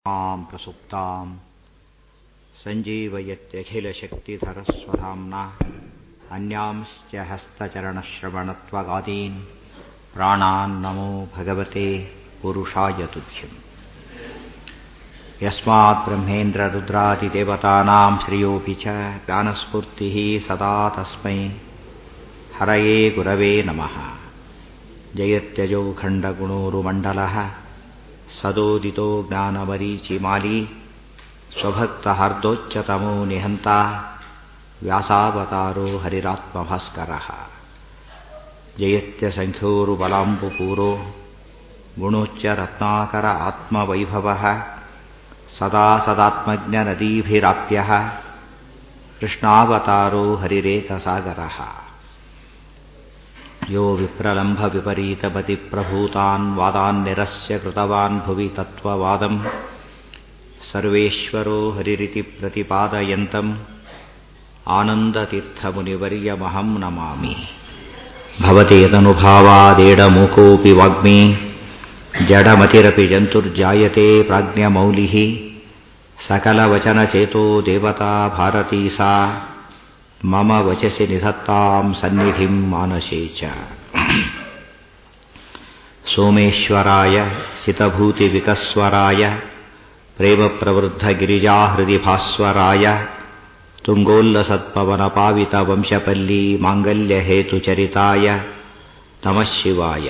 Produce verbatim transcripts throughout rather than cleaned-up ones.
ಆಂ ಪ್ರಸುಪ್ತಾಂ ಸಂಜೀವಯತ್ಯಖಿಲಶಕ್ತಿಧರಸ್ವಧಾಮ್ನಾ ಅನ್ಯಾಂಶ್ಚ ಹಸ್ತಚರಣಶ್ರವಣತ್ವಗಾದೀನ್ ಪ್ರಾಣಾನ್ ನಮೋ ಭಗವತೆ ಪುರುಷಾಯ ತುಭ್ಯಂ. ಯಸ್ಮಾತ್ ಬ್ರಹ್ಮೇಂದ್ರ ರುದ್ರಾದಿದೇವತಾನಾಂ ಶ್ರೇಯೋಪಿ ಚ ಜ್ಞಾನಸ್ಫೂರ್ತಿಃ ಸದಾ ತಸ್ಮೈ ಹರಯೇ ಗುರವೇ ನಮಃ. ಜಯತ್ಯಜೋ ಖಂಡಗುಣೋರುಮಂಡಲಃ ಸದೋದಿತೋ ಜ್ಞಾನಮರೀಚಿಮಾಲಿ ಸ್ವಭಕ್ತಹಾರ್ದೋಚ್ಚತಮೋ ನಿಹಂತ ವ್ಯಾಸಾವತಾರೋ ಹರಿರಾತ್ಮಭಾಸ್ಕರಃ. ಜಯತ್ಯಸಂಖ್ಯೋರುಬಲಾಂಬುಪೂರೋ ಗುಣೋಚ್ಚ ರತ್ನಾಕರ ಆತ್ಮವೈಭವಃ ಸದಾ ಸದಾತ್ಮಜ್ಞನದೀಭಿರಾಪ್ಯಃ ಕೃಷ್ಣಾವತಾರೋ ಹರಿರೇಕಸಾಗರಃ. ಯೋ ವಿಪ್ರಲಂಭ ವಿಪರೀತಪತಿ ಪ್ರಭೂತಾನ್ ವಾದಾನ್ ನಿರಸ್ಯ ಕೃತವಾನ್ ಭುವಿ ತತ್ವವಾದಂ ಸರ್ವೇಶ್ವರೋ ಹರಿರಿತಿ ಪ್ರತಿಪಾದಯಂತಂ ಆನಂದತೀರ್ಥಮುನಿವರ್ಯಮಹಂ ನಮಾಮಿ. ಭವತೇತನುಭಾವಾದೇಡಮೂಕೋऽಪಿ ವಾಗ್ಮಿ ಜಡಮತಿರಪಿ ಜಂತುರ್ಜಾಯತೆ ಪ್ರಾಜ್ಞಮೌಲಿಃ ಸಕಲವಚನಚೇತೋ ದೇವತಾ ಭಾರತೀ ಸಾ ಮಮ ವಚಸಿ ನಿಧತ್ತಾಂ ಸನ್ನಿಧಿಂ ಮಾನಸೇ ಚ. ಸೋಮೇಶ್ವರಾಯ ಸಿತಭೂತಿವಿಕಸ್ವರಾಯ ಪ್ರೇಮಪ್ರವೃದ್ಧಗಿರಿಜಾಹೃದಿ ಭಾಸ್ವರಾಯ ತುಂಗೋಲ್ಲಸತ್ಪವನಪಾವಿತವಂಶಪಲ್ಲೀ ಮಾಂಗಲ್ಯಹೇತುಚರಿತಾಯ ನಮಃ ಶಿವಾಯ.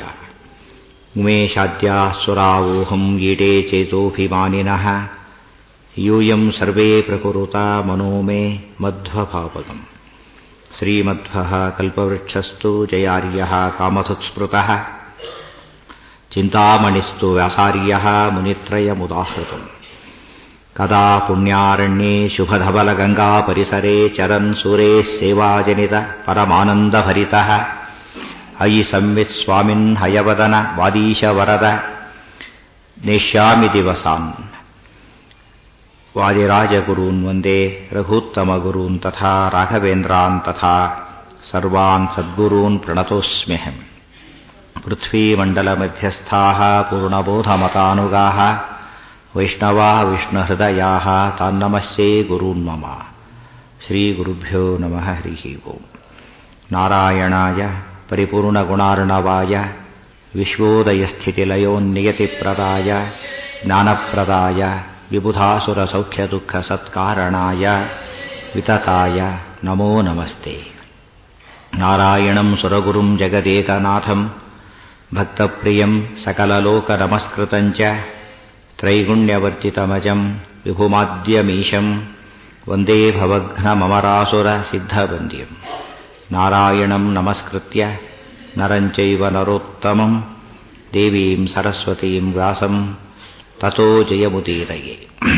ಉಮೇಶಾದ್ಯಾಸುರಾವೋಹಂ ಈಡೇ ಚೇತೋಭಿಮಾನಿನಃ ಯೂಯಂ ಸರ್ವೇ ಪ್ರಕುರುತಾ ಮನೋ ಮೇ ಮಧ್ವಭಾವಗಂ. ಶ್ರೀಮಧ್ವಃ ಕಲ್ಪವೃಕ್ಷಸ್ತು ಜಯಾರ್ಯಃ ಕಾಮಧುಕ್ಸ್ಮೃತಃ ಚಿಂತಾಮಣಿಸ್ತು ವ್ಯಾಸಾರ್ಯಃ ಮುನಿತ್ರಯಮುದಾಹೃತಂ. ಕದಾ ಪುಣ್ಯಾರಣ್ಯೇ ಶುಭಧವಲಗಂಗಾ ಪರಿಸರೆ ಚರನ್ ಸುರೇಶ್ ಸೇವಾಜನಿತ ಪರಮಾನಂದಭರಿತಃ ಅಯಿ ಸಂವಿತ್ ಸ್ವಾಮಿನ್ ಹಯವದನ ವಾದೀಶವರದ ನೇಷ್ಯಾಮಿ ದಿವಸಾನ್. ವಾದಿರಾಜಗುರೂನ್ ವಂದೇ ರಘೂತ್ತಮಗುರೂನ್ ತಥಾ ರಾಘವೇಂದ್ರಾನ್ ತಥಾ ಸರ್ವಾನ್ ಸದ್ಗುರೂನ್ ಪ್ರಣತೋಸ್ಮ್ಯಹಂ. ಪೃಥ್ವೀಮಂಡಲಮಧ್ಯಸ್ಥಾಃ ಪೂರ್ಣಬೋಧಮತಾನುಗಾಃ ವೈಷ್ಣವಾ ವಿಷ್ಣುಹೃದಯಾಃ ತಾನ್ನಮಸ್ಯೇ ಗುರೂನ್ ಮಮ. ಶ್ರೀಗುರುಭ್ಯೋ ನಮಃ ಹರಿಃ ಓಂ. ನಾರಾಯಣಾಯ ಪರಿಪೂರ್ಣಗುಣಾರ್ಣವಾಯ ವಿಶ್ವೋದಯಸ್ಥಿತಿಲಯೋನ್ನಿಯತಿಪ್ರದಾಯ ಜ್ಞಾನಪ್ರದಾಯ ವಿಬುಧಾಸುರಸೌಖ್ಯದುಃಖಸತ್ಕಾರಣಾಯ ವಿತತಾಯ ನಮೋ ನಮಸ್ತೆ. ನಾರಾಯಣಂ ಸುರಗುರುಂ ಜಗದೇಕನಾಥಂ ಭಕ್ತಪ್ರಿಯಂ ಸಕಲಲೋಕನಮಸ್ಕೃತಂಚ ತ್ರೈಗುಣ್ಯವರ್ತಿತಮಜಂ ವಿಭುಮಾದ್ಯಮೀಶಂ ವಂದೇ ಭವಘ್ನಮರಾಸುರಸಿದ್ಧವಂದ್ಯಂ. ನಾರಾಯಣಂ ನಮಸ್ಕೃತ್ಯ ನರಂಚೈವ ನರೋತ್ತಮಂ ದೇವೀಂ ಸರಸ್ವತೀಂ ವ್ಯಾಸಂ ತಥೋ ಜಯಮುದೀರಯೇ.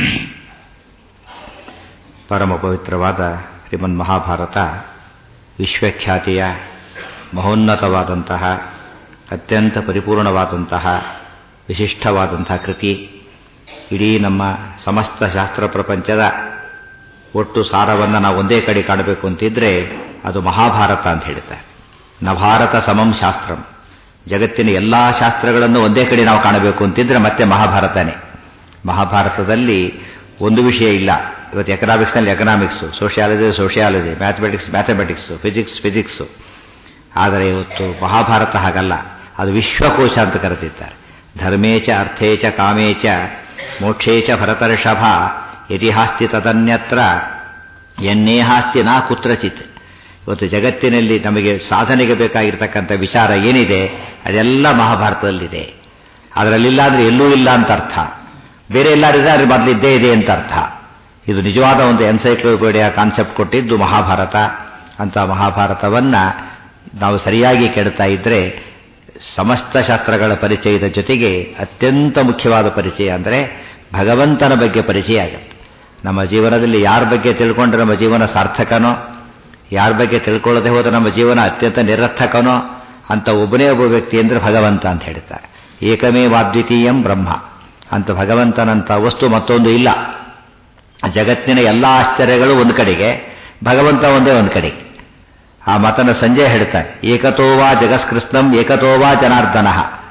ಪರಮ ಪವಿತ್ರವಾದ ಶ್ರೀಮನ್ ಮಹಾಭಾರತ ವಿಶ್ವಖ್ಯಾತಿಯ ಮಹೋನ್ನತವಾದಂತಹ ಅತ್ಯಂತ ಪರಿಪೂರ್ಣವಾದಂತಹ ವಿಶಿಷ್ಟವಾದಂತಹ ಕೃತಿ. ಇಡೀ ನಮ್ಮ ಸಮಸ್ತ ಶಾಸ್ತ್ರ ಪ್ರಪಂಚದ ಒಟ್ಟು ಸಾರವನ್ನು ನಾವು ಒಂದೇ ಕಡೆ ಕಾಣಬೇಕು ಅಂತಿದ್ರೆ ಅದು ಮಹಾಭಾರತ ಅಂತ ಹೇಳ್ತಾರೆ. ನ ಭಾರತ ಸಮಂ ಶಾಸ್ತ್ರಂ. ಜಗತ್ತಿನ ಎಲ್ಲ ಶಾಸ್ತ್ರಗಳನ್ನು ಒಂದೇ ಕಡೆ ನಾವು ಕಾಣಬೇಕು ಅಂತಿದ್ರೆ ಮತ್ತೆ ಮಹಾಭಾರತನೇ. ಮಹಾಭಾರತದಲ್ಲಿ ಒಂದು ವಿಷಯ ಇಲ್ಲ. ಇವತ್ತು ಎಕನಾಮಿಕ್ಸ್ನಲ್ಲಿ economics, sociology sociology, mathematics mathematics, physics physics. ಆದರೆ ಇವತ್ತು ಮಹಾಭಾರತ ಹಾಗಲ್ಲ. ಅದು ವಿಶ್ವಕೋಶ ಅಂತ ಕರೆದಿದ್ದಾರೆ. ಧರ್ಮೇಚ ಅರ್ಥೇಚ ಕಾಮೇಚ ಮೋಕ್ಷೇಚ ಭರತರ್ಷಭ ಯತಿಹಾಸ್ತಿ ತದನ್ಯತ್ರ ಎನ್ನೇಹಾಸ್ತಿ ನಾ ಕುತ್ರಚಿತ್. ಇವತ್ತು ಜಗತ್ತಿನಲ್ಲಿ ನಮಗೆ ಸಾಧನೆಗೆ ಬೇಕಾಗಿರ್ತಕ್ಕಂಥ ವಿಚಾರ ಏನಿದೆ ಅದೆಲ್ಲ ಮಹಾಭಾರತದಲ್ಲಿದೆ. ಅದರಲ್ಲಿಲ್ಲ ಅಂದರೆ ಎಲ್ಲೂ ಇಲ್ಲ ಅಂತ ಅರ್ಥ. ಬೇರೆ ಎಲ್ಲರಿದೆ ಅದ್ರ ಮೊದಲಿದ್ದೇ ಇದೆ ಅಂತ ಅರ್ಥ. ಇದು ನಿಜವಾದ ಒಂದು ಎನ್ಸೈಕ್ಲೋಪೀಡಿಯಾ ಕಾನ್ಸೆಪ್ಟ್ ಕೊಟ್ಟಿದ್ದು ಮಹಾಭಾರತ. ಅಂತ ಮಹಾಭಾರತವನ್ನು ನಾವು ಸರಿಯಾಗಿ ಕೆಡ್ತಾ ಇದ್ದರೆ ಸಮಸ್ತ ಶಾಸ್ತ್ರಗಳ ಪರಿಚಯದ ಜೊತೆಗೆ ಅತ್ಯಂತ ಮುಖ್ಯವಾದ ಪರಿಚಯ ಅಂದರೆ ಭಗವಂತನ ಬಗ್ಗೆ ಪರಿಚಯ ಆಗುತ್ತೆ. ನಮ್ಮ ಜೀವನದಲ್ಲಿ ಯಾರ ಬಗ್ಗೆ ತಿಳ್ಕೊಂಡ್ರೆ ನಮ್ಮ ಜೀವನ ಸಾರ್ಥಕನೋ, ಯಾರ ಬಗ್ಗೆ ತಿಳ್ಕೊಳ್ಳದೆ ಹೋದರೆ ನಮ್ಮ ಜೀವನ ಅತ್ಯಂತ ನಿರರ್ಥಕನೋ ಅಂತ ಒಬ್ಬನೇ ಒಬ್ಬ ವ್ಯಕ್ತಿ ಅಂದರೆ ಭಗವಂತ ಅಂತ ಹೇಳ್ತಾರೆ. ಏಕಮೇವಾದ್ವಿತೀಯಂ ಬ್ರಹ್ಮ ಅಂತ ಭಗವಂತನಂಥ ವಸ್ತು ಮತ್ತೊಂದು ಇಲ್ಲ. ಜಗತ್ತಿನ ಎಲ್ಲ ಆಶ್ಚರ್ಯಗಳು ಒಂದು ಕಡೆಗೆ, ಭಗವಂತ ಒಂದೇ ಒಂದು ಕಡೆಗೆ. ಆ ಮಾತನ್ನು ಸಂಜೆ ಹೇಳ್ತಾರೆ. ಏಕತೋವಾ ಜಗತ್ಕೃಷ್ಣಂ ಏಕತೋವಾ ಜನಾರ್ದನಃ.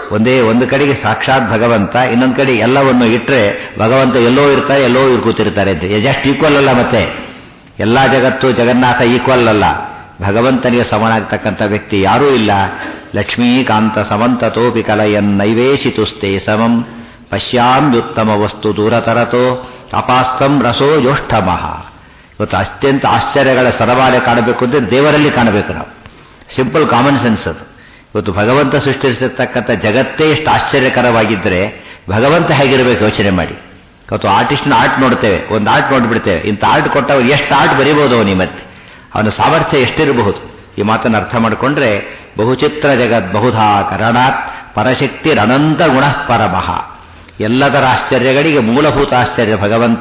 ಒಂದೇ ಒಂದು ಕಡೆಗೆ ಸಾಕ್ಷಾತ್ ಭಗವಂತ, ಇನ್ನೊಂದು ಕಡೆ ಎಲ್ಲವನ್ನು ಇಟ್ಟರೆ ಭಗವಂತ ಎಲ್ಲೋ ಇರ್ತಾರೆ, ಎಲ್ಲೋ ಇವ್ರು ಕೂತಿರ್ತಾರೆ ಅಂತ. ಜಸ್ಟ್ ಈಕ್ವಲ್ ಅಲ್ಲ, ಮತ್ತೆ ಎಲ್ಲ ಜಗತ್ತು ಜಗನ್ನಾಥ ಈಕ್ವಲ್ ಅಲ್ಲ. ಭಗವಂತನಿಗೆ ಸಮನಾಗ್ತಕ್ಕಂಥ ವ್ಯಕ್ತಿ ಯಾರೂ ಇಲ್ಲ. ಲಕ್ಷ್ಮೀಕಾಂತ ಸಮಂತತೋಪಿ ಕಲಯನ್ ನೈವೇಶಿತುಸ್ತೆ ಸಮಂ ಪಶ್ಯಾಮ್ಯುತ್ತಮ ವಸ್ತು ದೂರತರತೋ ಅಪಾಸ್ತಂ ರಸೋ ಯೋಷ್ಠಮಃ. ಇವತ್ತು ಅತ್ಯಂತ ಆಶ್ಚರ್ಯಗಳ ಸರಮಾಲೆ ಕಾಣಬೇಕು ಅಂದರೆ ದೇವರಲ್ಲಿ ಕಾಣಬೇಕು ನಾವು. ಸಿಂಪಲ್ ಕಾಮನ್ ಸೆನ್ಸ್ ಅದು. ಇವತ್ತು ಭಗವಂತ ಸೃಷ್ಟಿಸಿರ್ತಕ್ಕಂಥ ಜಗತ್ತೇ ಎಷ್ಟು ಆಶ್ಚರ್ಯಕರವಾಗಿದ್ದರೆ ಭಗವಂತ ಹೇಗಿರಬೇಕು ಯೋಚನೆ ಮಾಡಿ. ಇವತ್ತು ಆರ್ಟಿಸ್ಟ್ನ ಆರ್ಟ್ ನೋಡ್ತೇವೆ, ಒಂದು ಆರ್ಟ್ ನೋಡ್ಬಿಡ್ತೇವೆ, ಇಂಥ ಆರ್ಟ್ ಕೊಟ್ಟವ ಎಷ್ಟು ಆರ್ಟ್ ಬರೀಬಹುದು ಅವನಿ, ಮತ್ತೆ ಅವನ ಸಾಮರ್ಥ್ಯ ಎಷ್ಟಿರಬಹುದು. ಈ ಮಾತನ್ನು ಅರ್ಥ ಮಾಡಿಕೊಂಡ್ರೆ ಬಹುಚಿತ್ರ ಜಗತ್ ಬಹುಧಾ ಕರಣಾತ್ ಪರಶಕ್ತಿ ಅನಂತ ಗುಣ ಪರಮಃ. ಎಲ್ಲದರ ಆಶ್ಚರ್ಯಗಳಿಗೆ ಮೂಲಭೂತ ಆಶ್ಚರ್ಯ ಭಗವಂತ.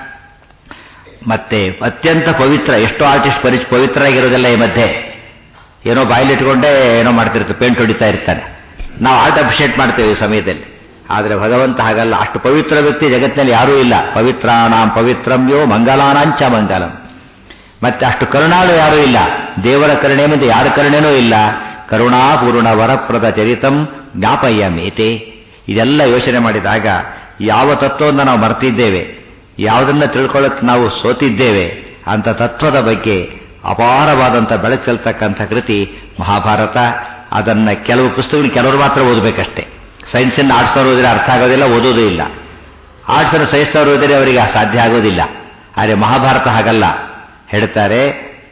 ಮತ್ತೆ ಅತ್ಯಂತ ಪವಿತ್ರ. ಎಷ್ಟೋ ಆರ್ಟಿಸ್ಟ್ ಪರಿ ಪವಿತ್ರ ಆಗಿರೋದೆಲ್ಲ ಈ ಮಧ್ಯೆ ಏನೋ ಬಾಯಿಲಿಟ್ಕೊಂಡೇ ಏನೋ ಮಾಡ್ತಿರ್ತಾರೆ, ಪೇಂಟ್ ಹೊಡಿತಾ ಇರ್ತಾನೆ. ನಾವು ಆರ್ಟ್ ಅಪ್ರಿಷಿಯೇಟ್ ಮಾಡ್ತೇವೆ ಈ ಸಮಯದಲ್ಲಿ. ಆದರೆ ಭಗವಂತ ಹಾಗಲ್ಲ. ಅಷ್ಟು ಪವಿತ್ರ ವ್ಯಕ್ತಿ ಜಗತ್ತಿನಲ್ಲಿ ಯಾರೂ ಇಲ್ಲ. ಪವಿತ್ರಾಣಾಂ ಪವಿತ್ರಮ್ಯೋ ಮಂಗಲಾನಾಂಚ ಮಂಗಲಂ. ಮತ್ತೆ ಅಷ್ಟು ಕರುಣಾಳು ಯಾರೂ ಇಲ್ಲ. ದೇವರ ಕರುಣೆ ಮುಂದೆ ಯಾರ ಕರುಣೆನೂ ಇಲ್ಲ. ಕರುಣಾಪೂರ್ಣ ವರಪ್ರದ ಚರಿತಂ ಜ್ಞಾಪಯ್ಯಮೇತೆ. ಇದೆಲ್ಲ ಯೋಚನೆ ಮಾಡಿದಾಗ ಯಾವ ತತ್ವವನ್ನು ನಾವು ಮರ್ತಿದ್ದೇವೆ, ಯಾವುದನ್ನು ತಿಳ್ಕೊಳ್ಳೋಕೆ ನಾವು ಸೋತಿದ್ದೇವೆ ಅಂತ ತತ್ವದ ಬಗ್ಗೆ ಅಪಾರವಾದಂಥ ಬೆಳಕು ಚೆಲ್ತಕ್ಕಂಥ ಕೃತಿ ಮಹಾಭಾರತ. ಅದನ್ನು ಕೆಲವು ಪುಸ್ತಕಗಳು ಕೆಲವರು ಮಾತ್ರ ಓದಬೇಕಷ್ಟೇ. ಸೈನ್ಸನ್ನು ಆರ್ಟ್ಸ್ನವ್ರು ಓದಿದ್ರೆ ಅರ್ಥ ಆಗೋದಿಲ್ಲ, ಓದೋದೇ ಇಲ್ಲ. ಆರ್ಟ್ಸನ್ನು ಸೈನ್ಸ್ನವ್ರು ಓದಿದ್ರೆ ಅವರಿಗೆ ಸಾಧ್ಯ ಆಗೋದಿಲ್ಲ. ಆದರೆ ಮಹಾಭಾರತ ಹಾಗಲ್ಲ. ಹೇಳ್ತಾರೆ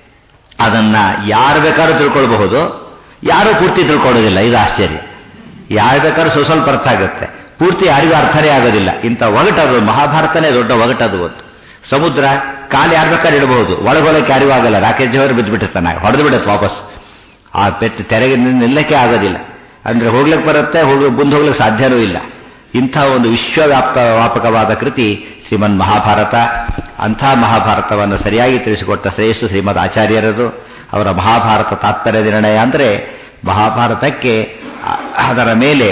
ಅದನ್ನು ಯಾರು ಬೇಕಾದ್ರೂ ತಿಳ್ಕೊಳ್ಬಹುದು, ಯಾರೂ ಪೂರ್ತಿ ತಿಳ್ಕೊಳ್ಳೋದಿಲ್ಲ. ಇದು ಆಶ್ಚರ್ಯ. ಯಾರು ಬೇಕಾದ್ರೂ ಸ್ವಲ್ಪ ಸ್ವಲ್ಪ ಅರ್ಥ ಆಗುತ್ತೆ, ಪೂರ್ತಿ ಯಾರಿಗೂ ಅರ್ಥನೇ ಆಗೋದಿಲ್ಲ. ಇಂಥ ಒಗಟದು ಮಹಾಭಾರತನೇ ದೊಡ್ಡ ಒಗಟದು. ಒಂದು ಸಮುದ್ರ ಕಾಲು ಯಾರು ಬೇಕಾದ್ರೆ ಇಡಬಹುದು, ಒಳಗೊಳಕ್ಕೆ ಯಾರಿಗೂ ಆಗಲ್ಲ. ರಾಕೇಶ್ ಜವರ್ ಬಿದ್ದುಬಿಟ್ಟಿರ್ತಾನೆ, ಹೊಡೆದು ಬಿಡುತ್ತೆ ವಾಪಸ್. ಆ ಪೆಟ್ಟು ತೆರೆಗೆ ನಿಲ್ಲಕ್ಕೆ ಆಗೋದಿಲ್ಲ. ಅಂದರೆ ಹೋಗ್ಲಿಕ್ಕೆ ಬರುತ್ತೆ, ಹೋಗಿ ಮುಂದೆ ಹೋಗ್ಲಿಕ್ಕೆ ಸಾಧ್ಯವೂ ಇಲ್ಲ. ಇಂಥ ಒಂದು ವಿಶ್ವವ್ಯಾಪ್ತ ವ್ಯಾಪಕವಾದ ಕೃತಿ ಶ್ರೀಮನ್ ಮಹಾಭಾರತ. ಅಂಥ ಮಹಾಭಾರತವನ್ನು ಸರಿಯಾಗಿ ತಿಳಿಸಿಕೊಟ್ಟ ಶ್ರೇಯಸ್ಸು ಶ್ರೀಮದ್ ಆಚಾರ್ಯರದು. ಅವರ ಮಹಾಭಾರತ ತಾತ್ಪರ್ಯ ನಿರ್ಣಯ ಅಂದರೆ ಮಹಾಭಾರತಕ್ಕೆ ಅದರ ಮೇಲೆ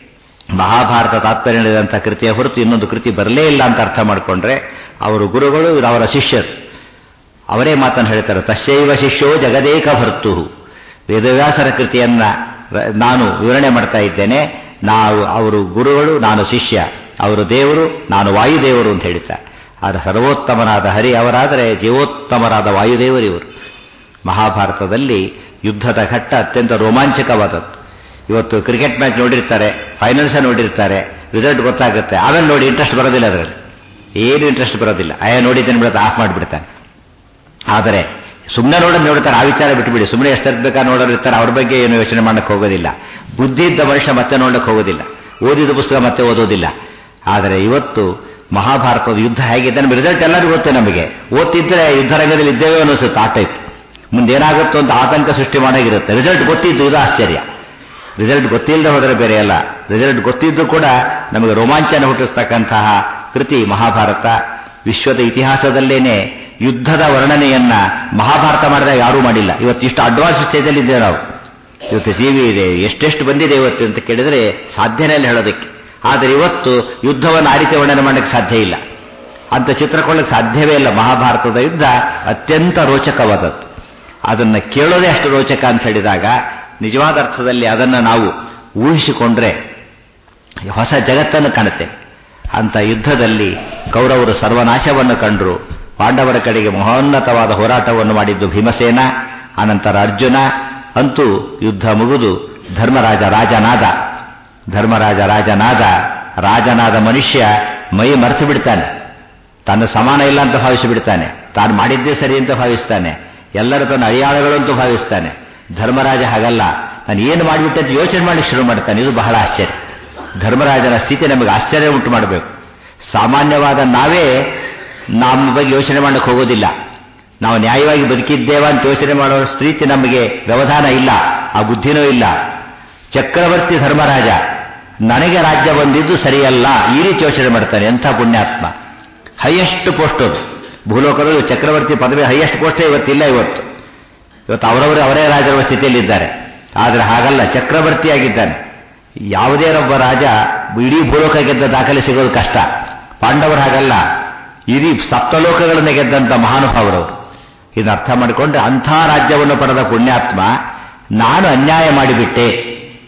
ಮಹಾಭಾರತ ತಾತ್ಪರ್ಯ ನಡೆದಂಥ ಕೃತಿಯ ಹೊರತು ಇನ್ನೊಂದು ಕೃತಿ ಬರಲೇ ಇಲ್ಲ ಅಂತ ಅರ್ಥ ಮಾಡಿಕೊಂಡ್ರೆ ಅವರು ಗುರುಗಳು, ಅವರ ಶಿಷ್ಯರು ಅವರೇ ಮಾತನ್ನು ಹೇಳ್ತಾರೆ. ತಸ್ಯೈವ ಶಿಷ್ಯೋ ಜಗದೇಕ ಭರ್ತು. ವೇದವ್ಯಾಸರ ಕೃತಿಯನ್ನ ನಾನು ವಿವರಣೆ ಮಾಡ್ತಾ ಇದ್ದೇನೆ. ನಾವು ಅವರು ಗುರುಗಳು, ನಾನು ಶಿಷ್ಯ. ಅವರು ದೇವರು, ನಾನು ವಾಯುದೇವರು ಅಂತ ಹೇಳ್ತಾರೆ. ಆದರೆ ಸರ್ವೋತ್ತಮನಾದ ಹರಿ ಅವರಾದರೆ ಜೀವೋತ್ತಮರಾದ ವಾಯುದೇವರು ಇವರು. ಮಹಾಭಾರತದಲ್ಲಿ ಯುದ್ಧದ ಘಟ್ಟ ಅತ್ಯಂತ ರೋಮಾಂಚಕವಾದದ್ದು. ಇವತ್ತು ಕ್ರಿಕೆಟ್ ಮ್ಯಾಚ್ ನೋಡಿರ್ತಾರೆ, ಫೈನಲ್ಸ ನೋಡಿರ್ತಾರೆ, ರಿಸಲ್ಟ್ ಗೊತ್ತಾಗುತ್ತೆ. ಆಮೇಲೆ ನೋಡಿ ಇಂಟ್ರೆಸ್ಟ್ ಬರೋದಿಲ್ಲ, ಅದರಲ್ಲಿ ಏನು ಇಂಟ್ರೆಸ್ಟ್ ಬರೋದಿಲ್ಲ. ಅಯ್ಯ ನೋಡಿದ್ದೇನೆ ಬಿಡುತ್ತೆ, ಆಫ್ ಮಾಡಿಬಿಡ್ತಾನೆ. ಆದರೆ ಸುಮ್ಮನೆ ನೋಡೋದು ನೋಡ್ತಾರೆ, ಆ ವಿಚಾರ ಬಿಟ್ಟುಬಿಡಿ. ಸುಮ್ಮನೆ ಎಷ್ಟು ಬೇಕಾ ನೋಡೋರು ಇರ್ತಾರೆ, ಅವ್ರ ಬಗ್ಗೆ ಏನು ಯೋಚನೆ ಮಾಡಕ್ಕೆ ಹೋಗೋದಿಲ್ಲ. ಬುದ್ಧಿ ಇದ್ದ ಮನುಷ್ಯ ಮತ್ತೆ ನೋಡಕ್ಕೆ ಹೋಗೋದಿಲ್ಲ, ಓದಿದ ಪುಸ್ತಕ ಮತ್ತೆ ಓದೋದಿಲ್ಲ. ಆದರೆ ಇವತ್ತು ಮಹಾಭಾರತದ ಯುದ್ಧ ಹೇಗಿದೆ ನಮಗೆ ರಿಸಲ್ಟ್ ಎಲ್ಲರಿಗೂ ಗೊತ್ತೇ. ನಮಗೆ ಓದ್ತಿದ್ರೆ ಯುದ್ಧರಂಗದಲ್ಲಿ ಇದ್ದೇವೆ ಅನ್ನಿಸುತ್ತೆ. ಆ ಟೈಪ್ ಮುಂದೆ ಏನಾಗುತ್ತೋ ಅಂತ ಆತಂಕ ಸೃಷ್ಟಿ ಮಾಡಾಗಿರುತ್ತೆ. ರಿಸಲ್ಟ್ ಗೊತ್ತಿದ್ದು ಇದು ಆಶ್ಚರ್ಯ. ರಿಸಲ್ಟ್ ಗೊತ್ತಿಲ್ಲದೆ ಹೋದರೆ ಬೇರೆ ಅಲ್ಲ, ರಿಸಲ್ಟ್ ಗೊತ್ತಿದ್ದು ಕೂಡ ನಮಗೆ ರೋಮಾಂಚನ ಹುಟ್ಟಿಸ್ತಕ್ಕಂತಹ ಕೃತಿ ಮಹಾಭಾರತ. ವಿಶ್ವದ ಇತಿಹಾಸದಲ್ಲೇನೆ ಯುದ್ಧದ ವರ್ಣನೆಯನ್ನ ಮಹಾಭಾರತ ಮಾಡಿದಾಗ ಯಾರೂ ಮಾಡಿಲ್ಲ. ಇವತ್ತು ಇಷ್ಟು ಅಡ್ವಾನ್ಸ್ ಸ್ಟೇಜಲ್ಲಿ ಇದ್ದೇವೆ ನಾವು. ಇವತ್ತು ಟಿವಿ ಇದೆ, ಎಷ್ಟೆಷ್ಟು ಬಂದಿದೆ ಇವತ್ತು ಅಂತ ಕೇಳಿದರೆ ಸಾಧ್ಯನೇ ಇಲ್ಲ ಹೇಳೋದಕ್ಕೆ. ಆದರೆ ಇವತ್ತು ಯುದ್ಧವನ್ನು ಆ ರೀತಿ ವರ್ಣನೆ ಮಾಡಲಿಕ್ಕೆ ಸಾಧ್ಯ ಇಲ್ಲ, ಅಂತ ಚಿತ್ರಕೊಳ್ಳಕ್ಕೆ ಸಾಧ್ಯವೇ ಇಲ್ಲ. ಮಹಾಭಾರತದ ಯುದ್ಧ ಅತ್ಯಂತ ರೋಚಕವಾದದ್ದು. ಅದನ್ನು ಕೇಳೋದೇ ಅಷ್ಟು ರೋಚಕ ಅಂತ ಹೇಳಿದಾಗ ನಿಜವಾದ ಅರ್ಥದಲ್ಲಿ ಅದನ್ನು ನಾವು ಊಹಿಸಿಕೊಂಡ್ರೆ ಹೊಸ ಜಗತ್ತನ್ನು ಕಾಣುತ್ತೆ. ಅಂತ ಯುದ್ಧದಲ್ಲಿ ಕೌರವರು ಸರ್ವನಾಶವನ್ನು ಕಂಡರು. ಪಾಂಡವರ ಕಡೆಗೆ ಮಹೋನ್ನತವಾದ ಹೋರಾಟವನ್ನು ಮಾಡಿದ್ದು ಭೀಮಸೇನ, ಅನಂತರ ಅರ್ಜುನ. ಅಂತೂ ಯುದ್ಧ ಮುಗಿದು ಧರ್ಮರಾಜ ರಾಜನಾದ. ಧರ್ಮರಾಜ ರಾಜನಾದ ರಾಜನಾದ ಮನುಷ್ಯ ಮೈ ಮರೆತು ಬಿಡ್ತಾನೆ. ತನ್ನ ಸಮಾನ ಇಲ್ಲ ಅಂತ ಭಾವಿಸಿಬಿಡ್ತಾನೆ. ತಾನು ಮಾಡಿದ್ದೇ ಸರಿ ಅಂತ ಭಾವಿಸ್ತಾನೆ. ಎಲ್ಲರೂ ತನ್ನ ಅಡಿಯಾಳುಗಳು ಅಂತ ಭಾವಿಸ್ತಾನೆ. ಧರ್ಮರಾಜ ಹಾಗಲ್ಲ, ನಾನು ಏನು ಮಾಡಿಬಿಟ್ಟೆ ಅಂತ ಯೋಚನೆ ಮಾಡಲಿಕ್ಕೆ ಶುರು ಮಾಡ್ತಾನೆ. ಇದು ಬಹಳ ಆಶ್ಚರ್ಯ. ಧರ್ಮರಾಜನ ಸ್ಥಿತಿ ನಮಗೆ ಆಶ್ಚರ್ಯ ಉಂಟು ಮಾಡಬೇಕು. ಸಾಮಾನ್ಯವಾದ ನಾವೇ ನಮ್ಮ ಬಗ್ಗೆ ಯೋಚನೆ ಮಾಡಕ್ಕೆ ಹೋಗೋದಿಲ್ಲ. ನಾವು ನ್ಯಾಯವಾಗಿ ಬದುಕಿದ್ದೇವ ಅಂತ ಯೋಚನೆ ಮಾಡೋ ಸ್ಥಿತಿ ನಮಗೆ ವ್ಯವಧಾನ ಇಲ್ಲ, ಆ ಬುದ್ಧಿನೂ ಇಲ್ಲ. ಚಕ್ರವರ್ತಿ ಧರ್ಮರಾಜ ನನಗೆ ರಾಜ್ಯ ಬಂದಿದ್ದು ಸರಿಯಲ್ಲ ಈ ರೀತಿ ಯೋಚನೆ ಮಾಡ್ತಾನೆ. ಎಂಥ ಪುಣ್ಯಾತ್ಮ. ಹೈಯೆಸ್ಟ್ ಪೋಸ್ಟ್ ಅದು ಭೂಲೋಕದಲ್ಲಿ ಚಕ್ರವರ್ತಿ ಪದವಿ ಹೈಯೆಸ್ಟ್ ಪೋಸ್ಟೇ ಇವತ್ತಿಲ್ಲ. ಇವತ್ತು ಇವತ್ತು ಅವರವರು ಅವರೇ ರಾಜರ ಸ್ಥಿತಿಯಲ್ಲಿದ್ದಾರೆ. ಆದರೆ ಹಾಗಲ್ಲ, ಚಕ್ರವರ್ತಿಯಾಗಿದ್ದಾನೆ. ಯಾವುದೇ ಒಬ್ಬ ರಾಜ ಇಡೀ ಭೂಲೋಕ ಗೆದ್ದ ದಾಖಲೆ ಸಿಗೋದು ಕಷ್ಟ. ಪಾಂಡವರು ಹಾಗಲ್ಲ, ಇಡೀ ಸಪ್ತಲೋಕಗಳನ್ನು ಗೆದ್ದಂಥ ಮಹಾನುಭಾವರವರು. ಇದನ್ನು ಅರ್ಥ ಮಾಡಿಕೊಂಡ್ರೆ ಅಂಥ ರಾಜ್ಯವನ್ನು ಪಡೆದ ಪುಣ್ಯಾತ್ಮ ನಾನು ಅನ್ಯಾಯ ಮಾಡಿಬಿಟ್ಟೆ,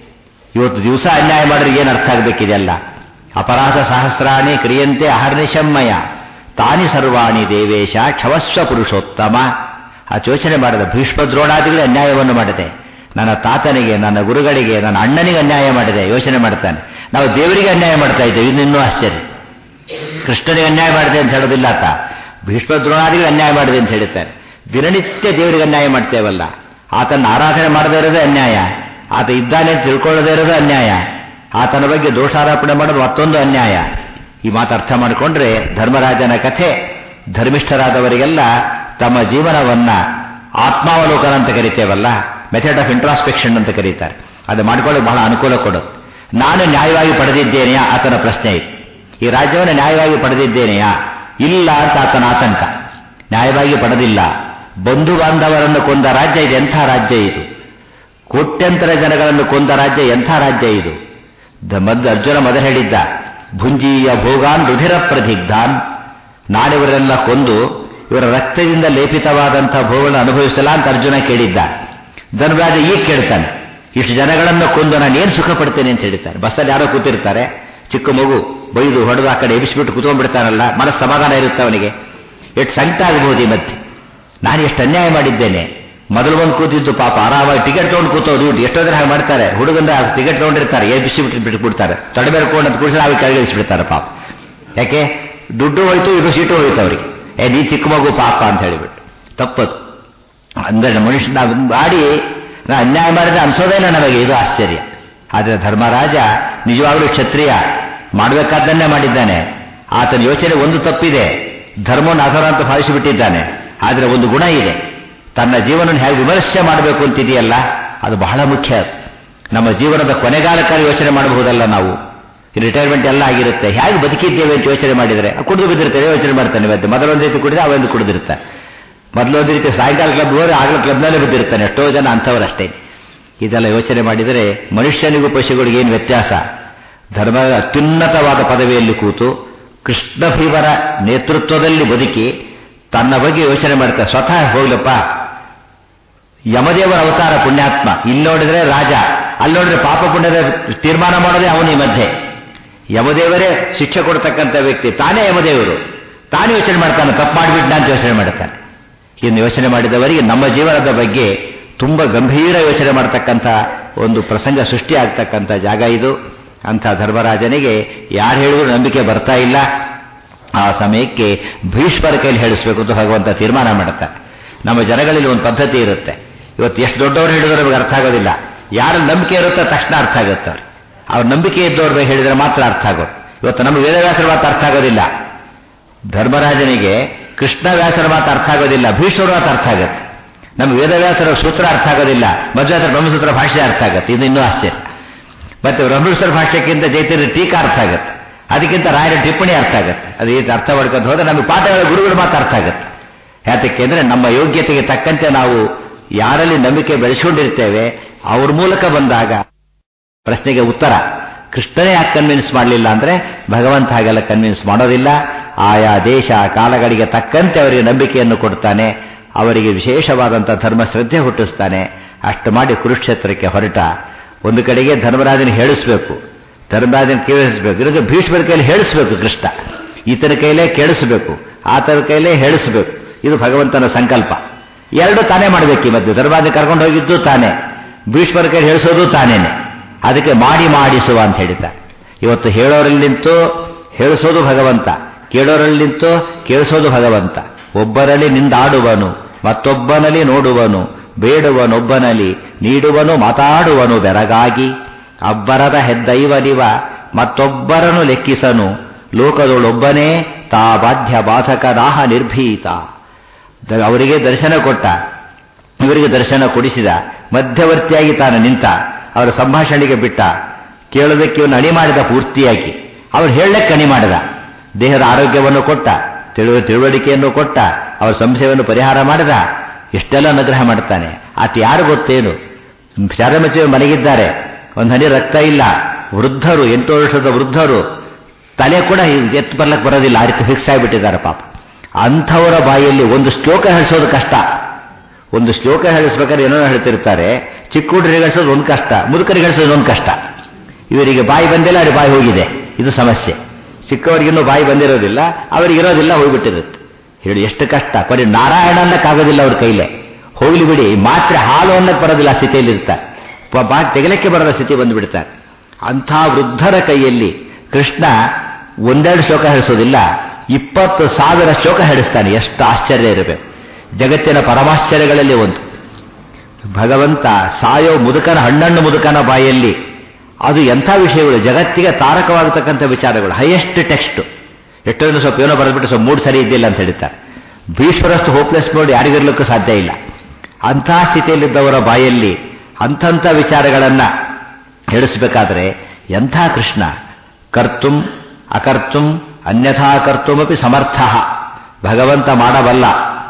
ಇವತ್ತು ದಿವಸ ಅನ್ಯಾಯ ಮಾಡಿದ್ರೆ ಏನು ಅರ್ಥ ಆಗಬೇಕಿದೆಯಲ್ಲ. ಅಪರಾಧ ಸಹಸ್ರಾಣಿ ಕ್ರಿಯಂತೆ ಅಹರ್ನಿಶಮ್ಮಯ ತಾನಿ ಸರ್ವಾಣಿ ದೇವೇಶ ಕ್ಷವಸ್ವ ಪುರುಷೋತ್ತಮ. ಆ ಯೋಚನೆ ಮಾಡಿದ ಭೀಷ್ಮ ದ್ರೋಣಾದಿಗಳು ಅನ್ಯಾಯವನ್ನು ಮಾಡಿದೆ, ನನ್ನ ತಾತನಿಗೆ, ನನ್ನ ಗುರುಗಳಿಗೆ, ನನ್ನ ಅಣ್ಣನಿಗೆ ಅನ್ಯಾಯ ಮಾಡಿದೆ. ಯೋಚನೆ ಮಾಡ್ತಾನೆ, ನಾವು ದೇವರಿಗೆ ಅನ್ಯಾಯ ಮಾಡ್ತಾ ಇದ್ದೇವೆ. ಇನ್ನಿನ್ನೂ ಆಶ್ಚರ್ಯ. ಕೃಷ್ಣನಿಗೆ ಅನ್ಯಾಯ ಮಾಡಿದೆ ಅಂತ ಹೇಳೋದಿಲ್ಲ ಆತ, ಭೀಷ್ಮ ದ್ರೋಣಾದಿಗಳು ಅನ್ಯಾಯ ಮಾಡಿದೆ ಅಂತ ಹೇಳ್ತಾರೆ. ದಿನನಿತ್ಯ ದೇವರಿಗೆ ಅನ್ಯಾಯ ಮಾಡ್ತೇವಲ್ಲ. ಆತನ ಆರಾಧನೆ ಮಾಡದೇ ಇರೋದೇ ಅನ್ಯಾಯ, ಆತ ಇದ್ದಾನೆ ಅಂತ ತಿಳ್ಕೊಳ್ಳದೇ ಇರೋದು ಅನ್ಯಾಯ, ಆತನ ಬಗ್ಗೆ ದೋಷಾರೋಪಣೆ ಮಾಡೋದು ಮತ್ತೊಂದು ಅನ್ಯಾಯ. ಈ ಮಾತು ಅರ್ಥ ಮಾಡಿಕೊಂಡ್ರೆ ಧರ್ಮರಾಜನ ಕಥೆ ಧರ್ಮಿಷ್ಠರಾದವರಿಗೆಲ್ಲ ತಮ್ಮ ಜೀವನವನ್ನ ಆತ್ಮಾವಲೋಕನ ಅಂತ ಕರಿತೇವಲ್ಲ, ಮೆಥಡ್ ಆಫ್ ಇಂಟ್ರಾಸ್ಪೆಕ್ಷನ್ ಅಂತ ಕರೀತಾರೆ. ಅದು ಮಾಡಿಕೊಳ್ಳೋಕೆ ಬಹಳ ಅನುಕೂಲ ಕೊಡುತ್ತೆ. ನಾನು ನ್ಯಾಯವಾಗಿ ಪಡೆದಿದ್ದೇನೆಯಾ ಆತನ ಪ್ರಶ್ನೆ ಇದೆ. ಈ ರಾಜ್ಯವನ್ನು ನ್ಯಾಯವಾಗಿ ಪಡೆದಿದ್ದೇನೆಯಾ ಇಲ್ಲ ಅಂತ ಆತನ ಆತಂಕ. ನ್ಯಾಯವಾಗಿ ಪಡೆದಿಲ್ಲ. ಬಂಧು ಬಾಂಧವರನ್ನು ಕೊಂದ ರಾಜ್ಯ ಇದು. ಎಂಥ ರಾಜ್ಯ ಇದು! ಕೋಟ್ಯಂತರ ಜನಗಳನ್ನು ಕೊಂದ ರಾಜ್ಯ ಎಂಥ ರಾಜ್ಯ ಇದು! ಮದ್ ಅರ್ಜುನ ಮೊದಲು ಹೇಳಿದ್ದ, ಭುಂಜೀಯ ಭೋಗಾನ್ ರುಧಿರ ಪ್ರದಿಗ್ಧಾನ್. ನಾನಿವರೆಲ್ಲ ಕೊಂದು ಇವರ ರಕ್ತದಿಂದ ಲೇಪಿತವಾದಂಥ ಭೋಗಗಳನ್ನು ಅನುಭವಿಸಲ್ಲ ಅಂತ ಅರ್ಜುನ ಕೇಳಿದ್ದ. ಧರ್ಮರಾಜ ಈಗ ಕೇಳ್ತಾನೆ, ಇಷ್ಟು ಜನಗಳನ್ನು ಕೊಂದು ನಾನು ಏನು ಸುಖ ಪಡ್ತೇನೆ ಅಂತ ಹೇಳ್ತಾನೆ. ಬಸ್ಸಲ್ಲಿ ಯಾರೋ ಕೂತಿರ್ತಾರೆ, ಚಿಕ್ಕ ಮಗು ಬೈದು ಹೊಡೆದು ಆ ಕಡೆ ಎಬ್ಬಿಸ್ಬಿಟ್ಟು ಕೂತ್ಕೊಂಡ್ಬಿಡ್ತಾನಲ್ಲ, ಮನಸ್ಸು ಸಮಾಧಾನ ಇರುತ್ತೆ ಅವನಿಗೆ. ಎಷ್ಟು ಸಂಕಟ ಆಗಬಹುದು ಈ ಮಧ್ಯೆ. ನಾನು ಎಷ್ಟು ಅನ್ಯಾಯ ಮಾಡಿದ್ದೇನೆ. ಮೊದಲು ಬಂದು ಕೂತಿದ್ದು ಪಾಪ ಆರಾಮಾಗಿ ಟಿಕೆಟ್ ತೊಗೊಂಡು ಕೂತೋದು. ಎಷ್ಟೋ ಜನ ಹಾಗೆ ಮಾಡ್ತಾರೆ. ಹುಡುಗಂದ್ರೆ ಟಿಕೆಟ್ ತೊಗೊಂಡಿರ್ತಾರೆ, ಎಬ್ಬಿಸಿ ಬಿಟ್ಟು ಬಿಟ್ಬಿಡ್ತಾರೆ, ತಡಬೇರ್ಕೊಂಡು ಅಂತ ಕೂಡಿಸಿ ಅವ್ರಿಗೆ ಕೆಳಗಿಳಿಸ್ಬಿಡ್ತಾರೆ ಪಾಪ. ಯಾಕೆ? ದುಡ್ಡು ಹೋಯ್ತು, ಇದು ಸೀಟು ಹೋಯ್ತು ಅವರಿಗೆ. ಏ ನೀ ಚಿಕ್ಕ ಮಗು ಪಾಪ ಅಂತ ಹೇಳಿಬಿಟ್ಟು ತಪ್ಪದು. ಅಂದರೆ ಮನುಷ್ಯ ನಾವು ಮಾಡಿ ನಾ ಅನ್ಯಾಯ ಮಾಡಿದ್ರೆ ಅನ್ಸೋದೇನ ನಮಗೆ. ಇದು ಆಶ್ಚರ್ಯ. ಆದರೆ ಧರ್ಮರಾಜ ನಿಜವಾಗಲೂ ಕ್ಷತ್ರಿಯ, ಮಾಡಬೇಕಾದ್ದನ್ನೇ ಮಾಡಿದ್ದಾನೆ. ಆತನ ಯೋಚನೆ ಒಂದು ತಪ್ಪಿದೆ, ಧರ್ಮವನ್ನು ಅಧರ ಅಂತ ಭಾವಿಸಿಬಿಟ್ಟಿದ್ದಾನೆ. ಆದರೆ ಒಂದು ಗುಣ ಇದೆ, ತನ್ನ ಜೀವನವನ್ನು ಹೇಗೆ ವಿಮರ್ಶೆ ಮಾಡಬೇಕು ಅಂತಿದೆಯಲ್ಲ, ಅದು ಬಹಳ ಮುಖ್ಯ. ನಮ್ಮ ಜೀವನದ ಕೊನೆಗಾಲಕ್ಕಾಗಿ ಯೋಚನೆ ಮಾಡಬಹುದಲ್ಲ ನಾವು. ರಿಟೈರ್ಮೆಂಟ್ ಎಲ್ಲ ಆಗಿರುತ್ತೆ, ಹೇಗೆ ಬದುಕಿದ್ದೇವೆ ಅಂತ ಯೋಚನೆ ಮಾಡಿದರೆ ಕುಡಿದು ಬಿದ್ದಿರ್ತೇವೆ. ಯೋಚನೆ ಮಾಡ್ತಾನೆ, ಇವತ್ತು ಮೊದಲೊಂದು ರೀತಿ ಕುಡಿದ್ರೆ ಅವೊಂದು ಕುಡಿದಿರ್ತಾನೆ. ಮೊದಲೊಂದು ರೀತಿ ಸಾಯಂಕಾಲ ಕ್ಲಬ್ ಹೋದ್ರೆ ಆಗಲೂ ಕ್ಲಬ್ನಲ್ಲೇ ಬಿದ್ದಿರ್ತಾನೆ. ಎಷ್ಟೋ ಜನ ಅಂಥವರಷ್ಟೇ. ಇದೆಲ್ಲ ಯೋಚನೆ ಮಾಡಿದರೆ ಮನುಷ್ಯನಿಗೂ ಪಶುಗಳಿಗೆ ಏನು ವ್ಯತ್ಯಾಸ? ಧರ್ಮದ ಅತ್ಯುನ್ನತವಾದ ಪದವಿಯಲ್ಲಿ ಕೂತು ಕೃಷ್ಣ ಭೀಮರ ನೇತೃತ್ವದಲ್ಲಿ ಬದುಕಿ ತನ್ನ ಬಗ್ಗೆ ಯೋಚನೆ ಮಾಡ್ತಾರೆ. ಸ್ವತಃ ಹೋಗ್ಲಪ್ಪ, ಯಮದೇವರ ಅವತಾರ ಪುಣ್ಯಾತ್ಮ. ಇಲ್ಲಿ ನೋಡಿದ್ರೆ ರಾಜ, ಅಲ್ಲಿ ನೋಡಿದ್ರೆ ಪಾಪ ಪುಣ್ಯದ ತೀರ್ಮಾನ ಮಾಡೋದೇ ಅವನ ಈ ಮಧ್ಯೆ. ಯಮದೇವರೇ ಶಿಕ್ಷೆ ಕೊಡ್ತಕ್ಕಂಥ ವ್ಯಕ್ತಿ, ತಾನೇ ಯಮದೇವರು. ತಾನೇ ಯೋಚನೆ ಮಾಡ್ತಾನೆ, ತಪ್ಪು ಮಾಡಿಬಿಟ್ಟ ಅಂತ ಯೋಚನೆ ಮಾಡ್ತಾನೆ. ಇನ್ನು ಯೋಚನೆ ಮಾಡಿದವರಿಗೆ ನಮ್ಮ ಜೀವನದ ಬಗ್ಗೆ ತುಂಬ ಗಂಭೀರ ಯೋಚನೆ ಮಾಡತಕ್ಕಂಥ ಒಂದು ಪ್ರಸಂಗ ಸೃಷ್ಟಿ ಆಗ್ತಕ್ಕಂಥ ಜಾಗ ಇದು. ಅಂಥ ಧರ್ಮರಾಜನಿಗೆ ಯಾರು ಹೇಳಿದ್ರು ನಂಬಿಕೆ ಬರ್ತಾ ಇಲ್ಲ. ಆ ಸಮಯಕ್ಕೆ ಭೀಷ್ಮರ ಕೈಲಿ ಹೇಳಿಸ್ಬೇಕು ಅಂತ ಭಗವಂತ ತೀರ್ಮಾನ ಮಾಡುತ್ತಾರೆ. ನಮ್ಮ ಜನಗಳಲ್ಲಿ ಒಂದು ಪದ್ಧತಿ ಇರುತ್ತೆ, ಇವತ್ತು ಎಷ್ಟು ದೊಡ್ಡವರು ಹೇಳಿದ್ರು ನಮಗೆ ಅರ್ಥ ಆಗೋದಿಲ್ಲ. ಯಾರು ನಂಬಿಕೆ ಇರುತ್ತೋ ತಕ್ಷಣ ಅರ್ಥ ಆಗುತ್ತೆ ಅವ್ರು. ಅವ್ರ ನಂಬಿಕೆ ಇದ್ದವ್ರ ಬಗ್ಗೆ ಹೇಳಿದ್ರೆ ಮಾತ್ರ ಅರ್ಥ ಆಗೋದು. ಇವತ್ತು ನಮ್ಮ ವೇದವ್ಯಾಸರ ಮಾತು ಅರ್ಥ ಆಗೋದಿಲ್ಲ. ಧರ್ಮರಾಜನಿಗೆ ಕೃಷ್ಣ ವ್ಯಾಸರ ಮಾತು ಅರ್ಥ ಆಗೋದಿಲ್ಲ, ಭೀಷ್ಮರ ಮಾತು ಅರ್ಥ ಆಗುತ್ತೆ. ನಮ್ಮ ವೇದವ್ಯಾಸರ ಸೂತ್ರ ಅರ್ಥ ಆಗೋದಿಲ್ಲ, ಮಧ್ವಾಚಾರ್ಯ ಬ್ರಹ್ಮಸೂತ್ರ ಭಾಷೆ ಅರ್ಥ ಆಗುತ್ತೆ. ಇದು ಇನ್ನೂ ಆಶ್ಚರ್ಯ. ಮತ್ತೆ ಬ್ರಹ್ಮಸೂತ್ರ ಭಾಷೆಕ್ಕಿಂತ ಜೈತಿರ ಟೀಕಾ ಅರ್ಥ ಆಗುತ್ತೆ, ಅದಕ್ಕಿಂತ ರಾಯರ ಟಿಪ್ಪಣಿ ಅರ್ಥ ಆಗುತ್ತೆ. ಅದು ಇದು ಅರ್ಥ ಮಾಡ್ಕೊಂಡು ಹೋದ್ರೆ ನಮಗೆ ಪಾಠಗಳ ಗುರುಗಳು ಮಾತು ಅರ್ಥ ಆಗುತ್ತೆ. ಯಾತಕ್ಕೆ ಅಂದರೆ ನಮ್ಮ ಯೋಗ್ಯತೆಗೆ ತಕ್ಕಂತೆ ನಾವು ಯಾರಲ್ಲಿ ನಂಬಿಕೆ ಬೆಳೆಸ್ಕೊಂಡಿರ್ತೇವೆ ಅವ್ರ ಮೂಲಕ ಬಂದಾಗ ಪ್ರಶ್ನೆಗೆ ಉತ್ತರ. ಕೃಷ್ಣನೇ ಯಾಕೆ ಕನ್ವಿನ್ಸ್ ಮಾಡಲಿಲ್ಲ ಅಂದರೆ ಭಗವಂತ ಹಾಗೆಲ್ಲ ಕನ್ವಿನ್ಸ್ ಮಾಡೋದಿಲ್ಲ. ಆಯಾ ದೇಶ ಕಾಲಗಳಿಗೆ ತಕ್ಕಂತೆ ಅವರಿಗೆ ನಂಬಿಕೆಯನ್ನು ಕೊಡ್ತಾನೆ, ಅವರಿಗೆ ವಿಶೇಷವಾದಂಥ ಧರ್ಮ ಶ್ರದ್ಧೆ ಹುಟ್ಟಿಸ್ತಾನೆ. ಅಷ್ಟು ಮಾಡಿ ಕುರುಕ್ಷೇತ್ರಕ್ಕೆ ಹೊರಟ. ಒಂದು ಕಡೆಗೆ ಧರ್ಮರಾಜನ ಹೇಳಿಸ್ಬೇಕು, ಧರ್ಮರಾಜನ ಕೇಳಿಸ್ಬೇಕು, ಇರೋದು ಭೀಷ್ಮರ ಕೈಲಿ ಹೇಳಿಸ್ಬೇಕು. ಕೃಷ್ಣ ಈತನ ಕೈಲೇ ಕೇಳಿಸ್ಬೇಕು, ಆತನ ಕೈಲೇ ಹೇಳಿಸ್ಬೇಕು. ಇದು ಭಗವಂತನ ಸಂಕಲ್ಪ. ಎರಡು ತಾನೇ ಮಾಡಬೇಕು. ಈ ಮಧ್ಯೆ ಧರ್ಮರಾಜನ ಕರ್ಕೊಂಡು ಹೋಗಿದ್ದು ತಾನೇ, ಭೀಷ್ಮರ ಕೈಲಿ ಹೇಳಿಸೋದು ತಾನೇನೆ. ಅದಕ್ಕೆ ಮಾಡಿ ಮಾಡಿಸುವ ಅಂತ ಹೇಳಿದ್ದಾರೆ. ಇವತ್ತು ಹೇಳೋರಲ್ಲಿ ನಿಂತು ಹೇಳಿಸೋದು ಭಗವಂತ, ಕೇಳೋರಲ್ಲಿ ನಿಂತು ಕೇಳಿಸೋದು ಭಗವಂತ. ಒಬ್ಬರಲ್ಲಿ ನಿಂದಾಡುವನು, ಮತ್ತೊಬ್ಬನಲ್ಲಿ ನೋಡುವನು, ಬೇಡುವನೊಬ್ಬನಲ್ಲಿ ನೀಡುವನು, ಮಾತಾಡುವನು ಬೆರಗಾಗಿ. ಅಬ್ಬರದ ಹೆದ್ದೈವನಿವ ಮತ್ತೊಬ್ಬರನ್ನು ಲೆಕ್ಕಿಸನು, ಲೋಕದೊಳೊಬ್ಬನೇ ತಾ ಬಾಧ್ಯ ಬಾಧಕನಾಹ ನಿರ್ಭೀತ. ಅವರಿಗೆ ದರ್ಶನ ಕೊಟ್ಟ, ಇವರಿಗೆ ದರ್ಶನ ಕೊಡಿಸಿದ, ಮಧ್ಯವರ್ತಿಯಾಗಿ ತಾನು ನಿಂತ, ಅವರ ಸಂಭಾಷಣೆಗೆ ಬಿಟ್ಟ, ಕೇಳೋದಕ್ಕೆ ಇವನು ಅಣಿ ಮಾಡಿದ ಪೂರ್ತಿಯಾಗಿ, ಅವನು ಹೇಳಕ್ಕೆ ಅಣಿ ಮಾಡಿದ. ದೇಹದ ಆರೋಗ್ಯವನ್ನು ಕೊಟ್ಟ, ತಿಳುವ ತಿಳುವಳಿಕೆಯನ್ನು ಕೊಟ್ಟ, ಅವರ ಸಂಶಯವನ್ನು ಪರಿಹಾರ ಮಾಡಿದ. ಎಷ್ಟೆಲ್ಲ ಅನುಗ್ರಹ ಮಾಡ್ತಾನೆ. ಆತ ಯಾರು ಗೊತ್ತೇನು? ಶಾರಮಚಿ ಮನೆಗಿದ್ದಾರೆ, ಒಂದು ಹನಿ ರಕ್ತ ಇಲ್ಲ, ವೃದ್ಧರು, ಎಂಟು ವರ್ಷದ ವೃದ್ಧರು, ತಲೆ ಕೂಡ ಎತ್ತು ಬರ್ಲಕ್ಕೆ ಬರೋದಿಲ್ಲ, ಆ ರೀತಿ ಫಿಕ್ಸ್ ಆಗಿಬಿಟ್ಟಿದ್ದಾರೆ ಪಾಪ. ಅಂಥವರ ಬಾಯಲ್ಲಿ ಒಂದು ಶ್ಲೋಕ ಹೇಳಿಸೋದು ಕಷ್ಟ. ಒಂದು ಶ್ಲೋಕ ಹೇಳಿಸ್ಬೇಕಾದ್ರೆ ಏನೋ ಹೇಳ್ತಿರ್ತಾರೆ, ಚಿಕ್ಕ ಹುಡುಗರಿಗೆ ಹೇಳಿಸೋದು ಒಂದು ಕಷ್ಟ, ಮುದುಕರಿಗೆ ಹೇಳಿಸೋದು ಒಂದು ಕಷ್ಟ. ಇವರಿಗೆ ಬಾಯಿ ಬಂದಿಲ್ಲ, ಅವ್ರಿಗೆ ಬಾಯಿ ಹೋಗಿದೆ. ಇದು ಸಮಸ್ಯೆ. ಚಿಕ್ಕವರಿಗಿನ್ನೂ ಬಾಯಿ ಬಂದಿರೋದಿಲ್ಲ, ಅವರಿಗಿರೋದಿಲ್ಲ, ಹೋಗ್ಬಿಟ್ಟಿರುತ್ತೆ. ಹೇಳಿ ಎಷ್ಟು ಕಷ್ಟ. ಕೊನೆ ನಾರಾಯಣ ಅನ್ನಕ್ಕಾಗೋದಿಲ್ಲ ಅವ್ರ ಕೈಲೇ. ಹೋಗ್ಲಿ ಬಿಡಿ, ಮಾತ್ರ ಹಾಲು ಅನ್ನಕ್ಕೆ ಬರೋದಿಲ್ಲ ಆ ಸ್ಥಿತಿಯಲ್ಲಿ ಇರ್ತಾರೆ. ಬಾ ತೆಗಲಕ್ಕೆ ಬರೋದ ಸ್ಥಿತಿ ಬಂದುಬಿಡ್ತಾರೆ. ಅಂಥ ವೃದ್ಧರ ಕೈಯಲ್ಲಿ ಕೃಷ್ಣ ಒಂದೆರಡು ಶ್ಲೋಕ ಹೇಳಿಸೋದಿಲ್ಲ, ಇಪ್ಪತ್ತು ಸಾವಿರ ಶ್ಲೋಕ ಹೇಳಿಸ್ತಾನೆ. ಎಷ್ಟು ಆಶ್ಚರ್ಯ ಇರಬೇಕು. ಜಗತ್ತಿನ ಪರಮಾಶ್ಚರ್ಯಗಳಲ್ಲಿ ಒಂದು. ಭಗವಂತ ಸಾಯೋ ಮುದುಕನ ಹಣ್ಣಣ್ಣು ಮುದುಕನ ಬಾಯಲ್ಲಿ ಅದು ಎಂಥ ವಿಷಯಗಳು, ಜಗತ್ತಿಗೆ ತಾರಕವಾಗತಕ್ಕಂಥ ವಿಚಾರಗಳು. Highest text. ಎಷ್ಟೊಂದು ಸ್ವಲ್ಪ ಏನೋ ಬರೆದ್ಬಿಟ್ಟು ಸ್ವಲ್ಪ ಮೂಡ್ ಸರಿ ಇದ್ದಿಲ್ಲ ಅಂತ ಹೇಳ್ತಾರೆ. ಭೀಶ್ವರಷ್ಟು ಹೋಪ್ಲೆಸ್ ನೋಡಿ ಯಾರಿಗಿರ್ಲಿಕ್ಕೂ ಸಾಧ್ಯ ಇಲ್ಲ. ಅಂಥ ಸ್ಥಿತಿಯಲ್ಲಿದ್ದವರ ಬಾಯಲ್ಲಿ ಅಂಥಂಥ ವಿಚಾರಗಳನ್ನು ಹೇಳಿಸಬೇಕಾದ್ರೆ ಎಂಥ ಕೃಷ್ಣ. ಕರ್ತುಂ ಅಕರ್ತುಂ ಅನ್ಯಥಾ ಕರ್ತುಮಪಿ ಸಮರ್ಥ. ಭಗವಂತ ಮಾಡಬಲ್ಲ,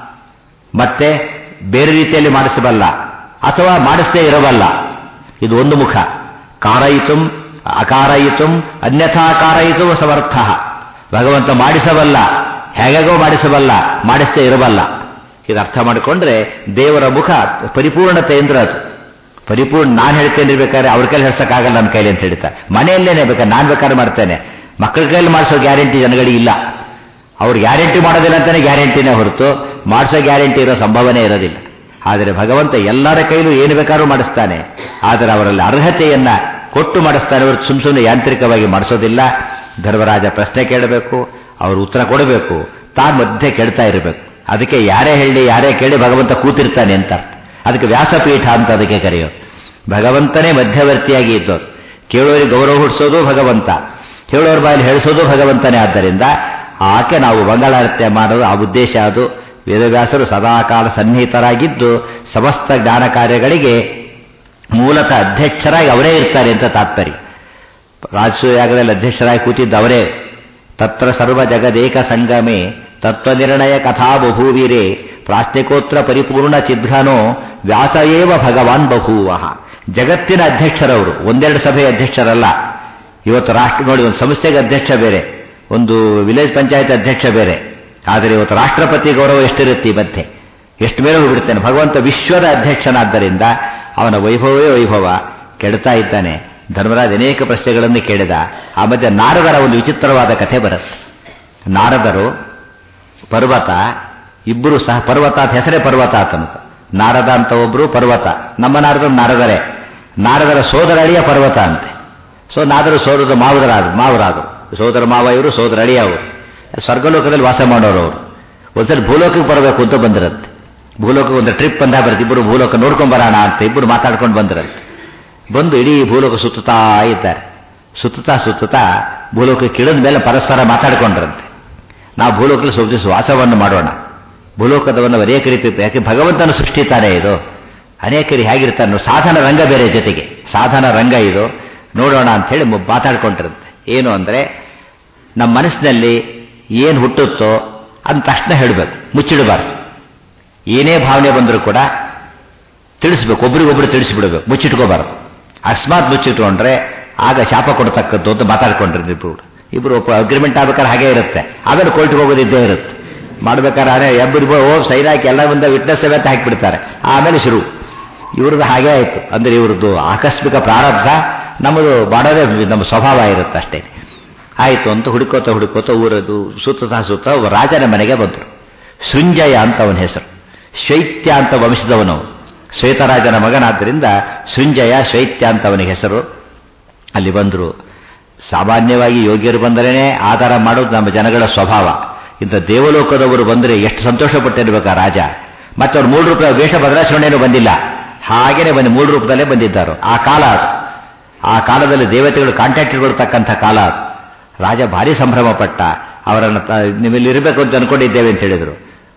ಮತ್ತೆ ಬೇರೆ ರೀತಿಯಲ್ಲಿ ಮಾಡಿಸಬಲ್ಲ, ಅಥವಾ ಮಾಡಿಸದೇ ಇರಬಲ್ಲ. ಇದು ಒಂದು ಮುಖ. ಕಾರಯಿತುಂ ಅಕಾರಯಿತುಂ ಅನ್ಯಥಾ ಕಾರಯಿತು ಸಮರ್ಥ. ಭಗವಂತ ಮಾಡಿಸಬಲ್ಲ, ಹೇಗೋ ಮಾಡಿಸಬಲ್ಲ, ಮಾಡಿಸದೇ ಇರಬಲ್ಲ. ಇದು ಅರ್ಥ ಮಾಡಿಕೊಂಡ್ರೆ ದೇವರ ಮುಖ ಪರಿಪೂರ್ಣತೆ ಅಂದ್ರೆ ಅದು ಪರಿಪೂರ್ಣ. ನಾನು ಹೇಳ್ತೇನೆ ಬೇಕಾದ್ರೆ ಅವ್ರ ಕೈಲಿ ಹೇಳ್ಸಕ್ಕಾಗಲ್ಲ ನನ್ನ ಕೈಲಿ ಅಂತ ಹೇಳ್ತಾರೆ. ಮನೆಯಲ್ಲೇನೆ ಬೇಕಾದ್ರೆ ನಾನು ಬೇಕಾದ್ರೆ ಮಾಡ್ತೇನೆ, ಮಕ್ಕಳ ಕೈಲಿ ಮಾಡಿಸೋ ಗ್ಯಾರಂಟಿ ಜನಗಳಿಗೆ ಇಲ್ಲ. ಅವ್ರು ಗ್ಯಾರಂಟಿ ಮಾಡೋದಿಲ್ಲ ಅಂತಾನೆ ಗ್ಯಾರಂಟಿನೇ ಹೊರತು ಮಾಡಿಸೋ ಗ್ಯಾರಂಟಿ ಇರೋ ಸಂಭವನೆ ಇರೋದಿಲ್ಲ. ಆದರೆ ಭಗವಂತ ಎಲ್ಲರ ಕೈಲೂ ಏನು ಬೇಕಾದ್ರೂ ಮಾಡಿಸ್ತಾನೆ. ಆದರೆ ಅವರಲ್ಲಿ ಅರ್ಹತೆಯನ್ನ ಕೊಟ್ಟು ಮಾಡಿಸ್ತಾನೆ ಹೊರತು ಸುಮ್ ಸುಮ್ಮನೆ ಯಾಂತ್ರಿಕವಾಗಿ ಮಾಡಿಸೋದಿಲ್ಲ. ಧರ್ಮರಾಜ ಪ್ರಶ್ನೆ ಕೇಳಬೇಕು, ಅವರು ಉತ್ತರ ಕೊಡಬೇಕು, ತಾನು ಮಧ್ಯೆ ಕೇಳ್ತಾ ಇರಬೇಕು. ಅದಕ್ಕೆ ಯಾರೇ ಹೇಳಿ ಯಾರೇ ಕೇಳಿ ಭಗವಂತ ಕೂತಿರ್ತಾನೆ ಅಂತ ಅರ್ಥ. ಅದಕ್ಕೆ ವ್ಯಾಸಪೀಠ ಅಂತ ಅದಕ್ಕೆ ಕರೆಯೋದು. ಭಗವಂತನೇ ಮಧ್ಯವರ್ತಿಯಾಗಿ ಇದ್ದೋರು. ಕೇಳೋರಿಗೆ ಗೌರವ ಹುಟ್ಟಿಸೋದು ಭಗವಂತ, ಹೇಳೋರ ಬಾಯಲ್ಲಿ ಹೇಳಿಸೋದು ಭಗವಂತನೇ. ಆದ್ದರಿಂದ ಆಕೆ ನಾವು ಮಂಗಳಾರತ್ಯ ಮಾಡೋದು ಆ ಉದ್ದೇಶ. ಅದು ವೇದವ್ಯಾಸರು ಸದಾಕಾಲ ಸನ್ನಿಹಿತರಾಗಿದ್ದು ಸಮಸ್ತ ಜ್ಞಾನ ಕಾರ್ಯಗಳಿಗೆ ಮೂಲತಃ ಅಧ್ಯಕ್ಷರಾಗಿ ಅವರೇ ಇರ್ತಾರೆ ಅಂತ ತಾತ್ಪರ್ಯ. ರಾಜಸೂಯಾಗದಲ್ಲಿ ಅಧ್ಯಕ್ಷರಾಗಿ ಕೂತಿದ್ದ ಅವರೇ. ತತ್ರ ಸರ್ವ ಜಗದೇಕ ಸಂಗಮೆ ತತ್ವನಿರ್ಣಯ ಕಥಾ ಬಭೂವಿರೇ ಪ್ರಾಸ್ತಿಕೋತ್ರ ಪರಿಪೂರ್ಣ ಚಿದ್ಘನೋ ವ್ಯಾಸಯೇವ ಭಗವಾನ್ ಬಭೂವಃ. ಜಗತ್ತಿನ ಅಧ್ಯಕ್ಷರವರು, ಒಂದೆರಡು ಸಭೆಯ ಅಧ್ಯಕ್ಷರಲ್ಲ. ಇವತ್ತು ರಾಷ್ಟ್ರ ನೋಡಿ, ಒಂದು ಸಂಸ್ಥೆಗೆ ಅಧ್ಯಕ್ಷ ಬೇರೆ, ಒಂದು ವಿಲೇಜ್ ಪಂಚಾಯತ್ ಅಧ್ಯಕ್ಷ ಬೇರೆ. ಆದರೆ ಇವತ್ತು ರಾಷ್ಟ್ರಪತಿ ಗೌರವ ಎಷ್ಟಿರುತ್ತೆ ಮತ್ತೆ, ಎಷ್ಟು ಮೇಲೆ ಹೋಗ್ಬಿಡ್ತಾನೆ. ಭಗವಂತ ವಿಶ್ವದ ಅಧ್ಯಕ್ಷನಾದ್ದರಿಂದ ಅವನ ವೈಭವವೇ ವೈಭವ. ಕೆಡ್ತಾ ಇದ್ದಾನೆ. ಧರ್ಮರಾಜ ಅನೇಕ ಪ್ರಶ್ನೆಗಳನ್ನು ಕೇಳಿದ. ಆ ಮಧ್ಯೆ ನಾರದರ ಒಂದು ವಿಚಿತ್ರವಾದ ಕಥೆ ಬರುತ್ತೆ. ನಾರದರು ಪರ್ವತ ಇಬ್ಬರು ಸಹ, ಪರ್ವತ ಅಂತ ಹೆಸರೇ ಪರ್ವತ ಅಂತಂತ. ನಾರದ ಅಂತ ಒಬ್ರು ಪರ್ವತ, ನಮ್ಮ ನಾರದ ನಾರದರೇ. ನಾರದರ ಸೋದರ ಅಳಿಯ ಪರ್ವತ ಅಂತೆ. ಸೊ ನಾದರು ಸೋದರ ಮಾವದರಾದ ಮಾವರಾದರು ಸೋದರ ಮಾವ ಇವರು, ಸೋದರ ಅಳಿಯ ಅವರು. ಸ್ವರ್ಗಲೋಕದಲ್ಲಿ ವಾಸ ಮಾಡೋರು ಅವರು. ಒಂದ್ಸರಿ ಭೂಲೋಕಕ್ಕೆ ಬರಬೇಕು ಅಂತ ಬಂದಿರಂತೆ. ಭೂಲೋಕಕ್ಕೆ ಒಂದು ಟ್ರಿಪ್ ಬಂದ ಬರುತ್ತೆ. ಇಬ್ಬರು ಭೂಲೋಕ ನೋಡ್ಕೊಂಡ್ ಬರೋಣ ಅಂತ ಇಬ್ಬರು ಮಾತಾಡ್ಕೊಂಡು ಬಂದಿರಂತೆ. ಬಂದು ಇಡೀ ಭೂಲೋಕ ಸುತ್ತುತ್ತಾ ಇದ್ದಾರೆ. ಸುತ್ತುತ್ತಾ ಸುತ್ತುತ್ತಾ ಭೂಲೋಕಕ್ಕೆ ಇಳಿದ ಮೇಲೆ ಪರಸ್ಪರ ಮಾತಾಡ್ಕೊಂಡ್ರಂತೆ. ನಾವು ಭೂಲೋಕದಲ್ಲಿ ಸ್ವಲ್ಪ ದಿವಸ ವಾಸವನ್ನು ಮಾಡೋಣ, ಭೂಲೋಕದವನ್ನು ಅನೇಕ ರೀತಿ, ಯಾಕೆ ಭಗವಂತನ ಸೃಷ್ಟಿ ತಾನೇ ಇದು. ಅನೇಕರು ಹೇಗಿರ್ತಾನೆ, ಸಾಧನ ರಂಗ ಬೇರೆ ಜೊತೆಗೆ, ಸಾಧನ ರಂಗ ಇದು, ನೋಡೋಣ ಅಂತ ಹೇಳಿ ಮಾತಾಡ್ಕೊಂಡಿರಂತೆ. ಏನು ಅಂದರೆ, ನಮ್ಮ ಮನಸ್ಸಿನಲ್ಲಿ ಏನು ಹುಟ್ಟುತ್ತೋ ಅದನ್ನ ತಕ್ಷಣ ಹೇಳಬೇಕು, ಮುಚ್ಚಿಡಬಾರ್ದು. ಏನೇ ಭಾವನೆ ಬಂದರೂ ಕೂಡ ತಿಳಿಸ್ಬೇಕು, ಒಬ್ರಿಗೊಬ್ರು ತಿಳಿಸಿಬಿಡಬೇಕು, ಮುಚ್ಚಿಟ್ಕೋಬಾರ್ದು. ಅಕಸ್ಮಾತ್ ಮುಚ್ಚಿಟ್ಕೊಂಡ್ರೆ ಆಗ ಶಾಪ ಕೊಡ್ತಕ್ಕದ್ದು ಅಂತ ಮಾತಾಡ್ಕೊಂಡ್ರಿ ಇಬ್ರು. ಇಬ್ರು ಅಗ್ರಿಮೆಂಟ್ ಆಗ್ಬೇಕಾದ್ರೆ ಹಾಗೆ ಇರುತ್ತೆ. ಆಮೇಲೆ ಕೋರ್ಟ್ಗೆ ಹೋಗೋದಿದ್ದೇ ಇರುತ್ತೆ. ಮಾಡ್ಬೇಕಾದ್ರೆ ಎಬ್ಬರು ಓ ಸೈನ್ ಹಾಕಿ ಎಲ್ಲ ಮುಂದೆ ವಿಟ್ನೆಸ್ ಸಮೇತ ಹಾಕಿಬಿಡ್ತಾರೆ. ಆಮೇಲೆ ಶುರು. ಇವ್ರದ್ದು ಹಾಗೆ ಆಯಿತು. ಅಂದರೆ ಇವ್ರದ್ದು ಆಕಸ್ಮಿಕ ಪ್ರಾರಬ್ಧ, ನಮ್ಮದು ಮಾಡೋದೇ ನಮ್ಮ ಸ್ವಭಾವ ಇರುತ್ತೆ ಅಷ್ಟೇ. ಆಯಿತು ಅಂತ ಹುಡುಕೋತ ಹುಡುಕೋತ ಊರದು ಸುತ್ತ ಸುತ್ತ ಒಬ್ಬ ರಾಜನ ಮನೆಗೆ ಬಂದರು. ಸೃಂಜಯ ಅಂತ ಅವನ ಹೆಸರು. ಶೈತ್ಯ ಅಂತ ವಂಶದವನು, ಶ್ವೇತರಾಜನ ಮಗನಾದ್ದರಿಂದ ಸೃಂಜಯ, ಶೈತ್ಯ ಅಂತ ಅವನಿಗೆ ಹೆಸರು. ಅಲ್ಲಿ ಬಂದರು. ಸಾಮಾನ್ಯವಾಗಿ ಯೋಗ್ಯರು ಬಂದರೇನೆ ಆಧಾರ ಮಾಡೋದು ನಮ್ಮ ಜನಗಳ ಸ್ವಭಾವ. ಇಂಥ ದೇವಲೋಕದವರು ಬಂದರೆ ಎಷ್ಟು ಸಂತೋಷಪಟ್ಟಿರ್ಬೇಕಾ ರಾಜ. ಮತ್ತೆ ಅವ್ರು ಮೂರು ರೂಪಾಯಿ ವೇಷ ಬದಲಾವಣೆಯೂ ಬಂದಿಲ್ಲ, ಹಾಗೇನೆ ಬಂದು ಮೂರು ರೂಪದಲ್ಲೇ ಬಂದಿದ್ದಾರು. ಆ ಕಾಲ ಅದು. ಆ ಕಾಲದಲ್ಲಿ ದೇವತೆಗಳು ಕಾಂಟ್ಯಾಕ್ಟ್ ಇಟ್ಕೊಳ್ತಕ್ಕಂಥ ಕಾಲ ಅದು. ರಾಜ ಭಾರಿ ಸಂಭ್ರಮ ಪಟ್ಟ. ಅವರನ್ನು ನೀವಿಲ್ಲಿ ಇರಬೇಕು ಅಂತ ಅನ್ಕೊಂಡಿದ್ದೇವೆ ಅಂತ ಹೇಳಿದರು.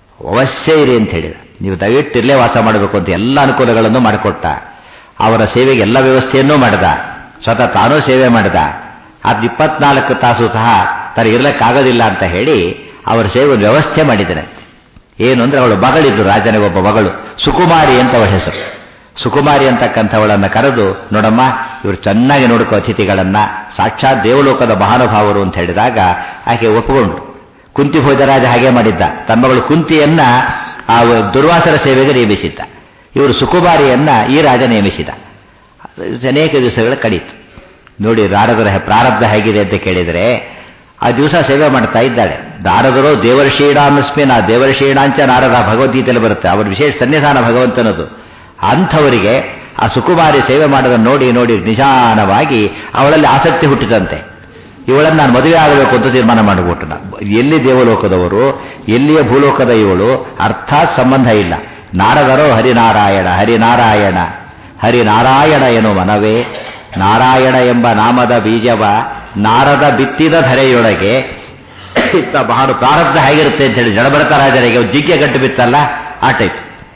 ಅವಶ್ಯ ಇರಿ ಅಂತ ಹೇಳಿದ. ನೀವು ದಯವಿಟ್ಟು ಇಲ್ಲೇ ವಾಸ ಮಾಡಬೇಕು ಅಂತ ಎಲ್ಲ ಅನುಕೂಲಗಳನ್ನು ಮಾಡಿಕೊಟ್ಟ. ಅವರ ಸೇವೆಗೆ ಎಲ್ಲ ವ್ಯವಸ್ಥೆಯನ್ನೂ ಮಾಡಿದ. ಸ್ವತಃ ತಾನೂ ಸೇವೆ ಮಾಡಿದ. ಅದು ಇಪ್ಪತ್ನಾಲ್ಕು ತಾಸು ಸಹ ತರ ಇರ್ಲಿಕ್ಕಾಗೋದಿಲ್ಲ ಅಂತ ಹೇಳಿ ಅವರ ಸೇವೆ ವ್ಯವಸ್ಥೆ ಮಾಡಿದ್ದಾನೆ. ಏನು ಅಂದ್ರೆ, ಅವಳು ಮಗಳಿದ್ದು, ರಾಜನಿಗೆ ಒಬ್ಬ ಮಗಳು ಸುಕುಮಾರಿ ಅಂತ ಅವಳ ಹೆಸರು. ಸುಕುಮಾರಿ ಅಂತಕ್ಕಂಥವಳನ್ನು ಕರೆದು, ನೋಡಮ್ಮ ಇವರು ಚೆನ್ನಾಗಿ ನೋಡ್ಕೋ ಅತಿಥಿಗಳನ್ನ, ಸಾಕ್ಷಾತ್ ದೇವಲೋಕದ ಮಹಾನುಭಾವರು ಅಂತ ಹೇಳಿದಾಗ ಆಕೆ ಒಪ್ಪಿಕೊಂಡು. ಕುಂತಿ ಭೋಜರಾಜ ಹಾಗೆ ಮಾಡಿದ್ದ. ತನ್ನ ಮಗಳು ಕುಂತಿಯನ್ನ ಆ ದುರ್ವಾಸರ ಸೇವೆಗೆ ನೇಮಿಸಿದ್ದ. ಇವರು ಸುಕುಮಾರಿಯನ್ನ ಈ ರಾಜ ನೇಮಿಸಿದ. ಅನೇಕ ದಿವಸಗಳ ಕಳೀತು. ನೋಡಿ ನಾರದರ ಪ್ರಾರಬ್ಧ ಹೇಗಿದೆ ಅಂತ ಕೇಳಿದರೆ ಆ ದಿವಸ ಸೇವೆ ಮಾಡ್ತಾ ಇದ್ದಾಳೆ. ನಾರದರು ದೇವರ್ಷೀಣಾಮಸ್ಮಿನ್, ಆ ದೇವರ್ಷೀಣಾಂಚ ನಾರದ ಭಗವದ್ಗೀತೆಯಲ್ಲಿ ಬರುತ್ತೆ, ಅವರ ವಿಶೇಷ ಸನ್ನಿಧಾನ ಭಗವಂತನದು. ಅಂಥವರಿಗೆ ಆ ಸುಕುಮಾರಿ ಸೇವೆ ಮಾಡೋದನ್ನು ನೋಡಿ ನೋಡಿ ನಿಧಾನವಾಗಿ ಅವಳಲ್ಲಿ ಆಸಕ್ತಿ ಹುಟ್ಟಿದಂತೆ. ಇವಳನ್ನು ನಾನು ಮದುವೆ ಆಗಬೇಕು ಅಂತ ತೀರ್ಮಾನ ಮಾಡಿಬಿಟ್ಟು ನಾನು ಎಲ್ಲಿ ದೇವಲೋಕದವರು, ಎಲ್ಲಿಯ ಭೂಲೋಕದ ಇವಳು, ಅರ್ಥಾತ್ ಸಂಬಂಧ ಇಲ್ಲ. ನಾರದರೋ ಹರಿನಾರಾಯಣ ಹರಿನಾರಾಯಣ ಹರಿನಾರಾಯಣ ಎನ್ನುವ ಮನವೇ, ನಾರಾಯಣ ಎಂಬ ನಾಮದ ಬೀಜವ ನಾರದ ಬಿತ್ತಿದ ಧರೆಯೊಳಗೆ ಇತ್ತ ಬಹಳ ಪ್ರಾರಬ್ಧ ಹೇಗಿರುತ್ತೆ ಅಂತ ಹೇಳಿ ಜಡಭರತ ರಾಜರಿಗೆ ಜಿಗ್ಗೆ ಗಂಟು ಬಿತ್ತಲ್ಲ ಆ ಟೈಪ್.